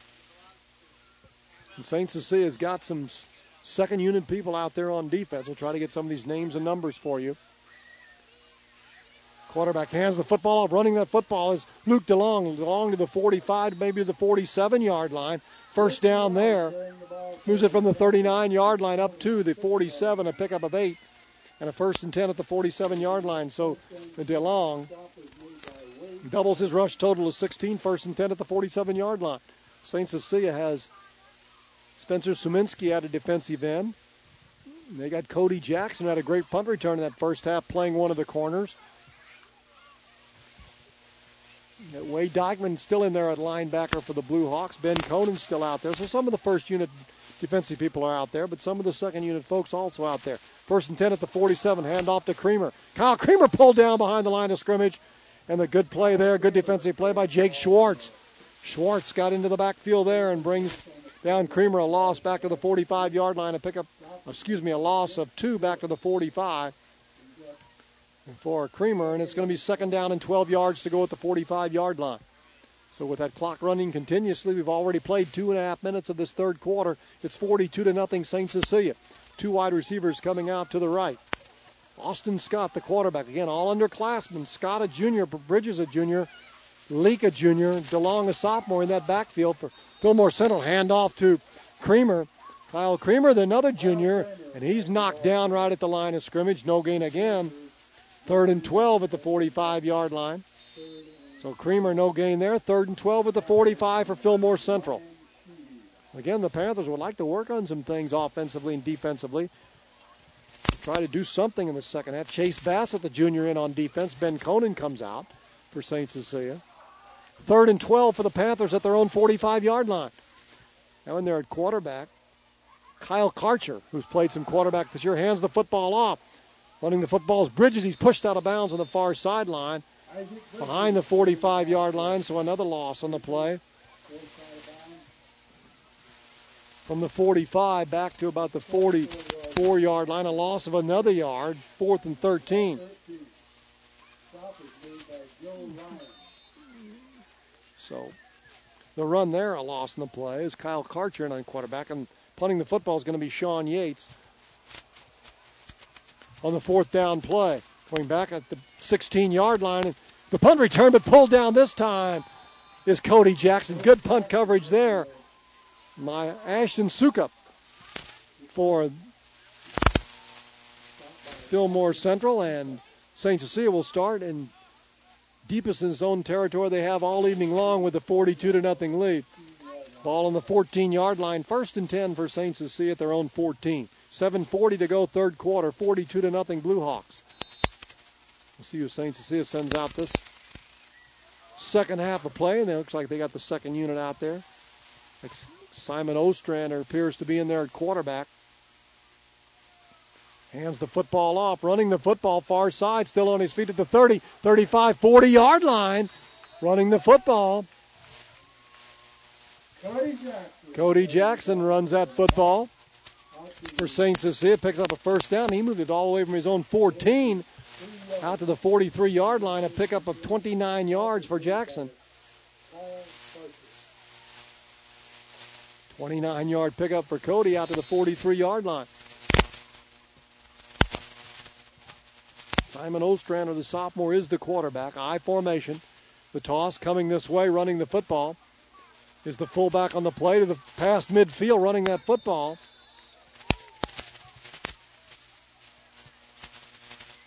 And Saint Cecilia's got some second unit people out there on defense. We'll try to get some of these names and numbers for you. Quarterback hands the football off. Running that football is Luke DeLong. DeLong to the forty-five, maybe to the forty-seven-yard line. First down there. Moves it from the thirty-nine-yard line up to the forty-seven, a pickup of eight. And a first and ten at the forty-seven-yard line. So DeLong doubles his rush total to sixteen, first and ten at the forty-seven-yard line. Saint Cecilia has Spencer Suminski at a defensive end. They got Cody Jackson, who had a great punt return in that first half, playing one of the corners. Wade Dykeman still in there at linebacker for the Blue Hawks. Ben Conan's still out there. So some of the first unit defensive people are out there, but some of the second unit folks also out there. First and ten at the forty-seven, handoff to Creamer. Kyle Creamer pulled down behind the line of scrimmage, and the good play there, good defensive play by Jake Schwartz. Schwartz got into the backfield there and brings down Creamer, a loss back to the forty-five-yard line, a pickup, excuse me, a loss of two back to the forty-five for Creamer, and it's going to be second down and twelve yards to go at the forty-five-yard line. So with that clock running continuously, we've already played two and a half minutes of this third quarter. It's forty-two to nothing Saint Cecilia. Two wide receivers coming out to the right. Austin Scott, the quarterback. Again, all underclassmen. Scott, a junior. Bridges, a junior. Leak, a junior. DeLong, a sophomore in that backfield for Fillmore Central. Handoff to Creamer. Kyle Creamer, another junior, and he's knocked down right at the line of scrimmage. No gain again. Third and twelve at the forty-five-yard line. So Creamer, no gain there. Third and twelve at the forty-five for Fillmore Central. Again, the Panthers would like to work on some things offensively and defensively. Try to do something in the second half. Chase Bassett, the junior, in on defense. Ben Conan comes out for Saint Cecilia. Third and twelve for the Panthers at their own forty-five-yard line. Now in there at quarterback, Kyle Karcher, who's played some quarterback this year, hands the football off. Running the football is Bridges. He's pushed out of bounds on the far sideline. Behind the forty-five-yard line, so another loss on the play. From the forty-five back to about the forty-four-yard line, a loss of another yard, fourth and thirteen. So the run there, a loss in the play, is Kyle Karcher in on quarterback, and punting the football is going to be Sean Yates on the fourth down play. Going back at the sixteen-yard line. And the punt return, but pulled down this time is Cody Jackson. Good punt coverage there. My Ashton Sukup for Fillmore Central, and Saint Cecilia will start in deepest in his own territory they have all evening long with a forty-two to nothing lead. Ball on the fourteen-yard line. First and ten for Saint Cecilia at their own fourteen. seven forty to go, third quarter. forty-two to nothing Blue Hawks. We'll see who Saint Cecilia sends out this second half of play. And it looks like they got the second unit out there. Like Simon Ostrander appears to be in there at quarterback. Hands the football off, running the football far side, still on his feet at the thirty, thirty-five, forty-yard line. Running the football. Cody Jackson. Cody Jackson runs that football for Saint Cecilia, picks up a first down. He moved it all the way from his own fourteen out to the forty-three-yard line, a pickup of twenty-nine yards for Jackson. twenty-nine-yard pickup for Cody out to the forty-three-yard line. Simon Ostrander, the sophomore, is the quarterback. I formation. The toss coming this way, running the football, is the fullback on the play to the past midfield, running that football.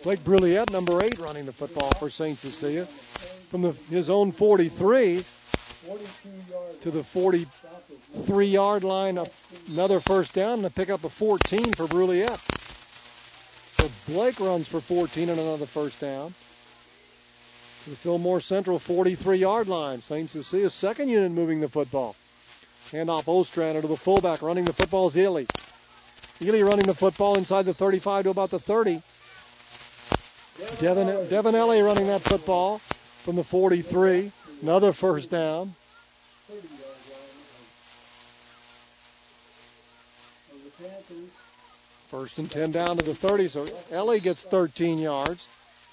Blake Brulliette, number eight, running the football for Saint Cecilia. From the, his own forty-three to the forty-three-yard line, up another first down, and a pickup of fourteen for Brulliette. So Blake runs for fourteen and another first down. To the Fillmore Central forty-three-yard line. Saint Cecilia's second unit moving the football. Handoff Ostrander to the fullback. Running the football is Ely. Ely running the football inside the thirty-five to about the thirty. Devin, Devin Ellie running that football from the forty-three. Another first down. First and ten down to the thirty, so Ellie gets thirteen yards.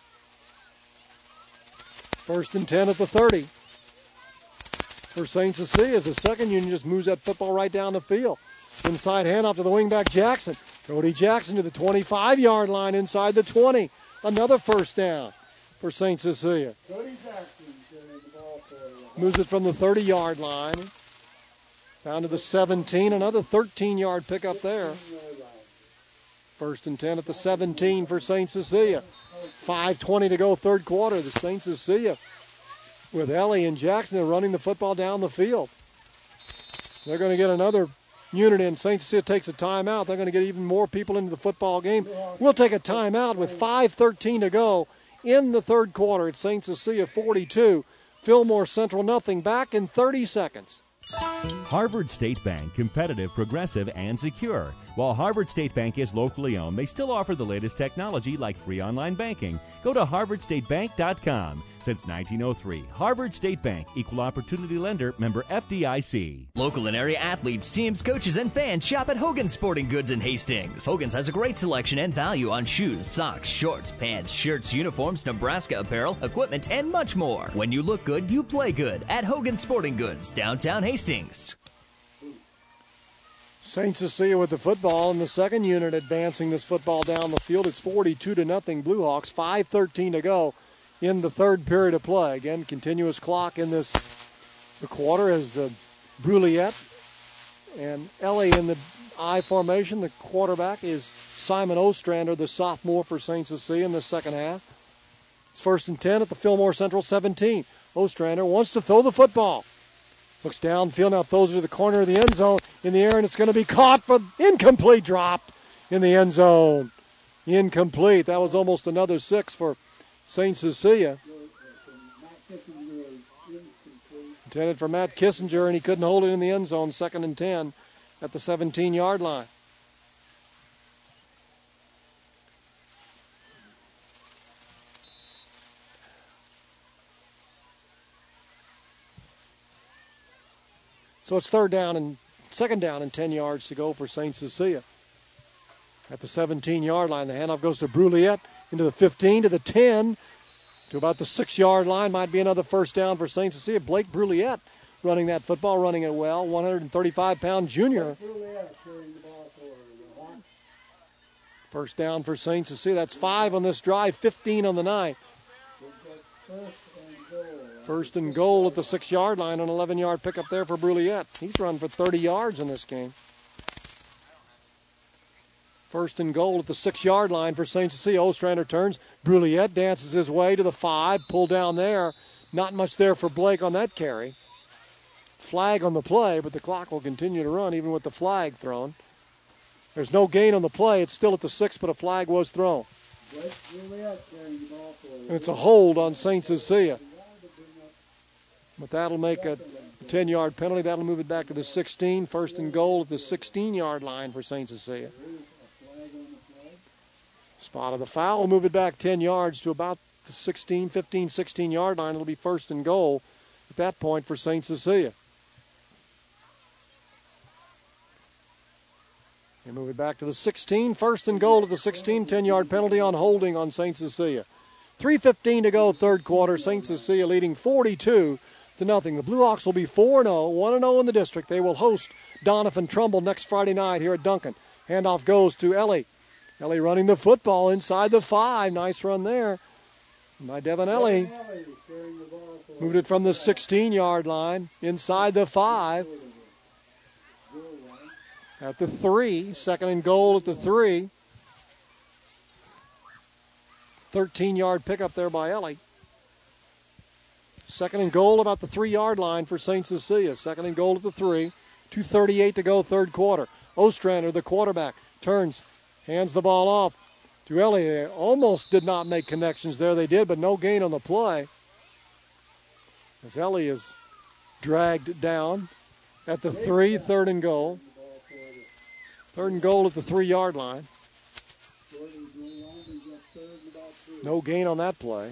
First and ten at the thirty. For Saint Cecilia, as the second unit just moves that football right down the field. Inside handoff to the wingback Jackson. Cody Jackson to the twenty-five-yard line inside the twenty. Another first down for Saint Cecilia. Cody Jackson carrying the ball for Moves it from the thirty-yard line down to the seventeen. Another thirteen-yard pickup there. First and ten at the seventeen for Saint Cecilia. five twenty to go, third quarter. The Saint Cecilia with Ellie and Jackson running the football down the field. They're going to get another unit in. Saint Cecilia takes a timeout. They're going to get even more people into the football game. We'll take a timeout with five thirteen to go in the third quarter. It's Saint Cecilia forty-two, Fillmore Central nothing. Back in thirty seconds. Harvard State Bank, competitive, progressive, and secure. While Harvard State Bank is locally owned, they still offer the latest technology like free online banking. Go to harvard state bank dot com. Since nineteen oh three, Harvard State Bank, equal opportunity lender, member F D I C. Local and area athletes, teams, coaches, and fans shop at Hogan's Sporting Goods in Hastings. Hogan's has a great selection and value on shoes, socks, shorts, pants, shirts, uniforms, Nebraska apparel, equipment, and much more. When you look good, you play good at Hogan's Sporting Goods, downtown Hastings. Saint Cecilia with the football, and the second unit advancing this football down the field. It's forty-two to nothing Blue Hawks. five thirteen to go in the third period of play. Again, continuous clock in this the quarter as the Brulliette and Ellie in the I formation. The quarterback is Simon Ostrander, the sophomore for Saint Cecilia in the second half. It's first and ten at the Fillmore Central seventeen. Ostrander wants to throw the football. Looks downfield, now throws it to the corner of the end zone in the air, and it's going to be caught for incomplete drop in the end zone. Incomplete. That was almost another six for Saint Cecilia. Intended for Matt Kissinger, and he couldn't hold it in the end zone. Second and ten at the seventeen-yard line. So it's third down and second down and ten yards to go for Saint Cecilia. At the seventeen-yard line, the handoff goes to Brulliette into the fifteen, to the ten, to about the six-yard line. Might be another first down for Saint Cecilia. Blake Brulliette running that football, running it well. one hundred thirty-five pound junior. First down for Saint Cecilia. That's five on this drive, fifteen on the night. First and goal at the six-yard line, an eleven-yard pickup there for Brulliette. He's run for thirty yards in this game. First and goal at the six-yard line for Saint Cecilia. Ostrander turns. Brulliette dances his way to the five. Pull down there. Not much there for Blake on that carry. Flag on the play, but the clock will continue to run even with the flag thrown. There's no gain on the play. It's still at the six, but a flag was thrown. And it's a hold on Saint Cecilia. But that'll make a ten-yard penalty. That'll move it back to the sixteen. First and goal at the sixteen-yard line for Saint Cecilia. Spot of the foul will move it back ten yards to about the sixteen, fifteen, sixteen-yard line. It'll be first and goal at that point for Saint Cecilia. They move it back to the sixteen. First and goal at the sixteen. ten-yard penalty on holding on Saint Cecilia. three fifteen to go, third quarter. Saint Cecilia leading forty-two to nothing. The Blue Hawks will be four and oh, one and oh in the district. They will host Doniphan Trumbull next Friday night here at Duncan. Handoff goes to Ellie. Ellie running the football inside the five. Nice run there by Devin Ellie. Moved it from the sixteen-yard line inside the five. At the three. Second and goal at the three. thirteen-yard pickup there by Ellie. Second and goal about the three-yard line for Saint Cecilia. Second and goal at the three. two thirty-eight to go, third quarter. Ostrander, the quarterback, turns, hands the ball off to Ellie. They almost did not make connections there. They did, but no gain on the play. As Ellie is dragged down at the three, third and goal. Third and goal at the three-yard line. No gain on that play.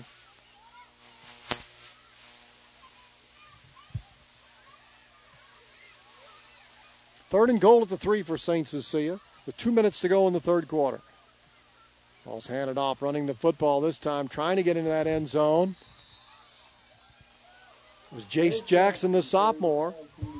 Third and goal at the three for Saint Cecilia with two minutes to go in the third quarter. Ball's handed off, running the football this time, trying to get into that end zone. It was Jace Jackson, the sophomore.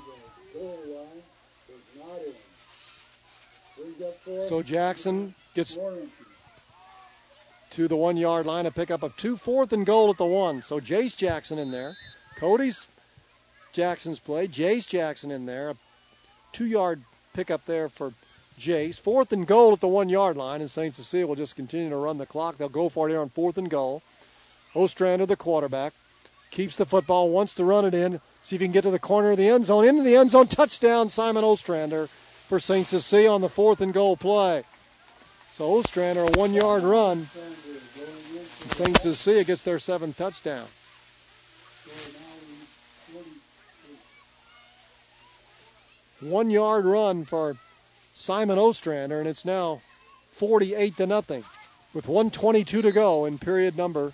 So Jackson gets to the one-yard line, a pickup of two, fourth and goal at the one. So Jace Jackson in there. Cody's Jackson's play. Jace Jackson in there. A two-yard pickup there for Jace. Fourth and goal at the one-yard line, and Saint Cecilia will just continue to run the clock. They'll go for it here on fourth and goal. Ostrander, the quarterback, keeps the football, wants to run it in, see if he can get to the corner of the end zone. Into the end zone, touchdown, Simon Ostrander for Saint Cecilia on the fourth and goal play. So Ostrander, a one-yard run. Saint Cecilia gets their seventh touchdown. One-yard run for Simon Ostrander, and it's now forty-eight to nothing with one twenty-two to go in period number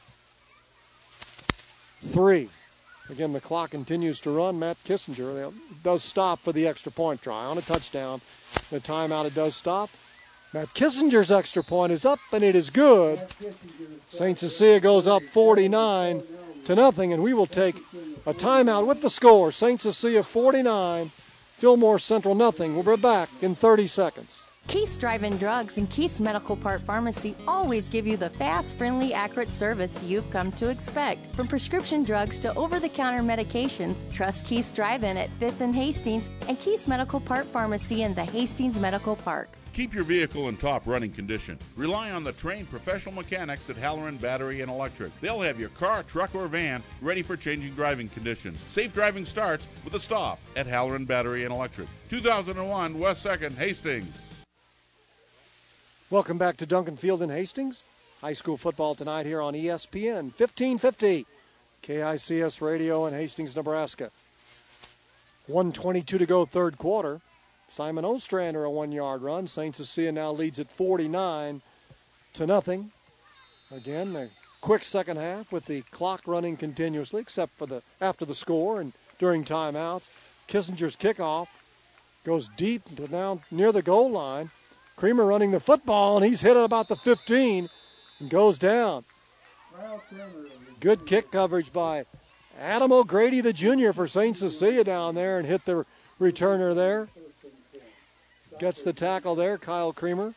three. Again, the clock continues to run. Matt Kissinger does stop for the extra point try on a touchdown. The timeout, it does stop. Matt Kissinger's extra point is up, and it is good. Saint Cecilia goes up forty-nine to nothing, and we will take a timeout with the score. Saint Cecilia forty-nine, Fillmore Central nothing. We'll be back in thirty seconds. Keith's Drive-In Drugs and Keith's Medical Part Pharmacy always give you the fast, friendly, accurate service you've come to expect. From prescription drugs to over-the-counter medications, trust Keith's Drive-In at fifth and Hastings and Keith's Medical Part Pharmacy in the Hastings Medical Park. Keep your vehicle in top running condition. Rely on the trained professional mechanics at Halloran Battery and Electric. They'll have your car, truck, or van ready for changing driving conditions. Safe driving starts with a stop at Halloran Battery and Electric. two thousand one West second, Hastings. Welcome back to Duncan Field in Hastings. High school football tonight here on E S P N fifteen fifty K I C S Radio in Hastings, Nebraska. one twenty-two to go, third quarter. Simon Ostrander, a one-yard run. Saint Cecilia now leads at forty-nine to nothing. Again, a quick second half with the clock running continuously, except for the after the score and during timeouts. Kissinger's kickoff goes deep to now near the goal line. Creamer running the football, and he's hit at about the fifteen and goes down. Good kick coverage by Adam O'Grady, the junior, for Saint Cecilia down there, and hit the returner there. Gets the tackle there, Kyle Creamer.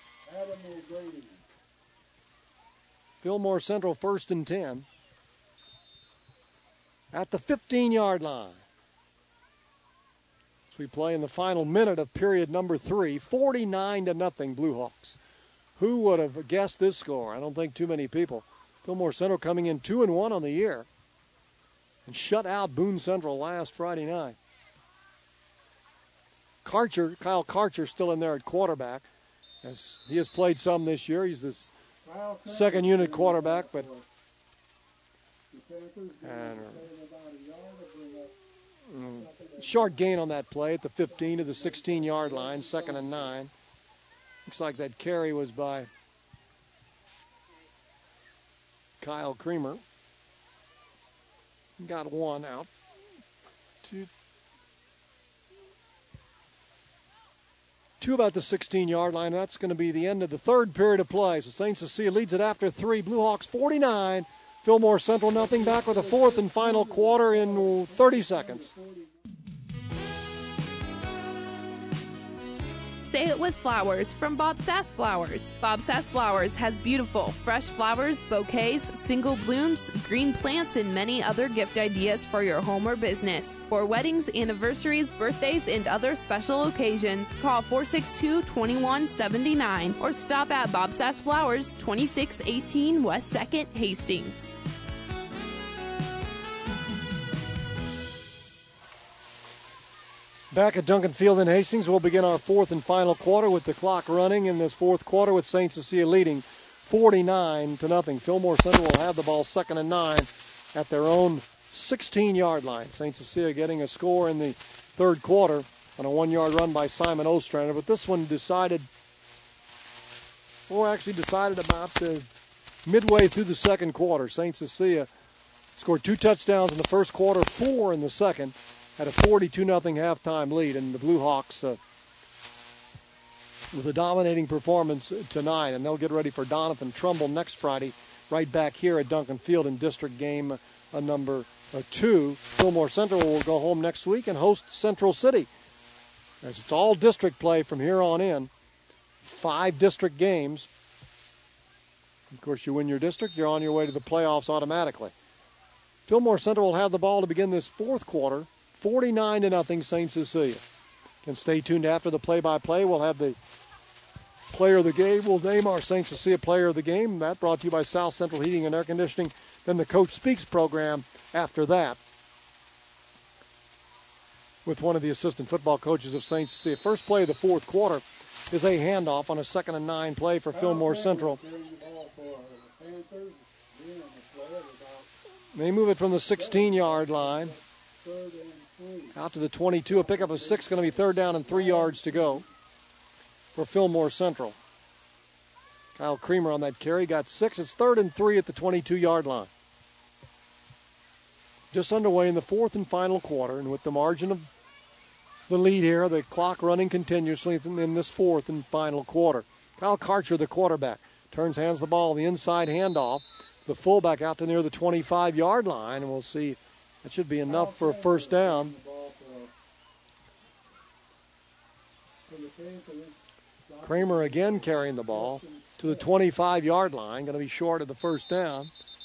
Fillmore Central first and ten. At the fifteen-yard line. As we play in the final minute of period number three, forty-nine to nothing, Blue Hawks. Who would have guessed this score? I don't think too many people. Fillmore Central coming in two and one on the year. And shut out Boone Central last Friday night. Karcher, Kyle Karcher still in there at quarterback. As he has played some this year. He's this second unit quarterback, but and, uh, short gain on that play at the fifteen to the sixteen-yard line, second and nine. Looks like that carry was by Kyle Creamer. Got one out. Two. Two about the sixteen-yard line. That's going to be the end of the third period of play. So Saint Cecilia leads it after three. Blue Hawks forty-nine. Fillmore Central nothing. Back with a fourth and final quarter in thirty seconds. Say it with flowers from Bob Sass Flowers. Bob Sass Flowers has beautiful, fresh flowers, bouquets, single blooms, green plants, and many other gift ideas for your home or business. For weddings, anniversaries, birthdays, and other special occasions, call four six two, two one seven nine or stop at Bob Sass Flowers, twenty-six eighteen West second, Hastings. Back at Duncan Field in Hastings, we'll begin our fourth and final quarter with the clock running in this fourth quarter with Saint Cecilia leading forty-nine to nothing. Fillmore Central will have the ball second and nine at their own sixteen-yard line. Saint Cecilia getting a score in the third quarter on a one-yard run by Simon Ostrander, but this one decided, or actually decided about the midway through the second quarter. Saint Cecilia scored two touchdowns in the first quarter, four in the second, had a forty-two nothing halftime lead, and the Blue Hawks uh, with a dominating performance tonight, and they'll get ready for Doniphan Trumbull next Friday right back here at Duncan Field in district game uh, number uh, two. Fillmore Central will go home next week and host Central City. As it's all district play from here on in, five district games. Of course, you win your district, you're on your way to the playoffs automatically. Fillmore Central will have the ball to begin this fourth quarter, forty-nine to nothing Saint Cecilia. And stay tuned after the play-by-play. We'll have the player of the game. We'll name our Saint Cecilia player of the game. That brought to you by South Central Heating and Air Conditioning. Then the Coach Speaks program after that with one of the assistant football coaches of Saint Cecilia. First play of the fourth quarter is a handoff on a second and nine play for Fillmore Central. They move it from the sixteen-yard line out to the twenty-two. A pickup of six, going to be third down and three yards to go for Fillmore Central. Kyle Creamer on that carry got six. It's third and three at the twenty-two-yard line. Just underway in the fourth and final quarter, and with the margin of the lead here, the clock running continuously in this fourth and final quarter. Kyle Karcher, the quarterback, turns, hands the ball, the inside handoff. The fullback out to near the twenty-five-yard line, and we'll see. That should be enough for a first down. Kramer again carrying the ball to the twenty-five-yard line. Going to be short of the first down.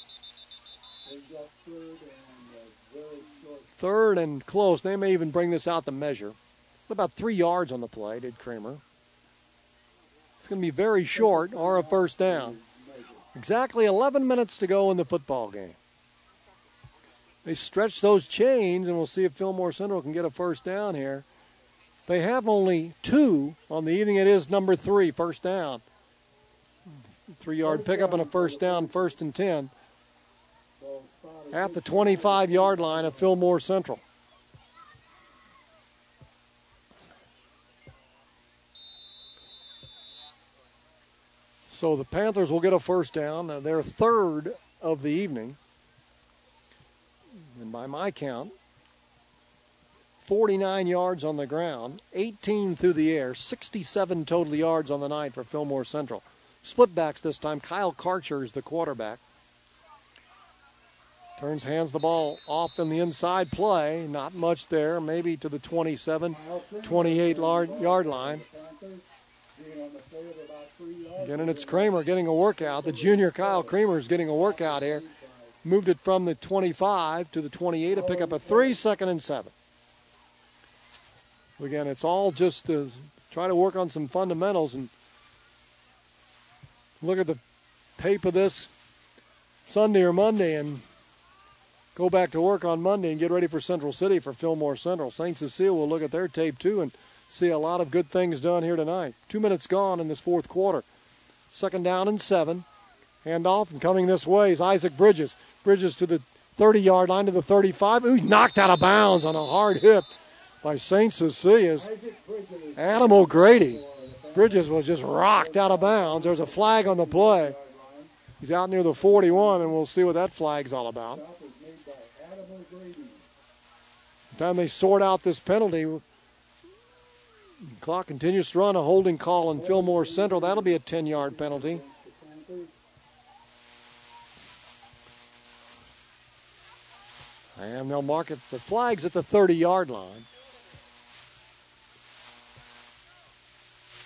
Third and close. They may even bring this out to measure. About three yards on the play, did Kramer. It's going to be very short or a first down. Exactly eleven minutes to go in the football game. They stretch those chains, and we'll see if Fillmore Central can get a first down here. They have only two on the evening. It is number three, first down. Three-yard pickup and a first down, first and ten. At the twenty-five-yard line of Fillmore Central. So the Panthers will get a first down, uh, their third of the evening. And by my count, forty-nine yards on the ground, eighteen through the air, sixty-seven total yards on the night for Fillmore Central. Split backs this time. Kyle Karcher is the quarterback. Turns, hands the ball off in the inside play. Not much there, maybe to the twenty-seven, twenty-eight-yard line. Again, and it's Kramer getting a workout. The junior Kyle Kramer is getting a workout here. Moved it from the twenty-five to the twenty-eight to pick up a three, second and seven. Again, it's all just to try to work on some fundamentals and look at the tape of this Sunday or Monday and go back to work on Monday and get ready for Central City for Fillmore Central. Saint Cecilia will look at their tape too and see a lot of good things done here tonight. Two minutes gone in this fourth quarter. Second down and seven. Handoff, and coming this way is Isaac Bridges. Bridges to the thirty-yard line to the thirty-five. Ooh, knocked out of bounds on a hard hit by Saint Cecilia's Adam O'Grady. Bridges was just rocked out of bounds. There's a flag on the play. He's out near the forty-one, and we'll see what that flag's all about. By the time they sort out this penalty, the clock continues to run. A holding call on Fillmore Central. That'll be a ten-yard penalty. And they'll mark it. The flag's at the thirty-yard line.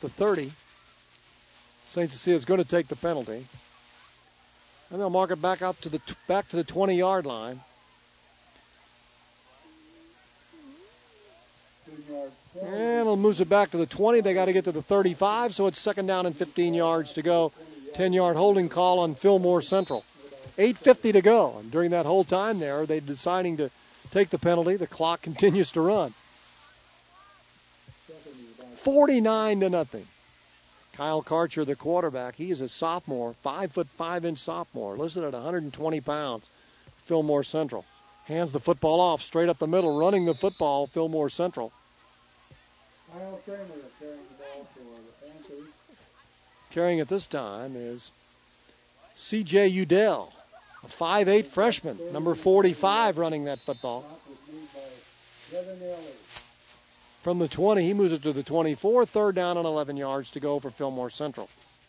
the thirty. Saint Cecilia is going to take the penalty. And they'll mark it back up to the back to the twenty-yard line. And it'll move it back to the twenty. They got to get to the thirty-five, so it's second down and fifteen yards to go. ten-yard holding call on Fillmore Central. eight fifty to go. And during that whole time there, they're deciding to take the penalty. The clock continues to run. forty-nine to nothing. Kyle Karcher, the quarterback, he is a sophomore, five foot five inch sophomore, listed at one hundred twenty pounds. Fillmore Central hands the football off straight up the middle, running the football. Fillmore Central. Kyle Kramer is carrying the ball for the Panthers. Carrying it this time is C J Udell, a five eight freshman, number forty-five, running that football. From the twenty, he moves it to the twenty-four. Third down and eleven yards to go for Fillmore Central.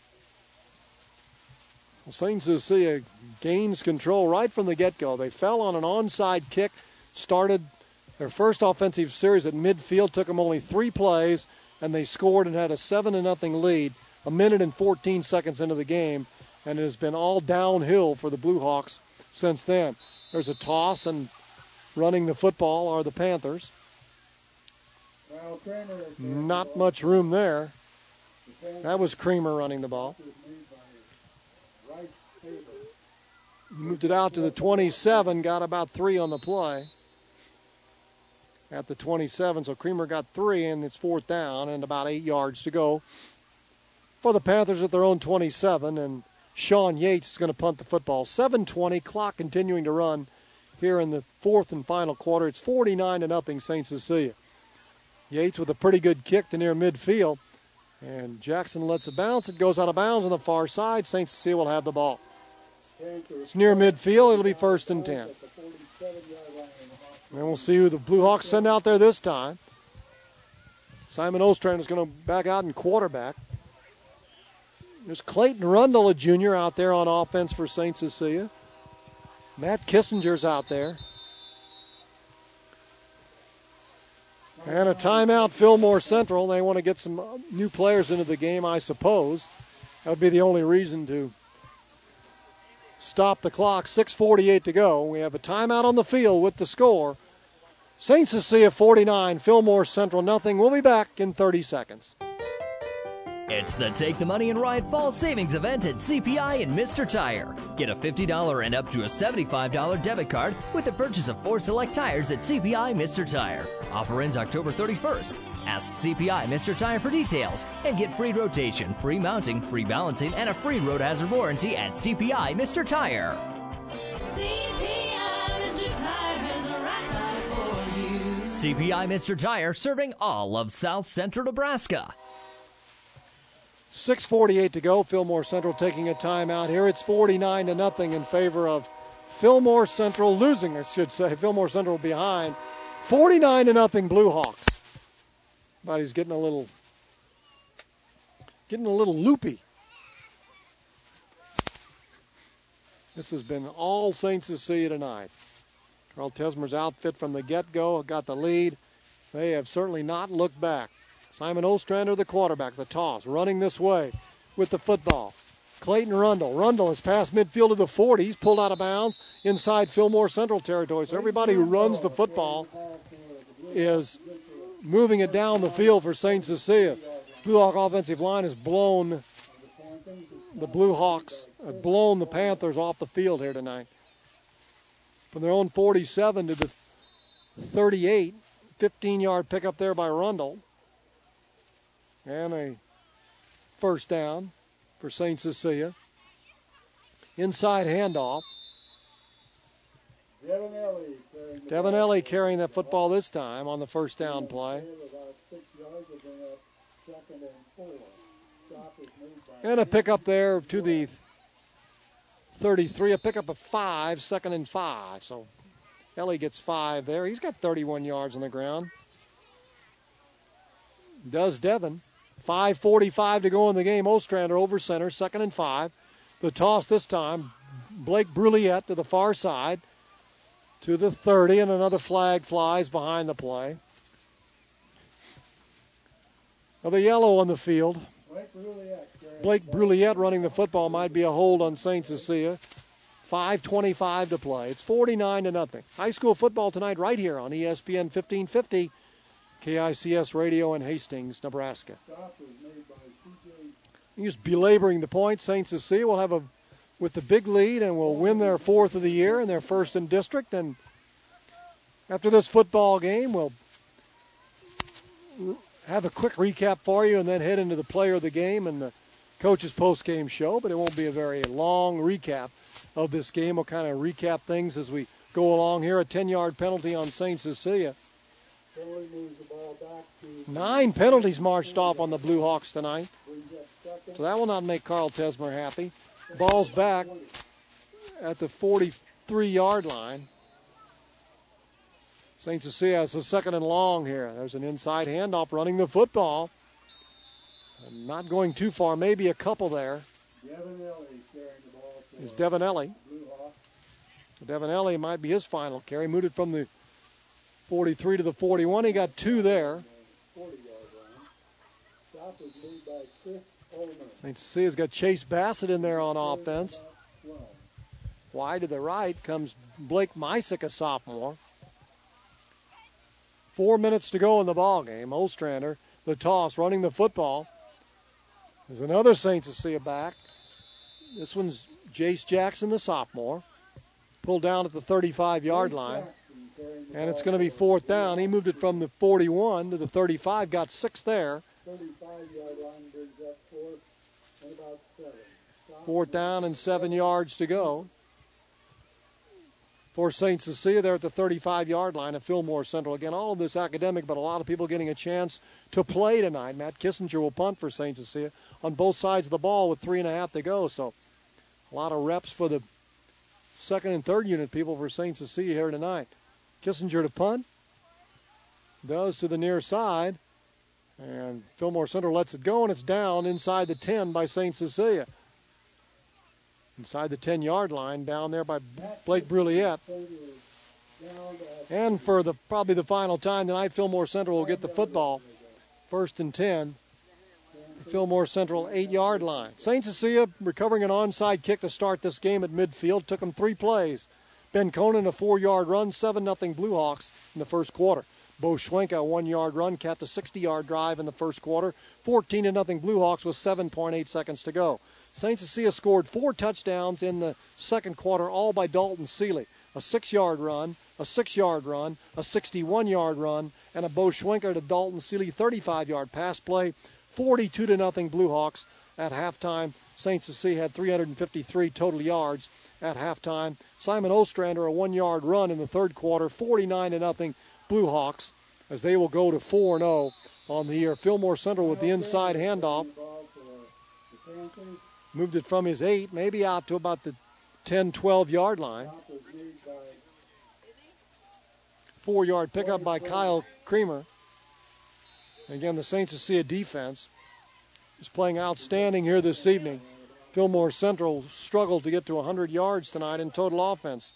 Well, Saint Cecilia gains control right from the get-go. They fell on an onside kick, started their first offensive series at midfield, took them only three plays, and they scored and had a seven to nothing lead a minute and fourteen seconds into the game, and it has been all downhill for the Blue Hawks since then. There's a toss, and running the football are the Panthers. Not much room there. That was Creamer running the ball. Moved it out to the twenty-seven, got about three on the play. At the twenty-seven, so Creamer got three, and it's fourth down and about eight yards to go for the Panthers at their own twenty-seven, and Sean Yates is going to punt the football. seven twenty, clock continuing to run here in the fourth and final quarter. It's forty-nine to nothing Saint Cecilia. Yates with a pretty good kick to near midfield, and Jackson lets it bounce. It goes out of bounds on the far side. Saint Cecilia will have the ball. It's near midfield. It'll be first and ten. And we'll see who the Blue Hawks send out there this time. Simon Ostrand is going to back out and quarterback. There's Clayton Rundle, a junior, out there on offense for Saint Cecilia. Matt Kissinger's out there. And a timeout, Fillmore Central. They want to get some new players into the game, I suppose. That would be the only reason to stop the clock. six forty-eight to go. We have a timeout on the field with the score. Saint Cecilia forty-nine, Fillmore Central nothing. We'll be back in thirty seconds. It's the Take the Money and Ride Fall Savings Event at C P I and Mister Tire. Get a fifty dollars and up to a seventy-five dollars debit card with the purchase of four select tires at C P I Mister Tire. Offer ends October thirty-first. Ask C P I Mister Tire for details and get free rotation, free mounting, free balancing, and a free road hazard warranty at C P I Mister Tire. C P I Mister Tire has a right tire for you. C P I Mister Tire, serving all of South Central Nebraska. six forty-eight to go. Fillmore Central taking a timeout here. It's forty-nine to nothing in favor of Fillmore Central, losing, I should say. Fillmore Central behind. forty-nine to nothing Blue Hawks. But he's getting a little, getting a little loopy. This has been all Saint Cecilia tonight. Carl Tesmer's outfit from the get-go got the lead. They have certainly not looked back. Simon Ostrander, the quarterback, the toss, running this way with the football. Clayton Rundle. Rundle has passed midfield to the forty. He's pulled out of bounds inside Fillmore Central territory. So everybody who runs the football is moving it down the field for Saint Cecilia. Blue Hawk offensive line has blown the Blue Hawks, have blown the Panthers off the field here tonight. From their own forty-seven to the thirty-eight, fifteen-yard pickup there by Rundle. And a first down for Saint Cecilia. Inside handoff. Devin Ellie carrying, Devin Ellie carrying that football this time on the first down play. And a pickup there to the thirty-three, a pickup of five, second and five. So Ellie gets five there. He's got thirty-one yards on the ground. Does Devin. five forty-five to go in the game. Ostrander over center, second and five. The toss this time, Blake Brulliette to the far side to the thirty, and another flag flies behind the play. of the yellow on the field. Blake Bruliette running the football might be a hold on Saint Cecilia. five twenty-five to play. It's forty-nine to nothing. High school football tonight right here on E S P N fifteen fifty, K I C S Radio in Hastings, Nebraska. Just belaboring the point, Saint Cecilia will have a with the big lead and will win their fourth of the year and their first in district. And after this football game, we'll have a quick recap for you and then head into the player of the game and the coach's post-game show. But it won't be a very long recap of this game. We'll kind of recap things as we go along here. A ten-yard penalty on Saint Cecilia. Nine penalties marched off on the Blue Hawks tonight. So that will not make Carl Tesmer happy. Ball's back at the forty-three-yard line. Saint Cecilia has a second and long here. There's an inside handoff running the football. Not going too far, maybe a couple there. Is Devin Ellie. Devin Ellie might be his final carry. Moved it from the forty-three to the forty-one. He got two there. Saint Cecilia's got Chase Bassett in there on offense. Wide to the right comes Blake Mysick, a sophomore. Four minutes to go in the ball game. Ostrander, the toss, running the football. There's another Saint Cecilia back. This one's Jace Jackson, the sophomore. Pulled down at the thirty-five-yard line. And it's going to be fourth down. He moved it from the forty-one to the thirty-five, got six there. thirty-five-yard line brings up fourth and about seven. Fourth down and seven yards to go. For Saint Cecilia, they're at the thirty-five-yard line at Fillmore Central. Again, all of this academic, but a lot of people getting a chance to play tonight. Matt Kissinger will punt for Saint Cecilia on both sides of the ball with three and a half to go. So a lot of reps for the second and third unit people for Saint Cecilia here tonight. Kissinger to punt. Does to the near side. And Fillmore Central lets it go, and it's down inside the ten by Saint Cecilia. Inside the ten-yard line, down there by Blake Bruliette. And for the probably the final time tonight, Fillmore Central will get the football. First and ten. Fillmore Central eight-yard line. Saint Cecilia recovering an onside kick to start this game at midfield. Took them three plays. Ben Conan, a four-yard run, seven nothing Blue Hawks in the first quarter. Bo Schwenka, a one-yard run, capped a sixty-yard drive in the first quarter. fourteen to nothing Blue Hawks with seven point eight seconds to go. Saint Cecilia scored four touchdowns in the second quarter, all by Dalton Seeley. A six-yard run, a six-yard run, a sixty-one-yard run, and a Bo Schwenker to Dalton Seeley thirty-five-yard pass play. forty-two to nothing Blue Hawks at halftime. Saint Cecilia had three hundred fifty-three total yards at halftime. Simon Ostrander, a one-yard run in the third quarter, forty-nine to nothing Blue Hawks, as they will go to four and oh on the year. Fillmore Central with the inside handoff. Moved it from his eight, maybe out to about the ten, twelve-yard line. Four-yard pickup by Kyle Creamer. Again, the Saint Cecilia defense is playing outstanding here this evening. Fillmore Central struggled to get to one hundred yards tonight in total offense.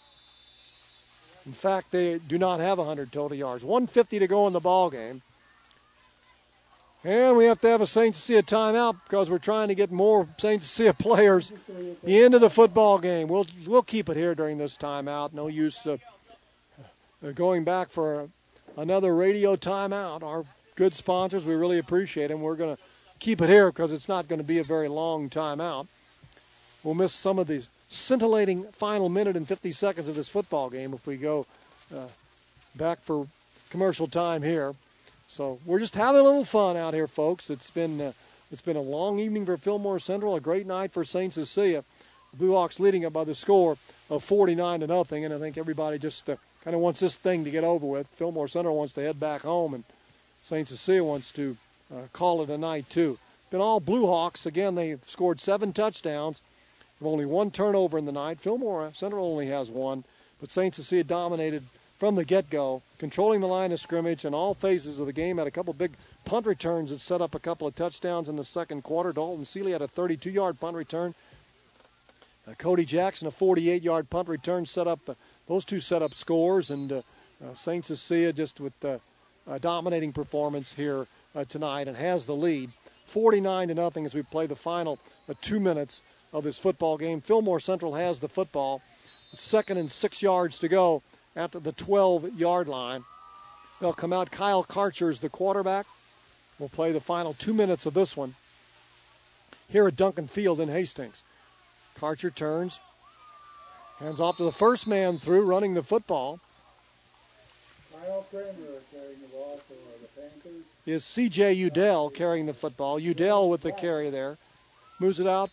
In fact, they do not have one hundred total yards. one fifty to go in the ball game. And we have to have a Saint Cecilia timeout because we're trying to get more Saint Cecilia players into the football game. We'll we'll keep it here during this timeout. No use uh, going back for another radio timeout. Our good sponsors, we really appreciate them. We're going to keep it here because it's not going to be a very long timeout. We'll miss some of these scintillating final minute and fifty seconds of this football game if we go uh, back for commercial time here. So we're just having a little fun out here, folks. It's been uh, it's been a long evening for Fillmore Central, a great night for Saint Cecilia. Blue Hawks leading it by the score of forty-nine to nothing, and I think everybody just uh, kind of wants this thing to get over with. Fillmore Central wants to head back home, and Saint Cecilia wants to uh, call it a night too. Been all Blue Hawks. Again, they've scored seven touchdowns. Only one turnover in the night. Fillmore Central only has one, but Saint Cecilia dominated from the get-go, controlling the line of scrimmage in all phases of the game. Had a couple big punt returns that set up a couple of touchdowns in the second quarter. Dalton Seeley had a thirty-two-yard punt return. Uh, Cody Jackson, a forty-eight-yard punt return, set up uh, those two set up scores, and uh, uh, Saint Cecilia just with uh, a dominating performance here uh, tonight and has the lead, forty-nine to nothing as we play the final uh, two minutes of this football game. Fillmore Central has the football. Second and six yards to go at the twelve-yard line. They'll come out. Kyle Karcher is the quarterback. We'll play the final two minutes of this one here at Duncan Field in Hastings. Karcher turns, hands off to the first man through, running the football. Kyle Kramer carrying the ball for the Panthers. Is C J Udell carrying the football. Udell with the carry there. Moves it out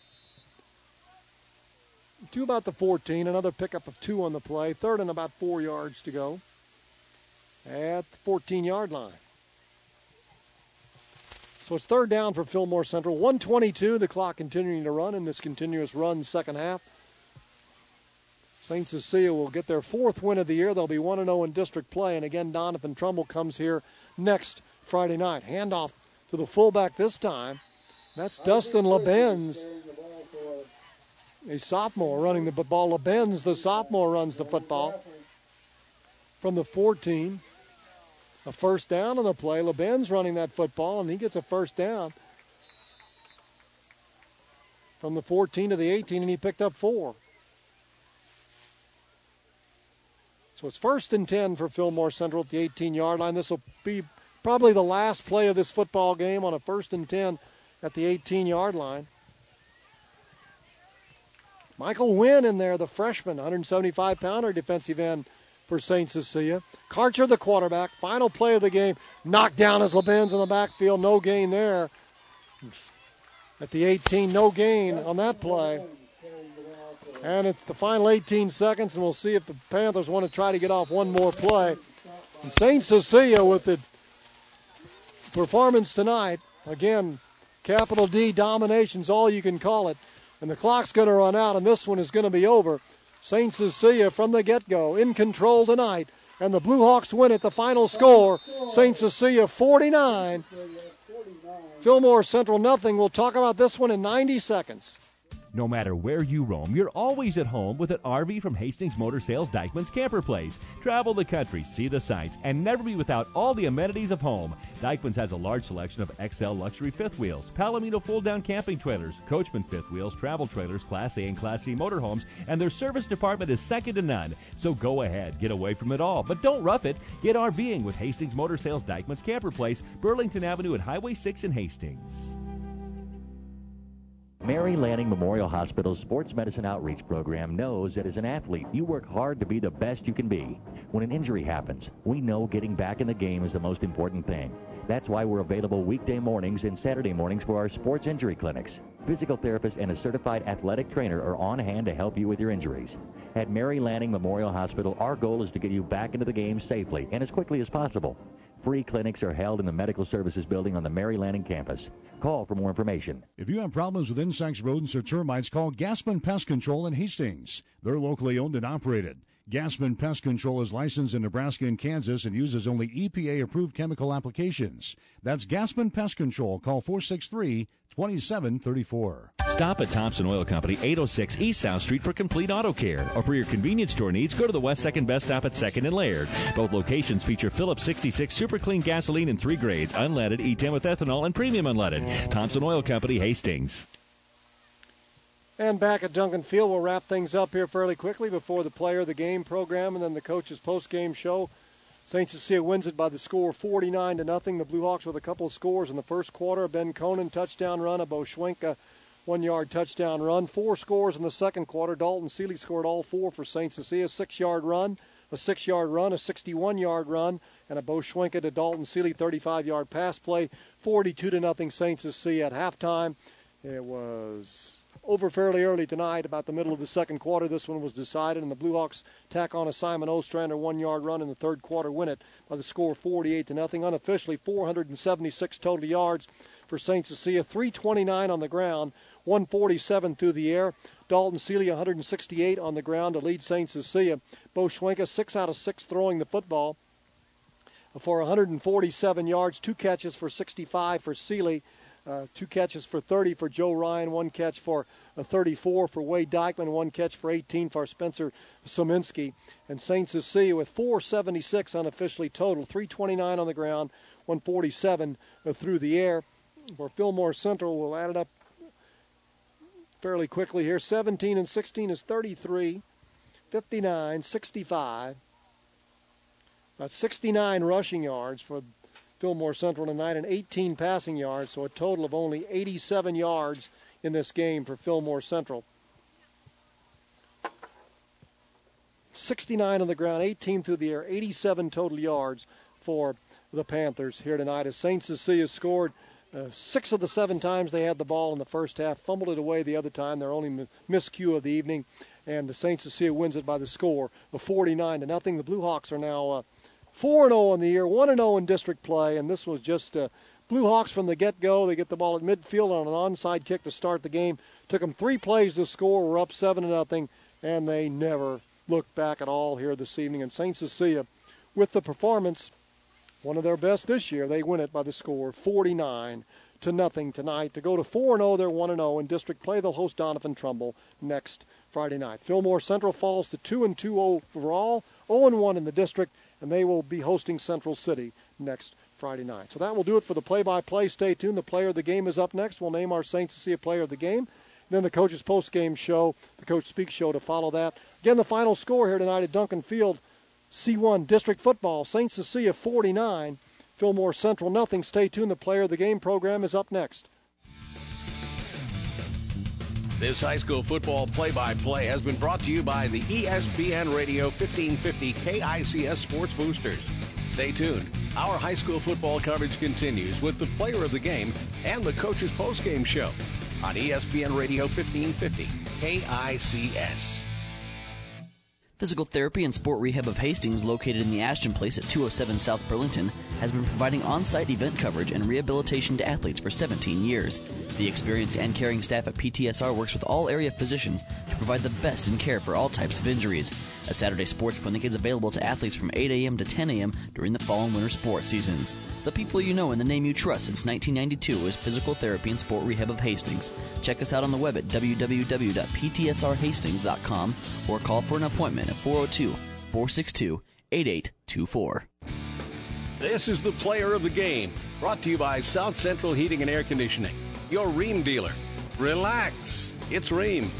to about the fourteen. Another pickup of two on the play. Third and about four yards to go at the fourteen-yard line. So it's third down for Fillmore Central. one twenty-two, the clock continuing to run in this continuous run second half. Saint Cecilia will get their fourth win of the year. They'll be one and oh in district play. And again, Donovan Trumbull comes here next Friday night. Handoff to the fullback this time. That's Dustin LeBenz, a sophomore running the ball. LeBenz, the sophomore, runs the football from the fourteen. A first down on the play. LeBenz running that football, and he gets a first down from the fourteen to the eighteen, and he picked up four. So it's first and ten for Fillmore Central at the eighteen-yard line. This will be probably the last play of this football game on a first and ten at the eighteen-yard line. Michael Wynn in there, the freshman, one seventy-five pounder defensive end for Saint Cecilia. Karcher, the quarterback. Final play of the game. Knocked down as LeBenz in the backfield. No gain there. At the eighteen, no gain on that play. And it's the final eighteen seconds, and we'll see if the Panthers want to try to get off one more play. And Saint Cecilia with the performance tonight. Again, capital D domination's all you can call it. And the clock's going to run out, and this one is going to be over. Saint Cecilia from the get-go in control tonight. And the Blue Hawks win it. The final score, Saint Cecilia forty-nine. Fillmore Central nothing. We'll talk about this one in ninety seconds. No matter where you roam, you're always at home with an R V from Hastings Motor Sales Dykeman's Camper Place. Travel the country, see the sights, and never be without all the amenities of home. Dykeman's has a large selection of X L luxury fifth wheels, Palomino fold-down camping trailers, Coachman fifth wheels, travel trailers, Class A and Class C motorhomes, and their service department is second to none. So go ahead, get away from it all, but don't rough it. Get RVing with Hastings Motor Sales Dykeman's Camper Place, Burlington Avenue at Highway six in Hastings. Mary Lanning Memorial Hospital's Sports Medicine Outreach Program knows that as an athlete, you work hard to be the best you can be. When an injury happens, we know getting back in the game is the most important thing. That's why we're available weekday mornings and Saturday mornings for our sports injury clinics. Physical therapist and a certified athletic trainer are on hand to help you with your injuries. At Mary Lanning Memorial Hospital, our goal is to get you back into the game safely and as quickly as possible. Free clinics are held in the Medical Services Building on the Mary Lanning campus. Call for more information. If you have problems with insects, rodents, or termites, call Gaspin Pest Control in Hastings. They're locally owned and operated. Gaspin Pest Control is licensed in Nebraska and Kansas and uses only E P A-approved chemical applications. That's Gaspin Pest Control. Call four six three, two seven three four. Stop at Thompson Oil Company, eight oh six East South Street for complete auto care. Or for your convenience store needs, go to the West second Best Stop at second and Laird. Both locations feature Phillips sixty-six Super Clean gasoline in three grades, unleaded, E ten with ethanol, and premium unleaded. Thompson Oil Company, Hastings. And back at Duncan Field, we'll wrap things up here fairly quickly before the player of the game program and then the coach's post-game show. Saint Cecilia wins it by the score forty-nine to nothing. The Blue Hawks with a couple of scores in the first quarter. A Ben Conan touchdown run, a Bo Schwenka one-yard touchdown run. Four scores in the second quarter. Dalton Seeley scored all four for Saint Cecilia. Six-yard run, a six-yard run, a sixty-one-yard run, and a Bo Schwenka to Dalton Seeley thirty-five-yard pass play. forty-two to nothing Saint Cecilia at halftime. It was over fairly early tonight, about the middle of the second quarter. This one was decided, and the Blue Hawks tack on a Simon Ostrander one-yard run in the third quarter, win it by the score forty-eight to nothing. Unofficially, four hundred seventy-six total yards for Saint Cecilia, three twenty-nine on the ground, one forty-seven through the air. Dalton Seeley, one hundred sixty-eight on the ground to lead Saint Cecilia. Bo Schwenka, six out of six throwing the football for one hundred forty-seven yards, two catches for sixty-five for Seeley. Uh, two catches for thirty for Joe Ryan, one catch for uh, thirty-four for Wade Dykeman, one catch for eighteen for Spencer Sominski. And Saint Cecilia with four seventy-six unofficially total, three twenty-nine on the ground, one forty-seven uh, through the air. For Fillmore Central, we'll add it up fairly quickly here. seventeen and sixteen is thirty-three, fifty-nine, sixty-five. About sixty-nine rushing yards for Fillmore Central tonight and eighteen passing yards, so a total of only eighty-seven yards in this game for Fillmore Central. sixty-nine on the ground, eighteen through the air, eighty-seven total yards for the Panthers here tonight as Saint Cecilia scored uh, six of the seven times they had the ball in the first half, fumbled it away the other time, their only miscue of the evening, and the Saint Cecilia wins it by the score of forty-nine to nothing. The Blue Hawks are now uh, four and oh on the year, one and oh in district play, and this was just uh, Blue Hawks from the get-go. They get the ball at midfield on an onside kick to start the game. Took them three plays to score. We're up seven to nothing, and they never looked back at all here this evening. And Saint Cecilia, with the performance, one of their best this year, they win it by the score forty-nine to nothing tonight. To go to four and oh, they're one and oh in district play. They'll host Donovan Trumbull next Friday night. Fillmore Central falls to two and two overall, oh and one in the district, and they will be hosting Central City next Friday night. So that will do it for the play-by-play. Stay tuned. The player of the game is up next. We'll name our Saint Cecilia player of the game. Then the coach's post-game show, the Coach Speaks show to follow that. Again, the final score here tonight at Duncan Field, C one District Football, Saint Cecilia forty-nine, Fillmore Central nothing. Stay tuned. The player of the game program is up next. This high school football play-by-play has been brought to you by the E S P N Radio fifteen fifty K I C S Sports Boosters. Stay tuned. Our high school football coverage continues with the player of the game and the coach's post-game show on E S P N Radio fifteen fifty K I C S. Physical Therapy and Sport Rehab of Hastings, located in the Ashton Place at two oh seven South Burlington, has been providing on-site event coverage and rehabilitation to athletes for seventeen years. The experienced and caring staff at P T S R works with all area physicians to provide the best in care for all types of injuries. A Saturday sports clinic is available to athletes from eight a.m. to ten a.m. during the fall and winter sports seasons. The people you know and the name you trust since nineteen ninety-two is Physical Therapy and Sport Rehab of Hastings. Check us out on the web at w w w dot p t s r hastings dot com or call for an appointment at four oh two, four six two, eight eight two four. This is the player of the game, brought to you by South Central Heating and Air Conditioning, your Rheem dealer. Relax, it's Rheem.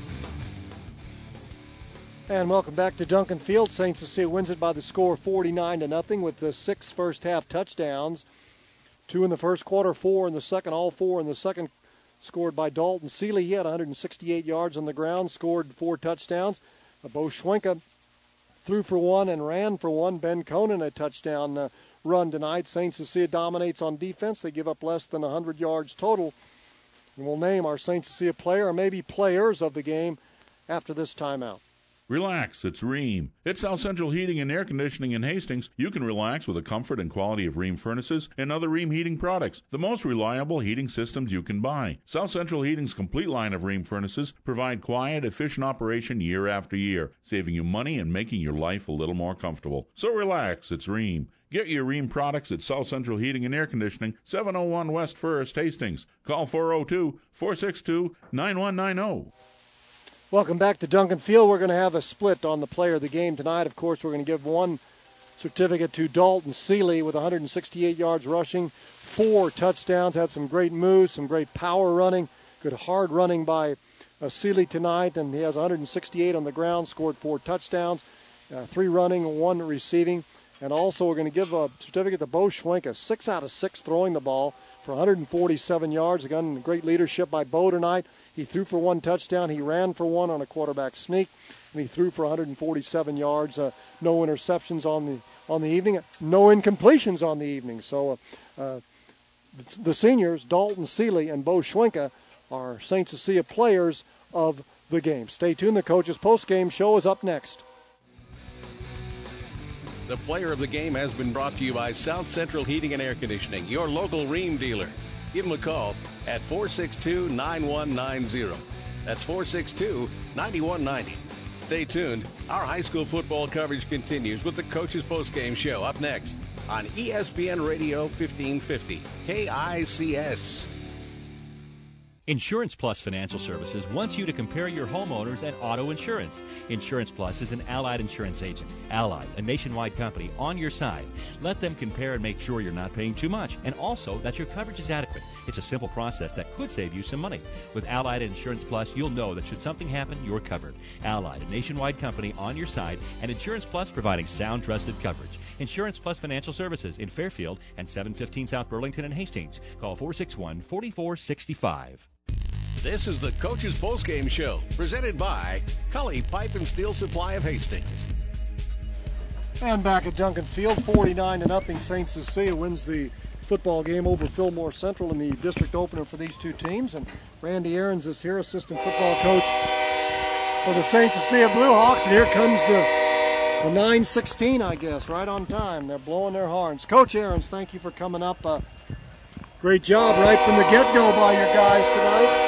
And welcome back to Duncan Field. Saint Cecilia wins it by the score forty-nine to nothing with the six first half touchdowns. Two in the first quarter, four in the second, all four in the second scored by Dalton Seeley. He had one hundred sixty-eight yards on the ground, scored four touchdowns. Bo Schwenka threw for one and ran for one. Ben Conan a touchdown uh, run tonight. Saint Cecilia dominates on defense. They give up less than one hundred yards total. And we'll name our Saint Cecilia player or maybe players of the game after this timeout. Relax, it's Rheem. At South Central Heating and Air Conditioning in Hastings, you can relax with the comfort and quality of Rheem furnaces and other Rheem heating products, the most reliable heating systems you can buy. South Central Heating's complete line of Rheem furnaces provide quiet, efficient operation year after year, saving you money and making your life a little more comfortable. So relax, it's Rheem. Get your Rheem products at South Central Heating and Air Conditioning, seven oh one West First, Hastings. Call four oh two, four six two, nine one nine oh. Welcome back to Duncan Field. We're going to have a split on the player of the game tonight. Of course, we're going to give one certificate to Dalton Seeley with one hundred sixty-eight yards rushing, four touchdowns, had some great moves, some great power running, good hard running by uh, Seeley tonight, and he has one hundred sixty-eight on the ground, scored four touchdowns, uh, three running, one receiving. And also we're going to give a certificate to Bo Schwenka, six out of six throwing the ball for one hundred forty-seven yards. Again, great leadership by Bo tonight. He threw for one touchdown. He ran for one on a quarterback sneak, and he threw for one hundred forty-seven yards. Uh, no interceptions on the on the evening. No incompletions on the evening. So uh, uh, the seniors, Dalton Seeley and Bo Schwenka, are Saint Cecilia players of the game. Stay tuned. The coach's post-game show is up next. The player of the game has been brought to you by South Central Heating and Air Conditioning, your local Rheem dealer. Give them a call at four six two, nine one nine oh. That's four six two, nine one nine oh. Stay tuned. Our high school football coverage continues with the coach's postgame show up next on E S P N Radio fifteen fifty K I C S. Insurance Plus Financial Services wants you to compare your homeowners and auto insurance. Insurance Plus is an Allied insurance agent. Allied, a nationwide company, on your side. Let them compare and make sure you're not paying too much, and also that your coverage is adequate. It's a simple process that could save you some money. With Allied Insurance Plus, you'll know that should something happen, you're covered. Allied, a nationwide company on your side, and Insurance Plus providing sound, trusted coverage. Insurance Plus Financial Services in Fairfield and seven fifteen South Burlington and Hastings. Call four six one, four four six five. This is the Coach's Postgame Show, presented by Cully Pipe and Steel Supply of Hastings. And back at Duncan Field, forty-nine to nothing, Saint Cecilia wins the football game over Fillmore Central in the district opener for these two teams. And Randy Aarons is here, assistant football coach for the Saint Cecilia Bluehawks. And here comes the, the nine sixteen, I guess, right on time. They're blowing their horns. Coach Aarons, thank you for coming up. Uh, great job right from the get-go by your guys tonight.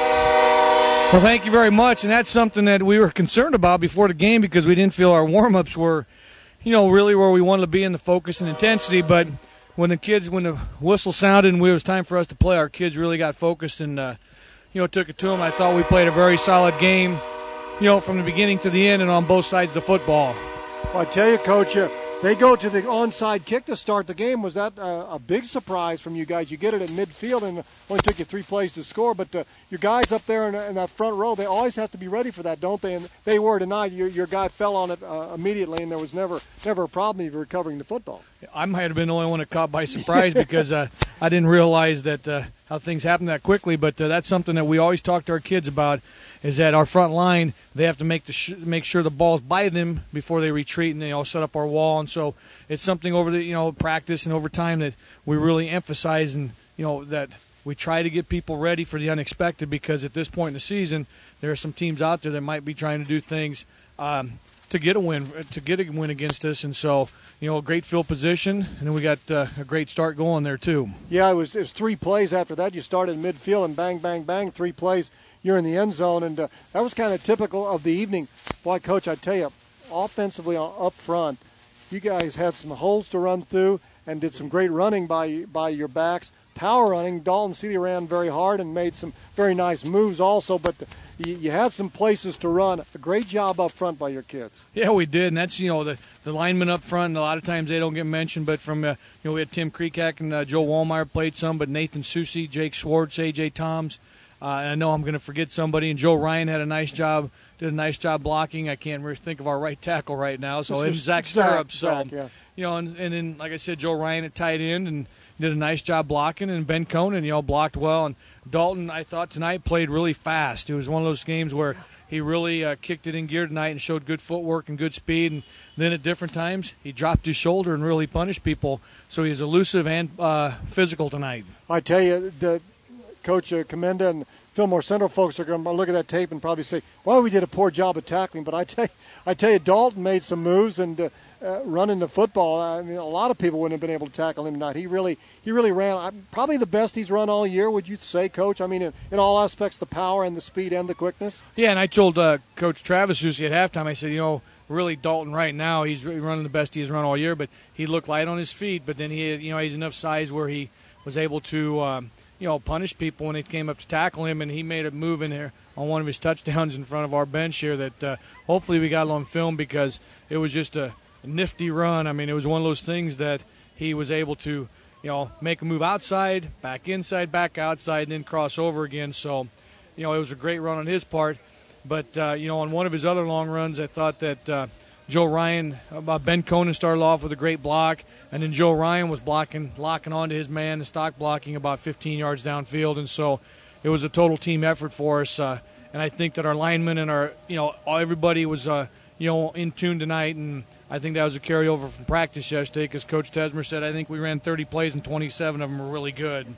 Well, thank you very much, and that's something that we were concerned about before the game because we didn't feel our warm-ups were, you know, really where we wanted to be in the focus and intensity. But when the kids, when the whistle sounded and it was time for us to play, our kids really got focused and, uh, you know, took it to them. I thought we played a very solid game, you know, from the beginning to the end and on both sides of the football. Well, I tell you, Coach, uh, they go to the onside kick to start the game. Was that uh, a big surprise from you guys? You get it at midfield, and it only took you three plays to score. But uh, your guys up there in, in that front row, they always have to be ready for that, don't they? And they were tonight. Your, your guy fell on it uh, immediately, and there was never never a problem of recovering the football. I might have been the only one that caught by surprise because uh, I didn't realize that uh, how things happen that quickly. But uh, that's something that we always talk to our kids about, is that our front line, they have to make the sh- make sure the ball's by them before they retreat and they all set up our wall. And so it's something over the you know practice and over time that we really emphasize, and you know that we try to get people ready for the unexpected, because at this point in the season there are some teams out there that might be trying to do things um, to get a win to get a win against us. And so you know, a great field position, and then we got uh, a great start going there too. Yeah, it was it was three plays after that. You started in midfield and bang, bang, bang, three plays. You're in the end zone, and uh, that was kind of typical of the evening. Boy, Coach, I tell you, offensively up front, you guys had some holes to run through and did some great running by by your backs. Power running, Dalton Seeley ran very hard and made some very nice moves also, but you, you had some places to run. A great job up front by your kids. Yeah, we did, and that's, you know, the, the linemen up front, and a lot of times they don't get mentioned, but from, uh, you know, we had Tim Kreekak and uh, Joe Wallmeyer played some, but Nathan Susi, Jake Schwartz, A J Toms, uh, and I know I'm going to forget somebody, and Joe Ryan had a nice job, did a nice job blocking. I can't really think of our right tackle right now, so it's Zach Stirrups. So, yeah. You know, and, and then, like I said, Joe Ryan at tight end, and did a nice job blocking, and Ben Conan, you know, blocked well. And Dalton, I thought tonight, played really fast. It was one of those games where he really uh, kicked it in gear tonight and showed good footwork and good speed. And then at different times, he dropped his shoulder and really punished people. So he was elusive and uh, physical tonight. I tell you, the Coach uh, Commenda and Fillmore Central folks are going to look at that tape and probably say, well, we did a poor job of tackling. But I tell you, I tell you Dalton made some moves and uh, uh, running the football. I mean, a lot of people wouldn't have been able to tackle him tonight. He really he really ran. Uh, probably the best he's run all year, would you say, Coach? I mean, in, in all aspects, the power and the speed and the quickness. Yeah, and I told uh, Coach Travis Susi at halftime, I said, you know, really Dalton right now, he's running the best he's run all year, but he looked light on his feet. But then he, you know, he's enough size where he was able to, um, you know, punish people when it came up to tackle him, and he made a move in there on one of his touchdowns in front of our bench here that uh, hopefully we got on film, because it was just a nifty run. I mean, it was one of those things that he was able to, you know, make a move outside, back inside, back outside, and then cross over again. So, you know, it was a great run on his part. But, uh, you know, on one of his other long runs, I thought that uh, Joe Ryan, uh, Ben Conan started off with a great block, and then Joe Ryan was blocking, locking onto his man, and stock blocking about fifteen yards downfield. And so it was a total team effort for us. Uh, and I think that our linemen and our, you know, everybody was, uh, you know, in tune tonight. And I think that was a carryover from practice yesterday, because Coach Tesmer said, I think we ran thirty plays and twenty-seven of them were really good.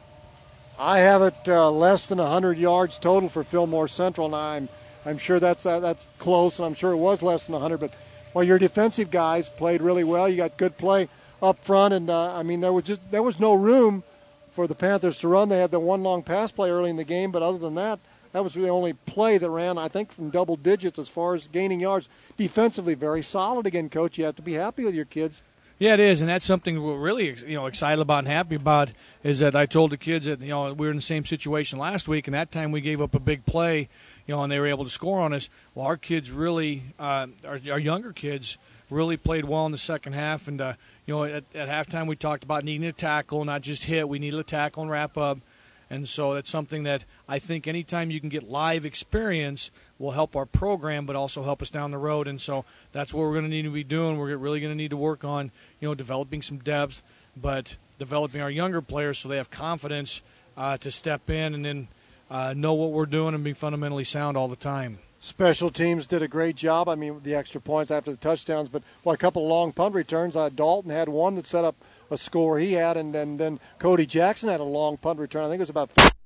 I have it uh, less than one hundred yards total for Fillmore Central, and I'm I'm sure that's uh, that's close, and I'm sure it was less than one hundred. But well, your defensive guys played really well. You got good play up front, and uh, I mean there was just there was no room for the Panthers to run. They had the one long pass play early in the game, but other than that, that was the only play that ran, I think, from double digits as far as gaining yards. Defensively, very solid again, Coach. You have to be happy with your kids. Yeah, it is, and that's something we're really, you know, excited about and happy about. Is that I told the kids that, you know, we were in the same situation last week, and that time we gave up a big play, you know, and they were able to score on us. Well, our kids really, uh, our, our younger kids, really played well in the second half, and uh, you know, at, at halftime we talked about needing to tackle, not just hit. We needed to tackle and wrap up, and so that's something that I think anytime you can get live experience will help our program, but also help us down the road. And so that's what we're going to need to be doing. We're really going to need to work on, you know, developing some depth, but developing our younger players so they have confidence uh, to step in and then uh, know what we're doing and be fundamentally sound all the time. Special teams did a great job. I mean, the extra points after the touchdowns, but well, a couple of long punt returns. Uh, Dalton had one that set up a score he had, and, and then Cody Jackson had a long punt return. I think it was about four.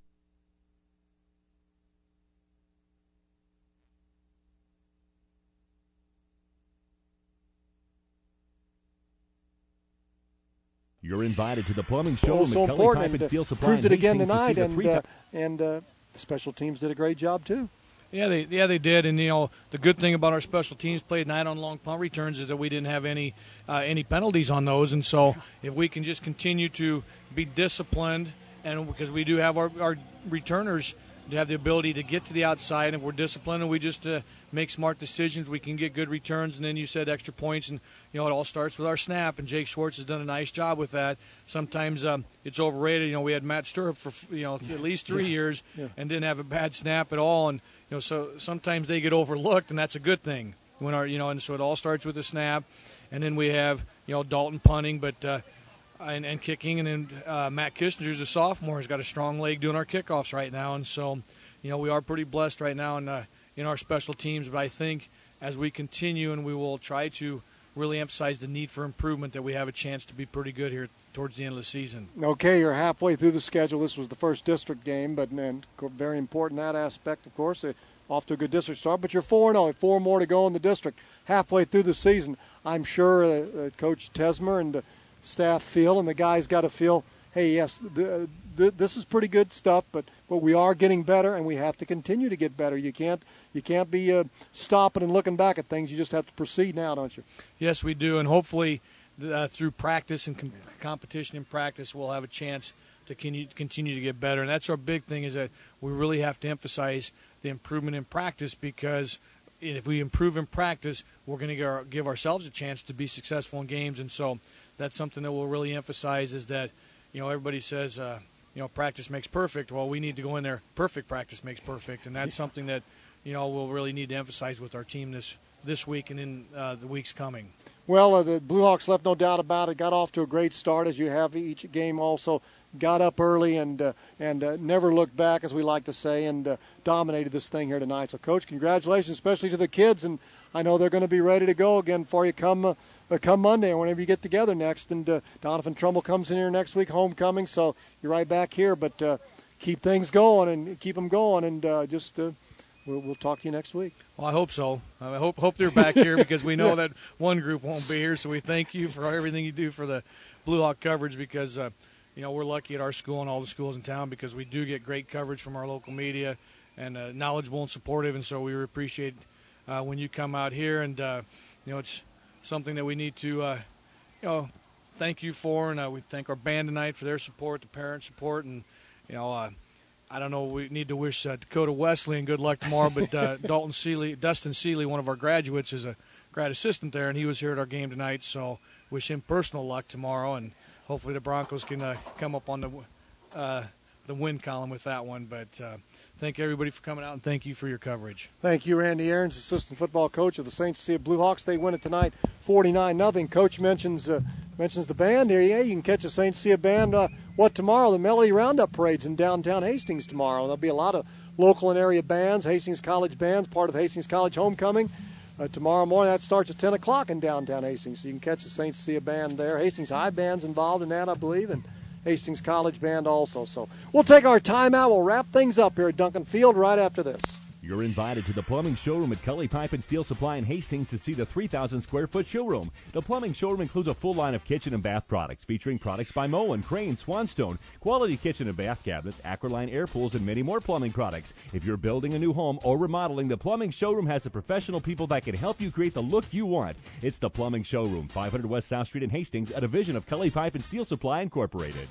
You're invited to the plumbing show. Oh, so McCully important, Pipe and and Steel uh, Supply proved it in again Hastings to see tonight, the and three uh, ti- and uh, the special teams did a great job too. Yeah, they yeah they did, and you know the good thing about our special teams play tonight on long punt returns is that we didn't have any uh, any penalties on those, and so if we can just continue to be disciplined, and because we do have our, our returners to have the ability to get to the outside, and if we're disciplined and we just uh, make smart decisions, we can get good returns. And then you said extra points, and you know it all starts with our snap, and Jake Schwartz has done a nice job with that. Sometimes um, it's overrated. You know, we had Matt Stirrup for you know at least three Yeah. years Yeah. and didn't have a bad snap at all, and you know so sometimes they get overlooked, and that's a good thing when our you know and so it all starts with the snap, and then we have you know Dalton punting, but. Uh, And, and kicking, and then uh, Matt Kissinger's a sophomore. Has got a strong leg doing our kickoffs right now, and so, you know, we are pretty blessed right now in uh, in our special teams. But I think as we continue, and we will try to really emphasize the need for improvement, that we have a chance to be pretty good here towards the end of the season. Okay, you're halfway through the schedule. This was the first district game, but and very important that aspect, of course. Uh, off to a good district start, but you're four and oh, four more to go in the district. Halfway through the season, I'm sure uh, uh, Coach Tesmer and the staff feel, and the guys got to feel, hey, yes, the, the, this is pretty good stuff, but, but we are getting better, and we have to continue to get better. You can't you can't be uh, stopping and looking back at things. You just have to proceed now, don't you? Yes, we do, and hopefully uh, through practice and com- competition in practice, we'll have a chance to continue, continue to get better. And that's our big thing, is that we really have to emphasize the improvement in practice, because if we improve in practice, we're going to give ourselves a chance to be successful in games. And so that's something that we'll really emphasize, is that, you know, everybody says, uh, you know, practice makes perfect. Well, we need to go in there, perfect practice makes perfect. And that's something that, you know, we'll really need to emphasize with our team this, this week and in uh, the weeks coming. Well, uh, the Blue Hawks left no doubt about it. Got off to a great start, as you have each game also. Got up early and uh, and uh, never looked back, as we like to say, and uh, dominated this thing here tonight. So, Coach, congratulations, especially to the kids. And I know they're going to be ready to go again for you come uh, come Monday or whenever you get together next. And uh, Donovan Trumbull comes in here next week, homecoming. So you're right back here. But uh, keep things going and keep them going. And uh, just uh, we'll, we'll talk to you next week. Well, I hope so. I hope hope they're back here, because we know Yeah. that one group won't be here. So we thank you for everything you do for the Blue Hawk coverage, because uh, you know we're lucky at our school and all the schools in town, because we do get great coverage from our local media, and uh, knowledgeable and supportive. And so we appreciate uh, when you come out here, and uh, you know it's something that we need to uh, you know thank you for, and uh, we thank our band tonight for their support, the parent support, and you know. Uh, I don't know. We need to wish uh, Dakota Wesleyan good luck tomorrow, but uh, Dalton Seeley, Dustin Seeley, one of our graduates, is a grad assistant there, and he was here at our game tonight. So wish him personal luck tomorrow, and hopefully the Broncos can uh, come up on the uh, the win column with that one. But uh, thank everybody for coming out, and thank you for your coverage. Thank you, Randy Aarons, assistant football coach of the Saint Cecilia Blue Hawks. They win it tonight, forty-nine nothing. Coach mentions uh, mentions the band here. Yeah, you can catch a Saint Cecilia band. Uh, what tomorrow? The Melody Roundup Parade's in downtown Hastings tomorrow. There'll be a lot of local and area bands, Hastings College bands, part of Hastings College homecoming. Uh, tomorrow morning, that starts at ten o'clock in downtown Hastings, so you can catch the Saint Cecilia band there. Hastings High band's involved in that, I believe, and Hastings College band also. So we'll take our time out. We'll wrap things up here at Duncan Field right after this. You're invited to the plumbing showroom at Cully Pipe and Steel Supply in Hastings to see the three thousand square foot showroom. The plumbing showroom includes a full line of kitchen and bath products featuring products by Moen, Crane, Swanstone, quality kitchen and bath cabinets, Aqualine air pools, and many more plumbing products. If you're building a new home or remodeling, the plumbing showroom has the professional people that can help you create the look you want. It's the plumbing showroom, five hundred West South Street in Hastings, a division of Cully Pipe and Steel Supply Incorporated.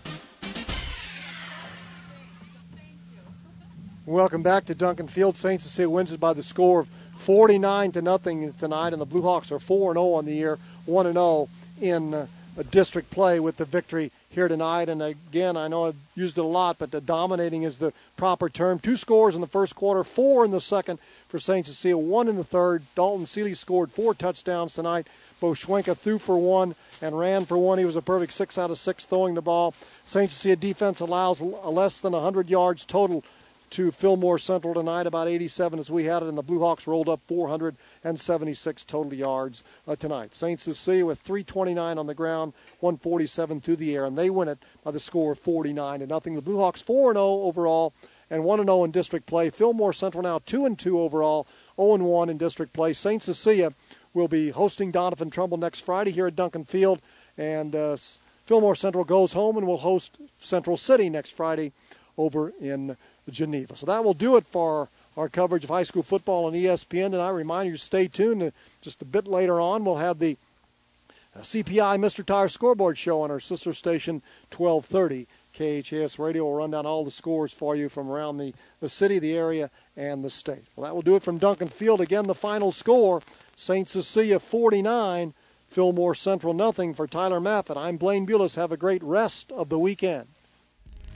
Welcome back to Duncan Field. Saint Cecilia wins it by the score of forty-nine to nothing tonight, and the Blue Hawks are four and oh on the year, one and oh in uh, district play with the victory here tonight. And again, I know I've used it a lot, but the dominating is the proper term. Two scores in the first quarter, four in the second for Saint Cecilia, one in the third. Dalton Seeley scored four touchdowns tonight. Bo Schwenka threw for one and ran for one. He was a perfect six out of six throwing the ball. Saint Cecilia defense allows less than one hundred yards total to Fillmore Central tonight, about eighty-seven as we had it, and the Blue Hawks rolled up four hundred seventy-six total yards uh, tonight. Saint Cecilia with three twenty-nine on the ground, one forty-seven through the air, and they win it by the score of forty-nine to nothing. The Blue Hawks four and oh overall and one and oh in district play. Fillmore Central now two and two overall, oh and one in district play. Saint Cecilia will be hosting Donovan Trumbull next Friday here at Duncan Field, and uh, Fillmore Central goes home and will host Central City next Friday over in Geneva. So that will do it for our coverage of high school football on E S P N. And I remind you to stay tuned. Just a bit later on, we'll have the C P I Mister Tire Scoreboard Show on our sister station, twelve thirty. K H A S Radio will run down all the scores for you from around the, the city, the area, and the state. Well, that will do it from Duncan Field. Again, the final score, Saint Cecilia forty-nine, Fillmore Central nothing. For Tyler Maffett, I'm Blaine Bulis. Have a great rest of the weekend.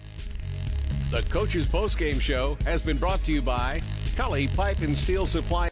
The Coach's Postgame Show has been brought to you by Cully Pipe and Steel Supply.